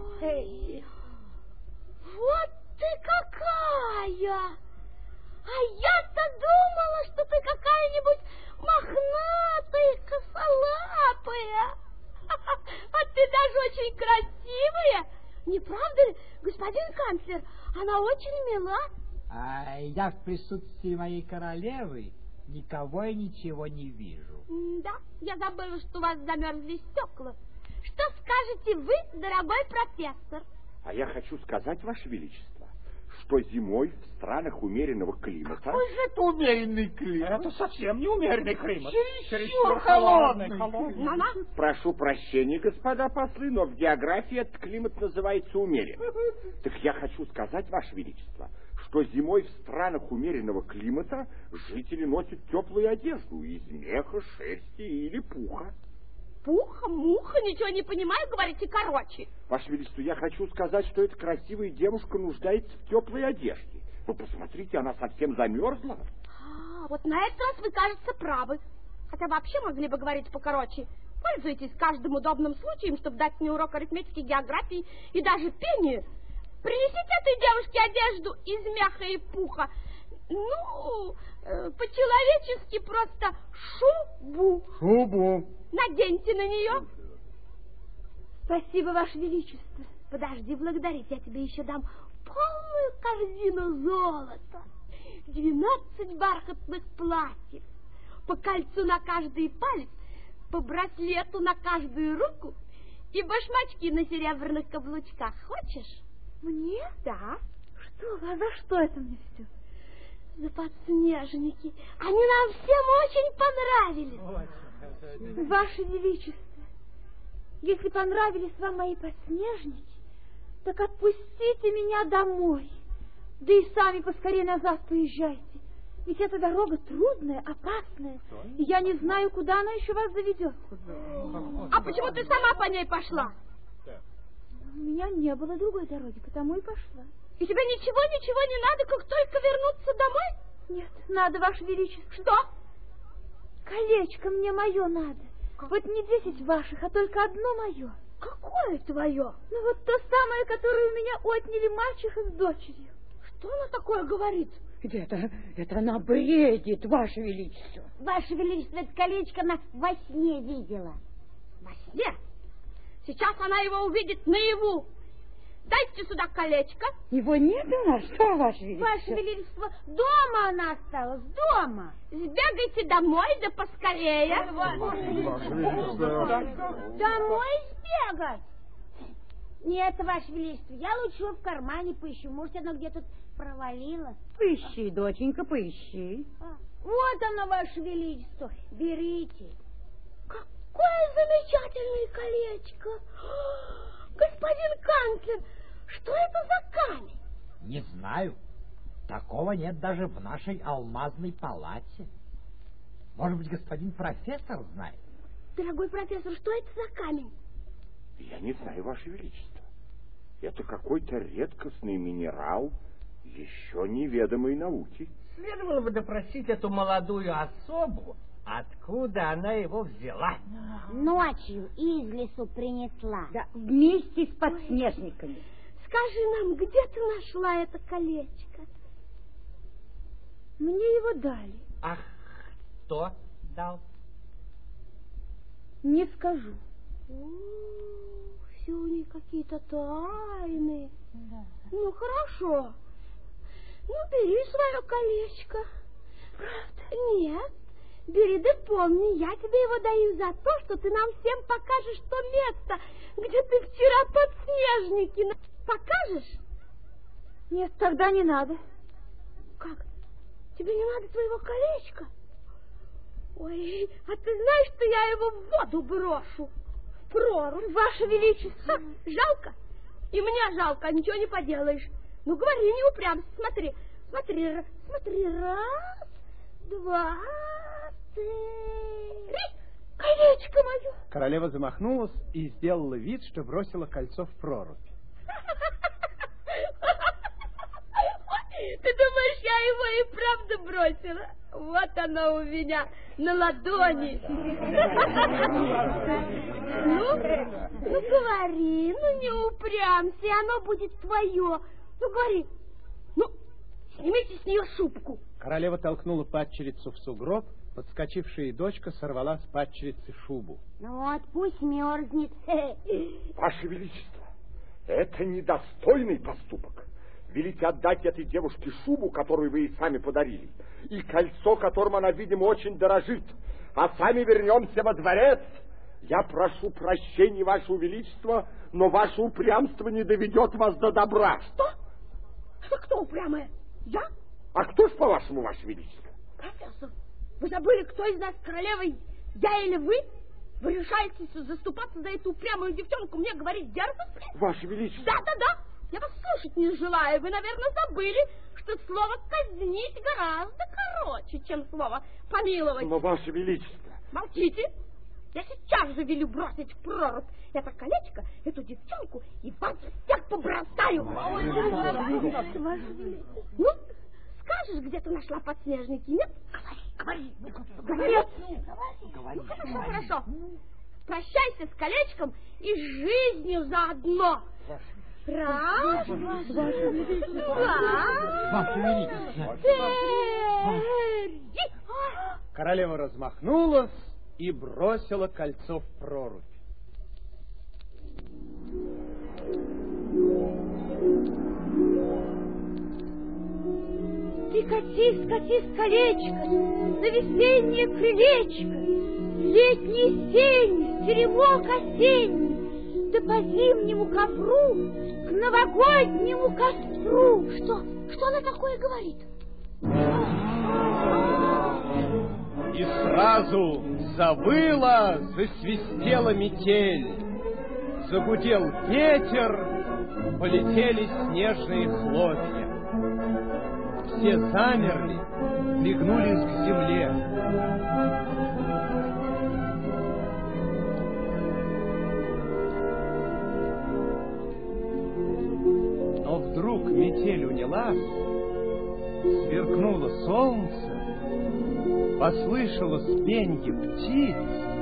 Speaker 5: Вот ты какая! А я-то думала, что ты какая-нибудь мохнатая, косолапая. А ты даже очень красивая. Не правда ли, господин канцлер? Она очень мила.
Speaker 9: А я в присутствии моей королевы никого и ничего не вижу.
Speaker 5: Да, я забыла, что у вас замерзли стекла. Что скажете вы, дорогой профессор?
Speaker 8: А я хочу сказать, Ваше Величество, что зимой в странах умеренного климата...
Speaker 18: Какой же это умеренный климат?
Speaker 13: Это совсем не умеренный климат.
Speaker 18: Чересчур холодный.
Speaker 8: Прошу прощения, господа послы, но в географии этот климат называется умеренным. Так я хочу сказать, Ваше Величество, что зимой в странах умеренного климата жители носят теплую одежду из меха, шерсти или пуха.
Speaker 5: Пуха, муха, ничего не понимаю, говорите короче.
Speaker 8: Ваше Величество, я хочу сказать, что эта красивая девушка нуждается в теплой одежде. Вы посмотрите, она совсем замерзла.
Speaker 5: Вот на этот раз вы, кажется, правы. Хотя вообще могли бы говорить покороче. Пользуйтесь каждым удобным случаем, чтобы дать мне урок арифметики, географии и даже пению. Принесите этой девушке одежду из меха и пуха. Ну, по-человечески просто шубу.
Speaker 18: Шубу.
Speaker 5: Наденьте на нее. Спасибо, Ваше Величество. Подожди благодарить, я тебе еще дам полную корзину золота. 12 бархатных платьев, по кольцу на каждый палец, по браслету на каждую руку и башмачки на серебряных каблучках. Хочешь? Мне? Да. Что? А за что это мне все? За подснежники. Они нам всем очень понравились. Ваше Величество, если понравились вам мои подснежники, так отпустите меня домой. Да и сами поскорее назад поезжайте. Ведь эта дорога трудная, опасная, и я не знаю, куда она еще вас заведет. А почему ты сама по ней пошла? У меня не было другой дороги, потому и пошла. И тебе ничего не надо, как только вернуться домой? Нет, надо, Ваше Величество. Что? Колечко мне мое надо. Вот не 10 ваших, а только одно мое. Какое твое? Ну вот то самое, которое у меня отняли мачеха с дочерью. Что она такое говорит?
Speaker 11: Это она бредит, Ваше Величество.
Speaker 19: Ваше Величество, это колечко она во сне видела.
Speaker 5: Во сне? Сейчас она его увидит наяву. Дайте сюда колечко.
Speaker 11: Его нет у нас, что, Ваше Величество?
Speaker 19: Ваше Величество, дома она осталась, дома.
Speaker 5: Сбегайте домой, да поскорее.
Speaker 19: Домой сбегать? Нет, Ваше Величество, я лучше его в кармане поищу. Может, оно где-то провалилось.
Speaker 11: Поищи, доченька, поищи.
Speaker 19: Вот оно, Ваше Величество, берите.
Speaker 5: Какое замечательное колечко. Господин канцлер, что это за камень?
Speaker 9: Не знаю. Такого нет даже в нашей алмазной палате. Может быть, господин профессор знает?
Speaker 5: Дорогой профессор, что это за камень?
Speaker 8: Я не знаю, Ваше Величество. Это какой-то редкостный минерал еще неведомой науки.
Speaker 20: Следовало бы допросить эту молодую особу, откуда она его взяла.
Speaker 19: Ночью из лесу принесла.
Speaker 11: Да, вместе с подснежниками.
Speaker 5: Скажи нам, где ты нашла это колечко? Мне его дали.
Speaker 20: Ах, кто дал?
Speaker 5: Не скажу. Все у них какие-то тайны. Да. Ну, хорошо. Ну, бери свое колечко. Правда? Нет. Бери, да помни, я тебе его даю за то, что ты нам всем покажешь то место, где ты вчера подснежники. Покажешь? Нет, тогда не надо. Как? Тебе не надо твоего колечка? Ой, а ты знаешь, что я его в воду брошу? В прорубь, Ваше Величество. Жалко? И мне жалко, ничего не поделаешь. Ну, говори, не упрямься, смотри. Смотри, раз, два, три. Колечко мое.
Speaker 1: Королева замахнулась и сделала вид, что бросила кольцо в прорубь.
Speaker 5: Ты думаешь, я его и правда бросила? Вот оно у меня на ладони. Ну, говори, ну не упрямься, оно будет твое. Ну, говори, ну, снимите с нее шубку.
Speaker 1: Королева толкнула падчерицу в сугроб, подскочившая дочка сорвала с падчерицы шубу.
Speaker 19: Ну вот, пусть мерзнет.
Speaker 8: Ваше Величество, это недостойный поступок. Велите отдать этой девушке шубу, которую вы ей сами подарили, и кольцо, которым она, видимо, очень дорожит, а сами вернемся во дворец. Я прошу прощения, Ваше Величество, но ваше упрямство не доведет вас до добра.
Speaker 5: Что? А кто упрямая? Я?
Speaker 8: А кто ж, по-вашему, Ваше Величество?
Speaker 5: Профессор, вы забыли, кто из нас королевой, я или вы? Вы решаетесь заступаться за эту упрямую девчонку, мне говорить дерзостно?
Speaker 8: Ваше Величество.
Speaker 5: Да. Я вас слушать не желаю. Вы, наверное, забыли, что слово «казнить» гораздо короче, чем слово «помиловать».
Speaker 8: Но, Ваше Величество...
Speaker 5: Молчите. Я сейчас же велю бросить в прорубь это колечко, эту девчонку, и вас всех побросаю. Ну, скажешь, где ты нашла подснежники, нет? Говори. Нет. Ну, хорошо. Прощайся с колечком и с жизнью заодно. Раз, два,
Speaker 9: Ваше Величество.
Speaker 5: три.
Speaker 1: Королева размахнулась и бросила кольцо в прорубь.
Speaker 5: Ты катись, катись, колечко, на весеннее крылечко, летний сень, теремок осенний, да по зимнему ковру, к новогоднему костру. Что она такое говорит?
Speaker 1: И сразу завыла, засвистела метель, загудел ветер, полетели снежные хлопья. Все замерли, пригнулись к земле. Но вдруг метель унялась, сверкнуло солнце, послышалось пенье птиц,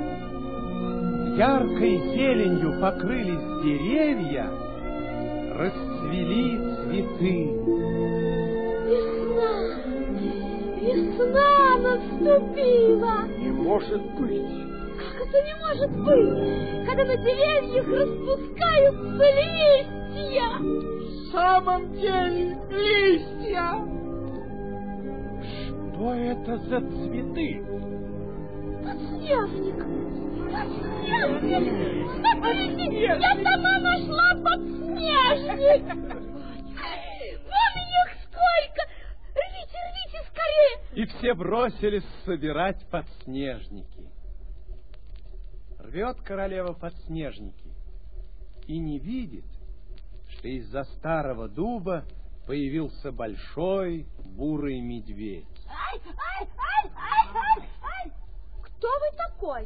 Speaker 1: яркой зеленью покрылись деревья, расцвели цветы.
Speaker 5: Весна наступила.
Speaker 3: Не может быть.
Speaker 5: Как это не может быть, когда на деревьях распускаются листья?
Speaker 17: В самом деле листья.
Speaker 1: Что это за цветы?
Speaker 5: Подснежник. Подснежник. Смотрите, я сама нашла подснежник. Вон их сколько. Рвите скорее.
Speaker 1: И все бросились собирать подснежники. Рвет королева подснежники и не видит, что из-за старого дуба появился большой бурый медведь.
Speaker 5: Кто вы такой?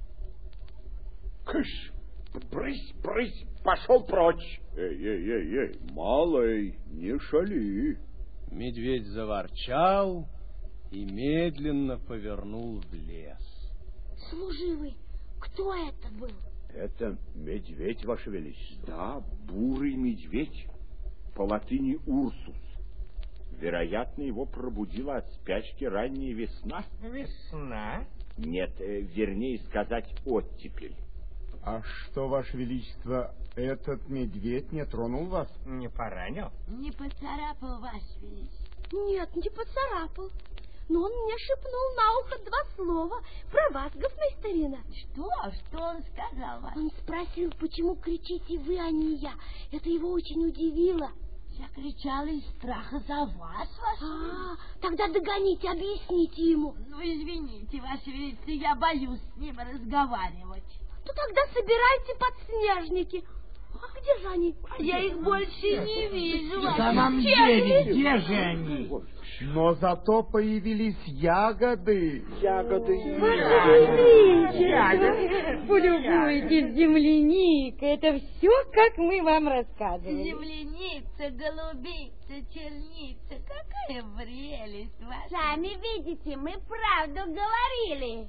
Speaker 3: Кыш! Брысь, брысь, пошел прочь! Эй, малый, не шали.
Speaker 1: Медведь заворчал и медленно повернул в лес.
Speaker 5: Служивый, кто это был?
Speaker 3: Это медведь, Ваше Величество. Да, бурый медведь, по латыни Урсус. Вероятно, его пробудила от спячки ранняя весна.
Speaker 20: Весна?
Speaker 8: Нет, вернее сказать, оттепель.
Speaker 18: А что, Ваше Величество, этот медведь не тронул вас?
Speaker 20: Не поранил?
Speaker 19: Не поцарапал, Ваше Величество?
Speaker 5: Нет, не поцарапал. Но он мне шепнул на ухо 2 слова про вас, гофмейстерина.
Speaker 19: Что он сказал вам?
Speaker 5: Он спросил, почему кричите вы, а не я. Это его очень удивило.
Speaker 19: Я кричала из страха за вас, Ваше
Speaker 5: тогда догоните, объясните ему.
Speaker 19: Ну, извините, Ваше Величество, я боюсь с ним разговаривать.
Speaker 5: То тогда собирайте подснежники. А где же они?
Speaker 19: Я их больше не вижу.
Speaker 9: В самом деле, где же они?
Speaker 18: Но зато появились ягоды.
Speaker 3: Ягоды.
Speaker 11: Полюбуйтесь, земляника. Это все, как мы вам рассказывали.
Speaker 19: Земляница, голубица, черница. Какая прелесть ваша.
Speaker 4: Сами видите, мы правду говорили.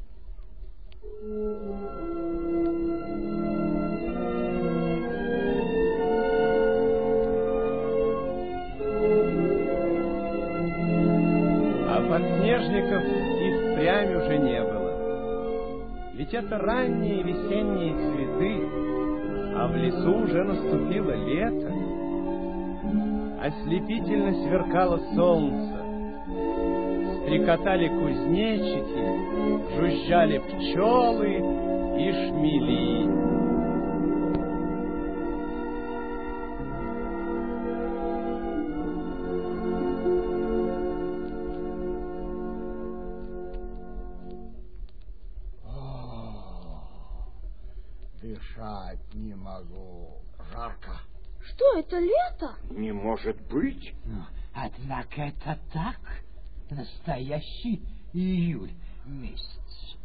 Speaker 1: А подснежников и впрямь уже не было. Ведь это ранние весенние цветы, а в лесу уже наступило лето. Ослепительно сверкало солнце, стрекотали кузнечики, жужжали пчелы и шмели.
Speaker 17: Дышать не могу. Жарко.
Speaker 5: Что это, лето?
Speaker 3: Не может быть.
Speaker 9: Однако это так. Настоящий июль месяц.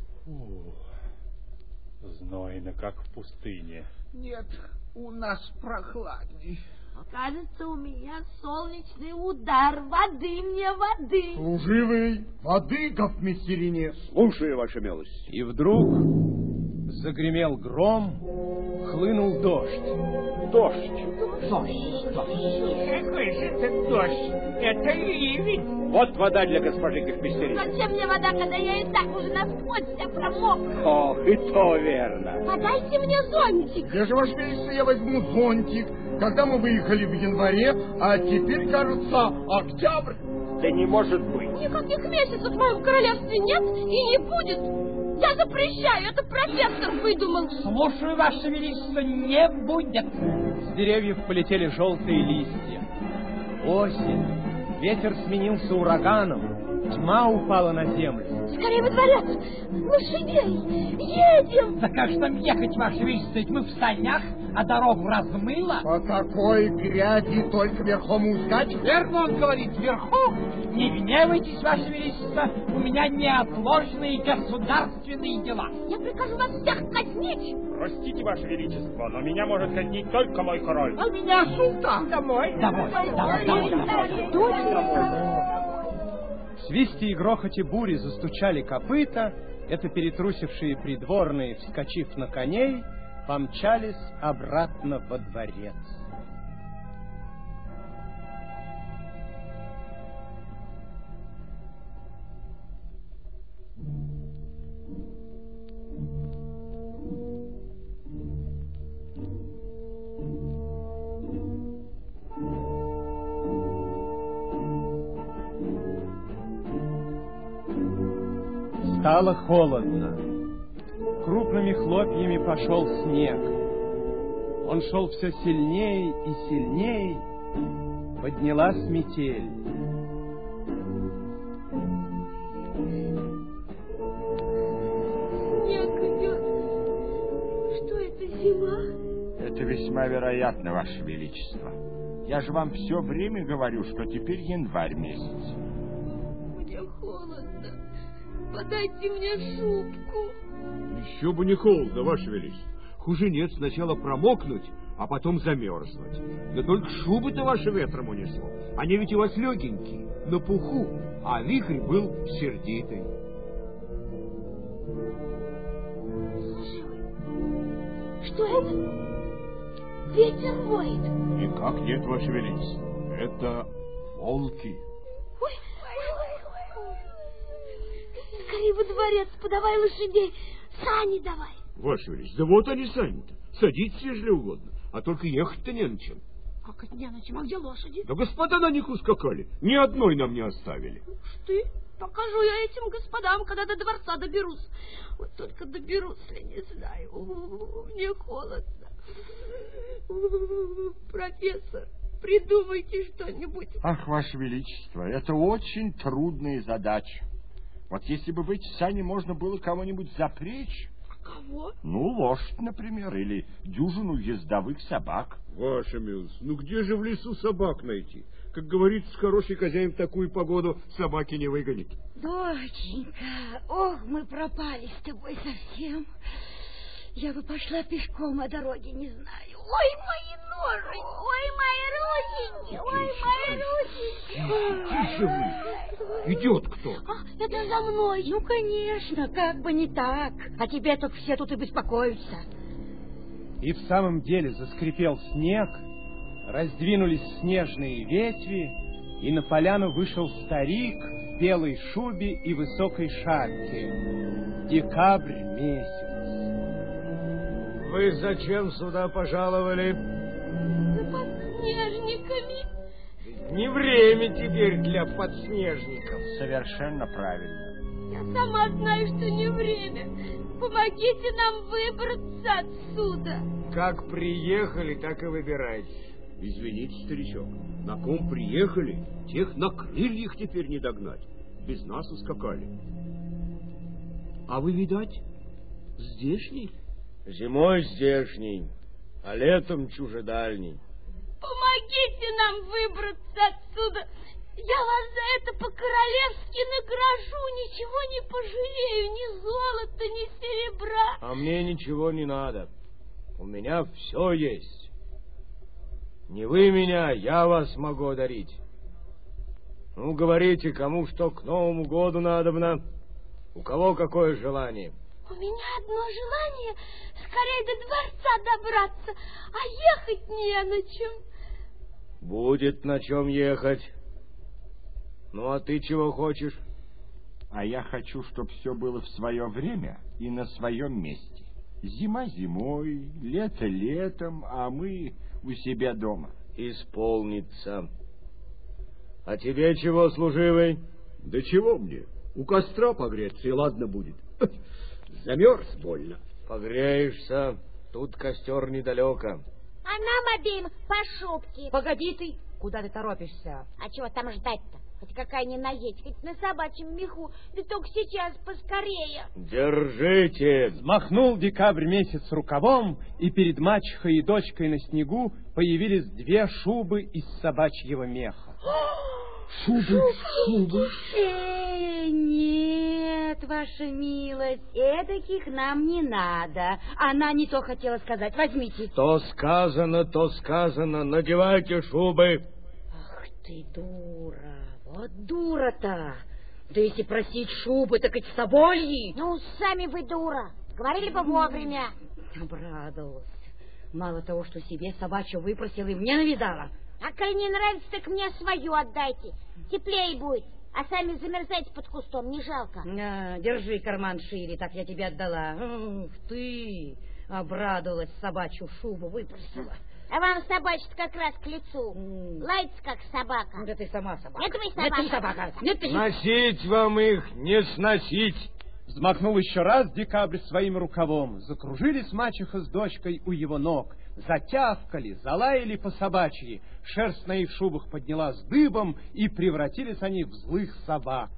Speaker 13: Знойно, как в пустыне.
Speaker 17: Нет, у нас прохладней.
Speaker 19: Кажется, у меня солнечный удар. Воды мне, воды.
Speaker 18: Служивый, воды, гофмистерине.
Speaker 3: Слушаю, Ваша милость.
Speaker 1: И вдруг Загремел гром, хлынул дождь.
Speaker 9: Дождь.
Speaker 20: Какой же это дождь? Это ливень.
Speaker 9: Вот вода для госпожи Кирпичерии.
Speaker 19: Зачем мне вода, когда я и так уже насквозь вся промокла?
Speaker 9: Ох, и то верно.
Speaker 19: Подайте мне зонтик.
Speaker 18: Где же, Ваше Величество, я возьму зонтик? Когда мы выехали в январе, а теперь, кажется, октябрь.
Speaker 9: Да не может быть.
Speaker 19: Никаких месяцев в моем королевстве нет и не будет. Я запрещаю, это профессор выдумал.
Speaker 20: Слушаю, Ваше Величество, не будет.
Speaker 1: С деревьев полетели желтые листья. Осень. Ветер сменился ураганом. Тьма упала на землю.
Speaker 19: Скорее во дворец. Лошадей. Едем.
Speaker 20: Да как же там ехать, Ваше Величество? Ведь мы в санях, а дорогу размыло.
Speaker 18: По такой грязи только верхом ускачь.
Speaker 20: Верно он говорит, верхом. Не гневайтесь, Ваше Величество, у меня неотложные государственные дела.
Speaker 19: Я прикажу вас всех казнить.
Speaker 13: Простите, Ваше Величество, но меня может казнить только мой король.
Speaker 19: А меня султан.
Speaker 20: Домой.
Speaker 1: В свисте и грохоте бури застучали копыта. Это перетрусившие придворные, вскочив на коней, помчались обратно во дворец. Стало холодно. Крупными хлопьями пошел снег. Он шел все сильнее и сильнее. Поднялась метель.
Speaker 19: Снег идет. Что это, зима?
Speaker 8: Это весьма вероятно, Ваше Величество. Я же вам все время говорю, что теперь январь месяц.
Speaker 19: Мне холодно. Подайте мне шубку.
Speaker 6: Еще бы не холодно, Ваше Величество. Хуже нет сначала промокнуть, а потом замерзнуть. Да только шубы-то ваши ветром унесло. Они ведь у вас легенькие, на пуху, а вихрь был сердитый.
Speaker 19: Слушай, что это? Ветер воет.
Speaker 6: Никак нет, Ваше Величество. Это волки.
Speaker 19: Ой. Скорее во дворец, подавай лошадей. Сани давай.
Speaker 6: Ваше Величество, да вот они сами-то. Садитесь, если угодно. А только ехать-то не на чем.
Speaker 19: Как это не на чем? А где лошади?
Speaker 6: Да господа на них ускакали. Ни одной нам не оставили.
Speaker 19: Уж ты, покажу я этим господам, когда до дворца доберусь. Вот только доберусь ли, не знаю. Мне холодно. Профессор, придумайте что-нибудь.
Speaker 8: Ах, Ваше Величество, это очень трудная задача. Вот если бы в эти сани можно было кого-нибудь запречь...
Speaker 19: Кого?
Speaker 8: Ну, лошадь, например, или дюжину ездовых собак.
Speaker 6: Ваша милость, ну где же в лесу собак найти? Как говорится, хороший хозяин в такую погоду собаки не выгонит.
Speaker 11: Доченька, ох, мы пропали с тобой совсем. Я бы пошла пешком, а дороги не знаю.
Speaker 19: Ой, мои ножи! Ой, мои рученьки! Ой, мои рученьки!
Speaker 6: Тише вы! Идет кто?
Speaker 19: Это за мной!
Speaker 11: Ну, конечно, как бы не так. А тебе только все тут и беспокоятся.
Speaker 1: И в самом деле заскрипел снег, раздвинулись снежные ветви, и на поляну вышел старик в белой шубе и высокой шапке. Декабрь месяц.
Speaker 12: Вы зачем сюда пожаловали?
Speaker 19: За подснежниками.
Speaker 12: Не время теперь для подснежников.
Speaker 8: Совершенно правильно.
Speaker 19: Я сама знаю, что не время. Помогите нам выбраться отсюда.
Speaker 12: Как приехали, так и выбирайтесь.
Speaker 6: Извините, старичок, на ком приехали, тех на крыльях теперь не догнать. Без нас ускакали. А вы, видать, здешний?
Speaker 12: Зимой здешний, а летом чужедальний.
Speaker 19: Помогите нам выбраться отсюда. Я вас за это по-королевски награжу. Ничего не пожалею, ни золота, ни серебра.
Speaker 12: А мне ничего не надо. У меня все есть. Не вы меня, я вас могу одарить. Ну, говорите, кому что к Новому году надобно. У кого какое желание?
Speaker 5: У меня одно желание скорее до дворца добраться, а ехать не на чем.
Speaker 12: Будет на чем ехать. Ну, а ты чего хочешь?
Speaker 8: А я хочу, чтобы все было в свое время и на своем месте. Зима зимой, лето летом, а мы у себя дома.
Speaker 12: Исполнится. А тебе чего, служивый?
Speaker 3: Да чего мне? У костра погреться, и ладно будет. Замерз больно.
Speaker 12: Погреешься, тут костер недалеко.
Speaker 19: А нам обеим по шубке.
Speaker 11: Погоди ты, куда ты торопишься?
Speaker 19: А чего там ждать-то? Хоть какая ни наедь, хоть на собачьем меху, да только сейчас поскорее.
Speaker 12: Держите!
Speaker 1: Взмахнул декабрь месяц рукавом, и перед мачехой и дочкой на снегу появились две шубы из собачьего меха.
Speaker 11: Шубы. Нет, ваша милость, эдаких нам не надо. Она не то хотела сказать, возьмите.
Speaker 12: То сказано, надевайте шубы.
Speaker 11: Ах ты дура, вот дура-то. Да если просить шубы, так и собольи.
Speaker 19: Ну, сами вы дура, говорили бы вовремя.
Speaker 11: Обрадовался. Мало того, что себе собачью выпросила и мне навязала.
Speaker 19: А коли не нравится, так мне свою отдайте. Теплее будет. А сами замерзайте под кустом, не жалко.
Speaker 11: Держи карман шире, так я тебе отдала. Ух ты, обрадовалась, собачью шубу выпросила.
Speaker 19: А вам собачка как раз к лицу. Лается, как собака.
Speaker 11: Да ты сама собака.
Speaker 19: Нет, вы собака.
Speaker 11: Нет, ты собака. Нет, ты...
Speaker 12: Сносить вам их, не сносить.
Speaker 1: Взмахнул еще раз декабрь своим рукавом. Закружились мачеха с дочкой у его ног. Затявкали, залаяли по собачьи. Шерсть на их шубах поднялась дыбом, и превратились они в злых собак.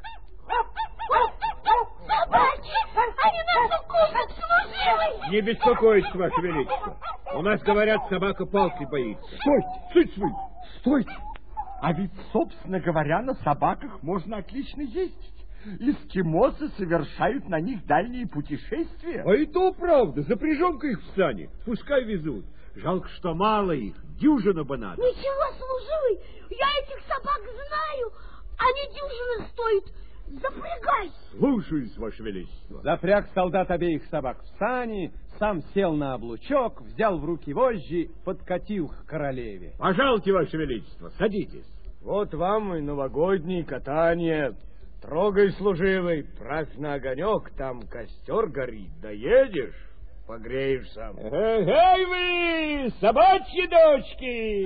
Speaker 5: Собаки! Они нас укусят, служивый!
Speaker 3: Не беспокойтесь, Ваше Величество. У нас, говорят, собака палкой боится.
Speaker 8: Стойте, стойте! А ведь, собственно говоря, на собаках можно отлично ездить. Эскимосы совершают на них дальние путешествия.
Speaker 3: А и то правда, запряжем-ка их в сани, пускай везут. Жалко, что мало их, дюжина бы надо.
Speaker 5: Ничего, служивый, я этих собак знаю, они дюжины стоят. Запрягай!
Speaker 3: Слушаюсь, Ваше Величество.
Speaker 1: Запряг солдат обеих собак в сани, сам сел на облучок, взял в руки вожжи, подкатил к королеве.
Speaker 3: Пожалуйте, Ваше Величество, садитесь.
Speaker 12: Вот вам и новогоднее катание. Трогай, служивый, правь на огонек, там костер горит, доедешь, погреешься.
Speaker 20: Эй вы, собачьи дочки!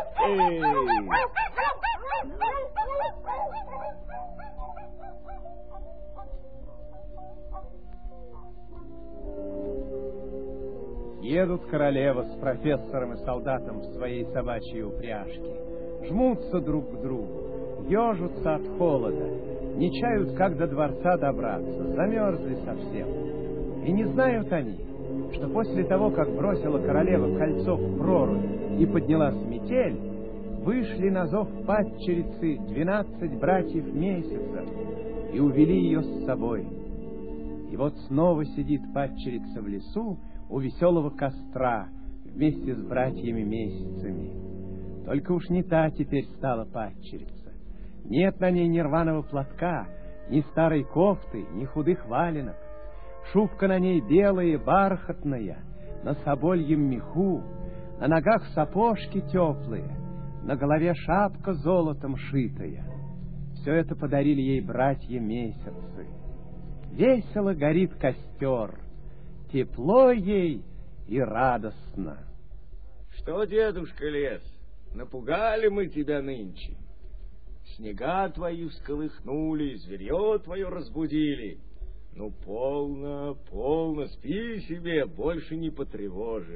Speaker 1: Едут королева с профессором и солдатом в своей собачьей упряжке. Жмутся друг к другу, ежутся от холода, не чают, как до дворца добраться, замерзли совсем. И не знают они, что после того, как бросила королева кольцо в прорубь и поднялась метель, вышли на зов падчерицы 12 братьев месяцев и увели ее с собой. И вот снова сидит падчерица в лесу у веселого костра вместе с братьями месяцами. Только уж не та теперь стала падчерица. Нет на ней ни рваного платка, ни старой кофты, ни худых валенок. Шубка на ней белая, бархатная, на собольем меху, на ногах сапожки теплые, на голове шапка золотом шитая. Все это подарили ей братья месяцы. Весело горит костер, тепло ей и радостно.
Speaker 12: Что, дедушка лес, напугали мы тебя нынче? Снега твои всколыхнули, зверье твое разбудили. Ну, полно, спи себе, больше не потревожим.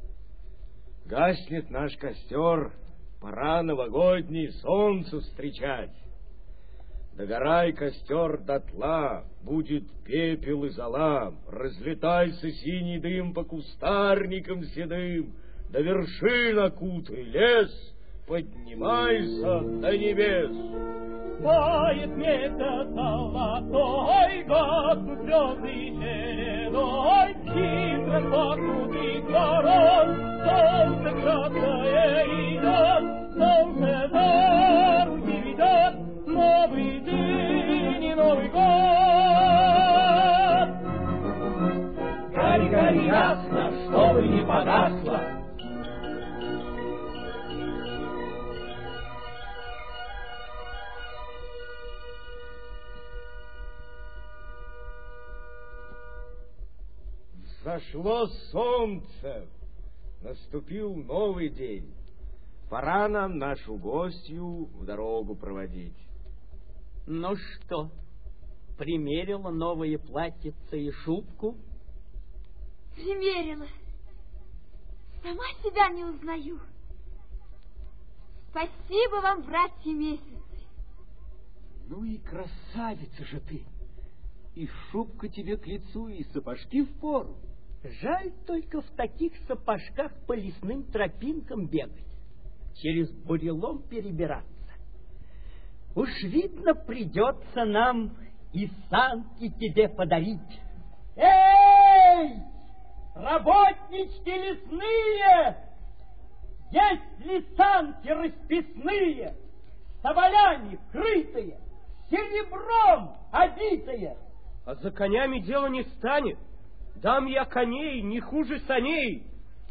Speaker 12: Гаснет наш костер, пора новогодний солнце встречать. Догорай, костер, дотла, будет пепел и зола, разлетайся синий дым по кустарникам седым, до вершин окутай лес, поднимайся до небес.
Speaker 10: Тает месяц золотой, гаснут звезды чередой, хитро покрутит ворот, солнце краткое идет, солнце за руки ведет, новый день и Новый год.
Speaker 12: Взошло солнце, наступил новый день. Пора нам нашу гостью в дорогу проводить.
Speaker 2: Ну что, примерила новые платьице и шубку?
Speaker 5: Примерила. Сама себя не узнаю. Спасибо вам, братья Месяцы.
Speaker 3: Ну и красавица же ты. И шубка тебе к лицу, и сапожки впору.
Speaker 2: Жаль только в таких сапожках по лесным тропинкам бегать, через бурелом перебираться. Уж видно, придется нам и санки тебе подарить. Эй, работнички лесные! Есть ли санки расписные, соболями крытые, серебром обитые?
Speaker 15: А за конями дело не станет. Дам я коней не хуже саней.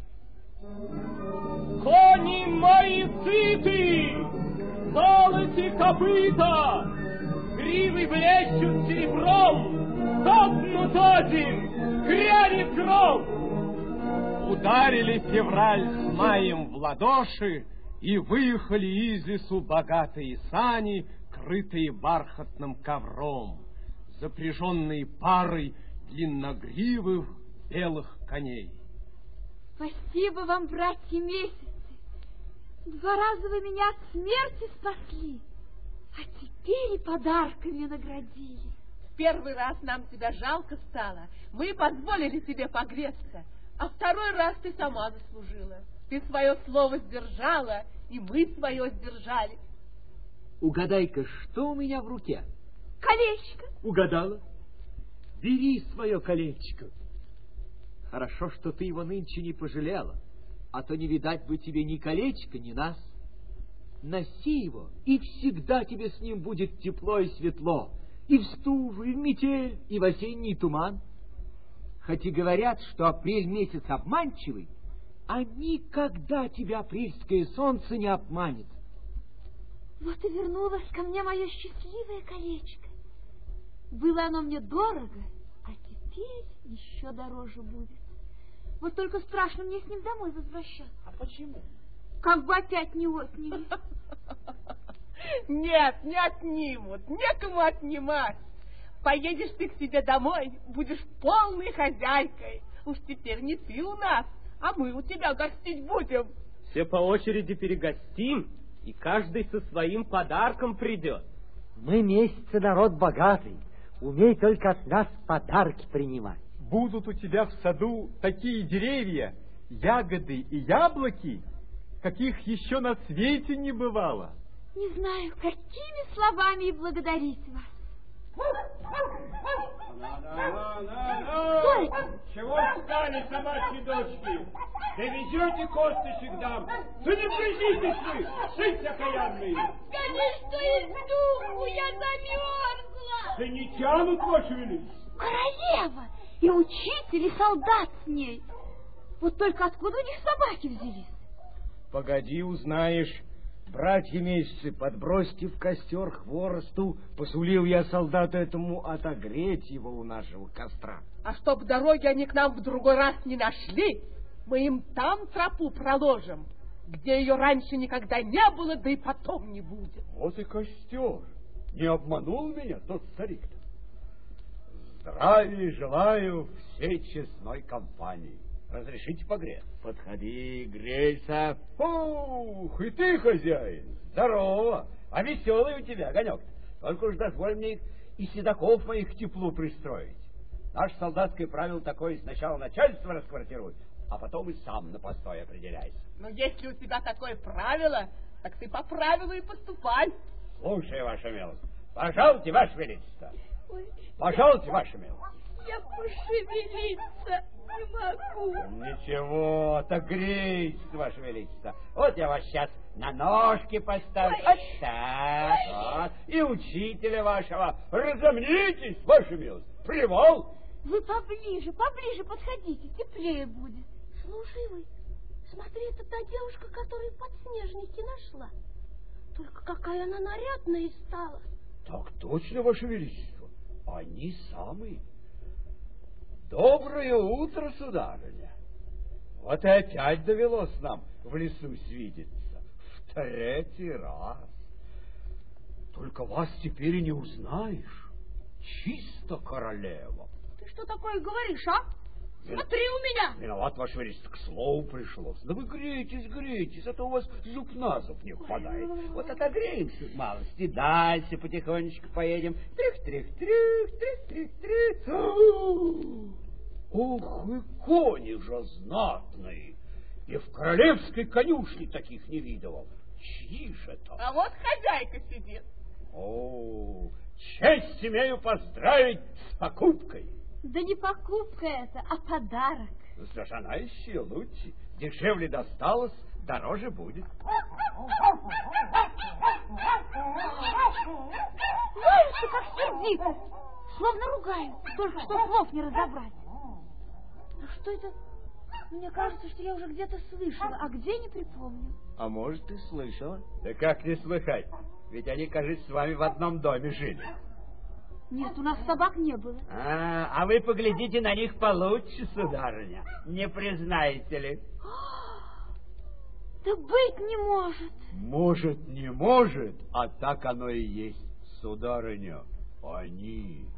Speaker 15: Кони мои сыты, золоте копыта, гривы блещут серебром, топнут один, грянет гром.
Speaker 1: Ударили февраль с маем в ладоши, и выехали из лесу богатые сани, крытые бархатным ковром, запряженные парой длинногривых белых коней.
Speaker 5: Спасибо вам, братья Месяцы. 2 раза вы меня от смерти спасли, а теперь и подарками наградили.
Speaker 4: В первый раз нам тебя жалко стало, мы позволили тебе погреться, а второй раз ты сама заслужила. Ты свое слово сдержала, и мы свое сдержали.
Speaker 3: Угадай-ка, что у меня в руке?
Speaker 5: Колечко.
Speaker 3: Угадала? Бери свое колечко. Хорошо, что ты его нынче не пожалела, а то не видать бы тебе ни колечка, ни нас. Носи его, и всегда тебе с ним будет тепло и светло, и в стужу, и в метель, и в осенний туман. Хоть и говорят, что апрель месяц обманчивый, а никогда тебя апрельское солнце не обманет.
Speaker 5: Вот и вернулось ко мне мое счастливое колечко. Было оно мне дорого, а теперь еще дороже будет. Вот только страшно мне с ним домой возвращаться.
Speaker 15: А почему?
Speaker 5: Как бы опять не отняли.
Speaker 4: Нет, не отнимут, некому отнимать. Поедешь ты к себе домой, будешь полной хозяйкой. Уж теперь не ты у нас, а мы у тебя гостить будем.
Speaker 15: Все по очереди перегостим, и каждый со своим подарком придет.
Speaker 16: Мы Месяцы народ богатый, умей только от нас подарки принимать.
Speaker 13: Будут у тебя в саду такие деревья, ягоды и яблоки, каких еще на свете не бывало.
Speaker 5: Не знаю, какими словами и благодарить вас.
Speaker 6: Чего встали, собачьи дочки? Довезете косточек дам? Да не прижитесь вы, шить окаянные!
Speaker 5: Скажи, что иду, я замерзла!
Speaker 6: Да не тянут, ваше величество!
Speaker 5: Королева! И учитель, и солдат с ней. Вот только откуда у них собаки взялись?
Speaker 12: Погоди, узнаешь. Братья Месяцы, подбросьте в костер хворосту, посулил я солдату этому отогреть его у нашего костра.
Speaker 4: А чтоб дороги они к нам в другой раз не нашли, мы им там тропу проложим, где ее раньше никогда не было, да и потом не будет.
Speaker 6: Вот и костер. Не обманул меня тот старик-то. Здравия желаю всей честной компании. Разрешите погреться?
Speaker 12: Подходи, грейся.
Speaker 6: Ух, и ты, хозяин, здорово. А веселый у тебя огонек. Только уж дозволь мне и седаков моих к теплу пристроить. Наше солдатское правило такое: сначала начальство расквартирует, а потом и сам на постой определяйся.
Speaker 4: Но если у тебя такое правило, так ты по правилу и поступай.
Speaker 6: Слушай, ваша милость. Пожалуйте, ваше величество. Пожалуйте, ваша милость.
Speaker 19: Я пошевелиться не могу.
Speaker 6: Ничего, так грейтесь, ваше величество. Вот я вас сейчас на ножки поставлю. Вот так, вот. И учителя вашего. Разомнитесь, ваша милость. Привал.
Speaker 5: Вы поближе, поближе подходите, теплее будет.
Speaker 19: Слушай вы, смотри, это та девушка, которую подснежники нашла. Только какая она нарядная стала.
Speaker 6: Так точно, ваше величество. Они самые.
Speaker 3: Доброе утро, сударыня. Вот и опять довелось нам в лесу свидеться. В третий раз. Только вас теперь и не узнаешь. Чисто королева.
Speaker 4: Ты что такое говоришь, а? Смотри у меня!
Speaker 3: Виноват, Ваше Величество, к слову пришлось. Да вы грейтесь, а то у вас зуб на зуб не впадает. Вот отогреемся малости, дальше потихонечку поедем. Трих-трих-трих. Ох, и кони же знатные! И в королевской конюшне таких не видывал. Чьи же это?
Speaker 4: А вот хозяйка сидит.
Speaker 3: О, честь имею поздравить с покупкой.
Speaker 5: Да не покупка это, а подарок.
Speaker 3: За жена еще лучше. Дешевле досталось, дороже будет.
Speaker 5: Знаешь, ты как сердито. Словно ругаются, только что слов не разобрать. А что это? Мне кажется, что я уже где-то слышала, а где не припомню.
Speaker 12: А может, ты слышала?
Speaker 3: Да как не слыхать? Ведь они, кажется, с вами в одном доме жили.
Speaker 5: Нет, у нас собак не было.
Speaker 3: А вы поглядите на них получше, сударыня. Не признаете ли?
Speaker 5: Да быть не может.
Speaker 3: Может, не может, а так оно и есть, сударыня. Они.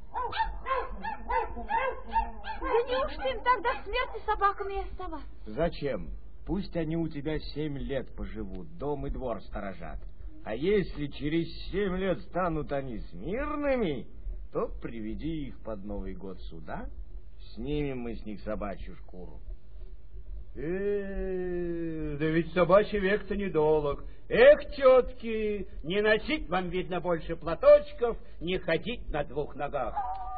Speaker 5: Да неужто им так до смерти собаками и оставаться?
Speaker 12: Зачем? Пусть они у тебя 7 лет поживут, дом и двор сторожат. А если через 7 лет станут они смирными, то приведи их под Новый год сюда, снимем мы с них собачью шкуру.
Speaker 3: Да ведь собачий век-то недолг. Эх, тетки, не носить вам, видно, больше платочков, не ходить на 2 ногах.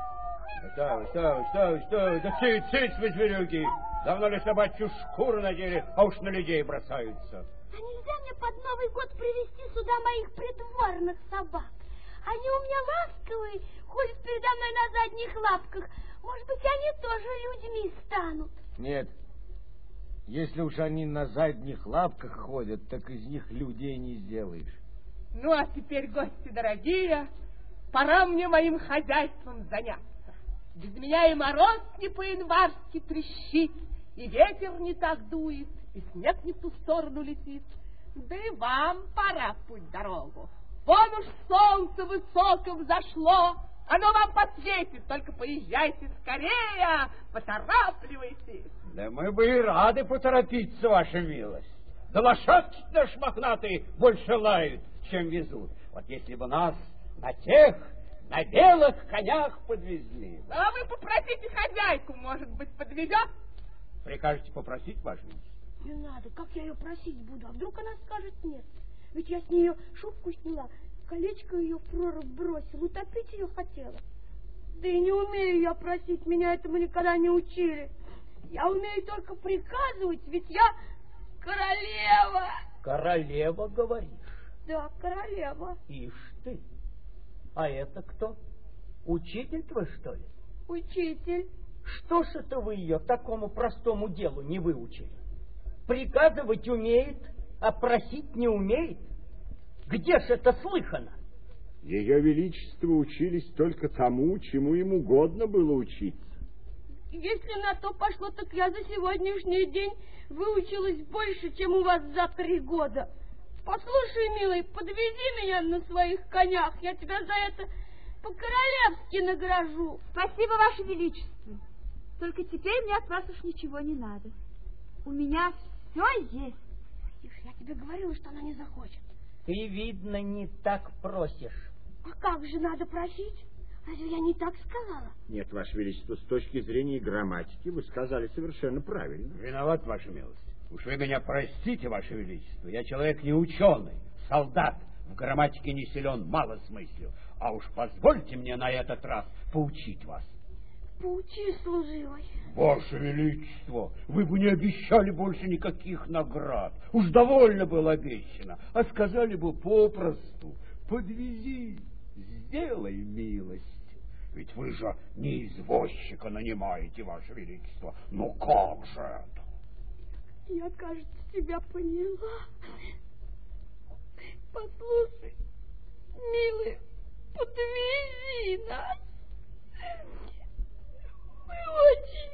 Speaker 3: Стой, да цыц вы, зверюги. Давно ли собачью шкуру надели, а уж на людей бросаются?
Speaker 5: А нельзя мне под Новый год привезти сюда моих придворных собак? Они у меня ласковые, ходят передо мной на задних лапках. Может быть, они тоже людьми станут?
Speaker 12: Нет. Если уж они на задних лапках ходят, так из них людей не сделаешь.
Speaker 4: Ну, а теперь, гости дорогие, пора мне моим хозяйством заняться. Без меня и мороз не по-январски трещит, и ветер не так дует, и снег не в ту сторону летит. Да и вам пора в путь-дорогу. Вон уж солнце высоко взошло, оно вам посветит, только поезжайте скорее, поторапливайтесь.
Speaker 3: Да мы бы и рады поторопиться, ваша милость. Да лошадки наши мохнатые больше лают, чем везут. Вот если бы нас на тех, на белых конях подвезли.
Speaker 4: А вы попросите хозяйку, может быть, подвезет?
Speaker 3: Прикажете попросить, ваша милость?
Speaker 5: Не надо, как я ее просить буду? А вдруг она скажет нет? Ведь я с нее шубку сняла, колечко ее в прорубь бросила, утопить ее хотела. Да и не умею я просить, меня этому никогда не учили. Я умею только приказывать, ведь я королева.
Speaker 2: Королева, говоришь?
Speaker 5: Да, королева.
Speaker 2: Ишь ты. А это кто? Учитель твой, что ли?
Speaker 5: Учитель.
Speaker 2: Что ж это вы ее такому простому делу не выучили? Приказывать умеет, а просить не умеет? Где ж это слыхано?
Speaker 8: Ее Величество учились только тому, чему им угодно было учиться.
Speaker 5: Если на то пошло, так я за сегодняшний день выучилась больше, чем у вас за 3 года. Послушай, милый, подвези меня на своих конях, я тебя за это по-королевски награжу. Спасибо, Ваше Величество. Только теперь мне от вас уж ничего не надо. У меня все есть. Ишь, я тебе говорила, что она не захочет.
Speaker 2: Ты, видно, не так просишь.
Speaker 5: А как же надо просить? Разве я не так сказала?
Speaker 8: Нет, Ваше Величество, с точки зрения грамматики вы сказали совершенно правильно.
Speaker 3: Виноват, Ваша милость. Уж вы меня простите, Ваше Величество. Я человек не ученый, солдат. В грамматике не силен, мало смыслю. А уж позвольте мне на этот раз поучить вас.
Speaker 5: Поучи, служивый.
Speaker 3: Ваше Величество, вы бы не обещали больше никаких наград. Уж довольно было обещано. А сказали бы попросту: подвези, сделай милость. Ведь вы же не извозчика нанимаете, Ваше Величество. Ну как же это?
Speaker 5: Я, кажется, тебя поняла. Послушай, милый, подвези нас. Мы очень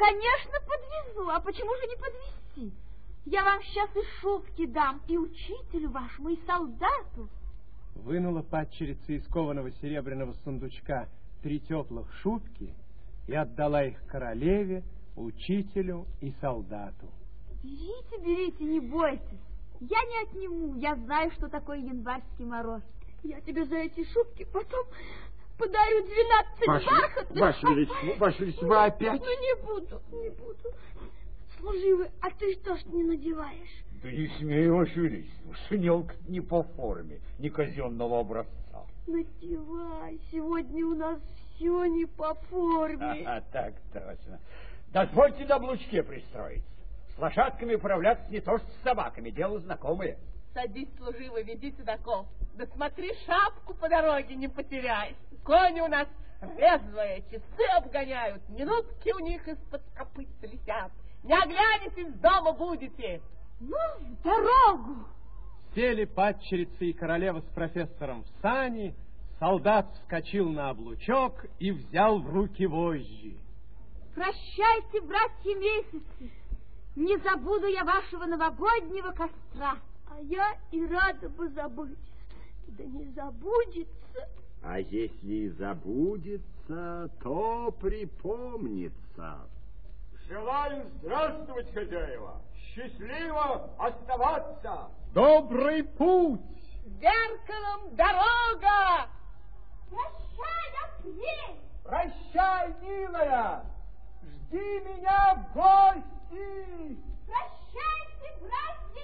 Speaker 5: конечно, подвезу. А почему же не подвезти? Я вам сейчас и шубки дам, и учителю вашему, и солдату.
Speaker 1: Вынула падчерица из кованого серебряного сундучка 3 теплых шубки и отдала их королеве, учителю и солдату.
Speaker 5: Берите, берите, не бойтесь. Я не отниму, я знаю, что такое январский мороз. Я тебе за эти шубки потом подарю 12 бархатных.
Speaker 8: Ваше Величество, вы опять?
Speaker 5: Ну, не буду. Служивый, а ты что ж не надеваешь?
Speaker 6: Да не смею, Ваше Величество, шинелка не по форме, не казенного образца.
Speaker 5: Надевай, сегодня у нас все не по форме.
Speaker 20: Так точно. Дозвольте на облучке пристроиться. С лошадками управляться не то что с собаками, дело знакомое.
Speaker 7: Садись, служивый, веди седаков. Да смотри, шапку по дороге не потеряй. Кони у нас резвые, часы обгоняют, минутки у них из-под копыт летят. Не оглянетесь, дома будете.
Speaker 5: Ну, в дорогу!
Speaker 1: Сели падчерица и королева с профессором в сани, солдат вскочил на облучок и взял в руки вожжи.
Speaker 5: Прощайте, братья месяцы, не забуду я вашего новогоднего костра. А я и рада бы забыть, да не забудется.
Speaker 8: А если и забудется, то припомнится.
Speaker 3: Желаю здравствовать, хозяева! Счастливо оставаться!
Speaker 13: Добрый путь!
Speaker 7: Зеркалом дорога!
Speaker 5: Прощай, апрель!
Speaker 3: Прощай, милая! Жди меня в гости!
Speaker 5: Прощайте, братья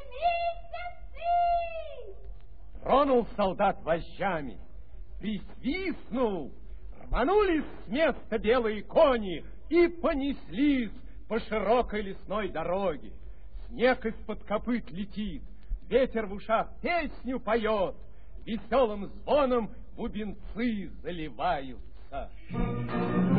Speaker 5: месяцы!
Speaker 1: Тронул солдат вожжами, присвистнул, рванулись с места белые кони и понеслись по широкой лесной дороге. Снег из-под копыт летит, ветер в ушах песню поет, веселым звоном бубенцы заливаются.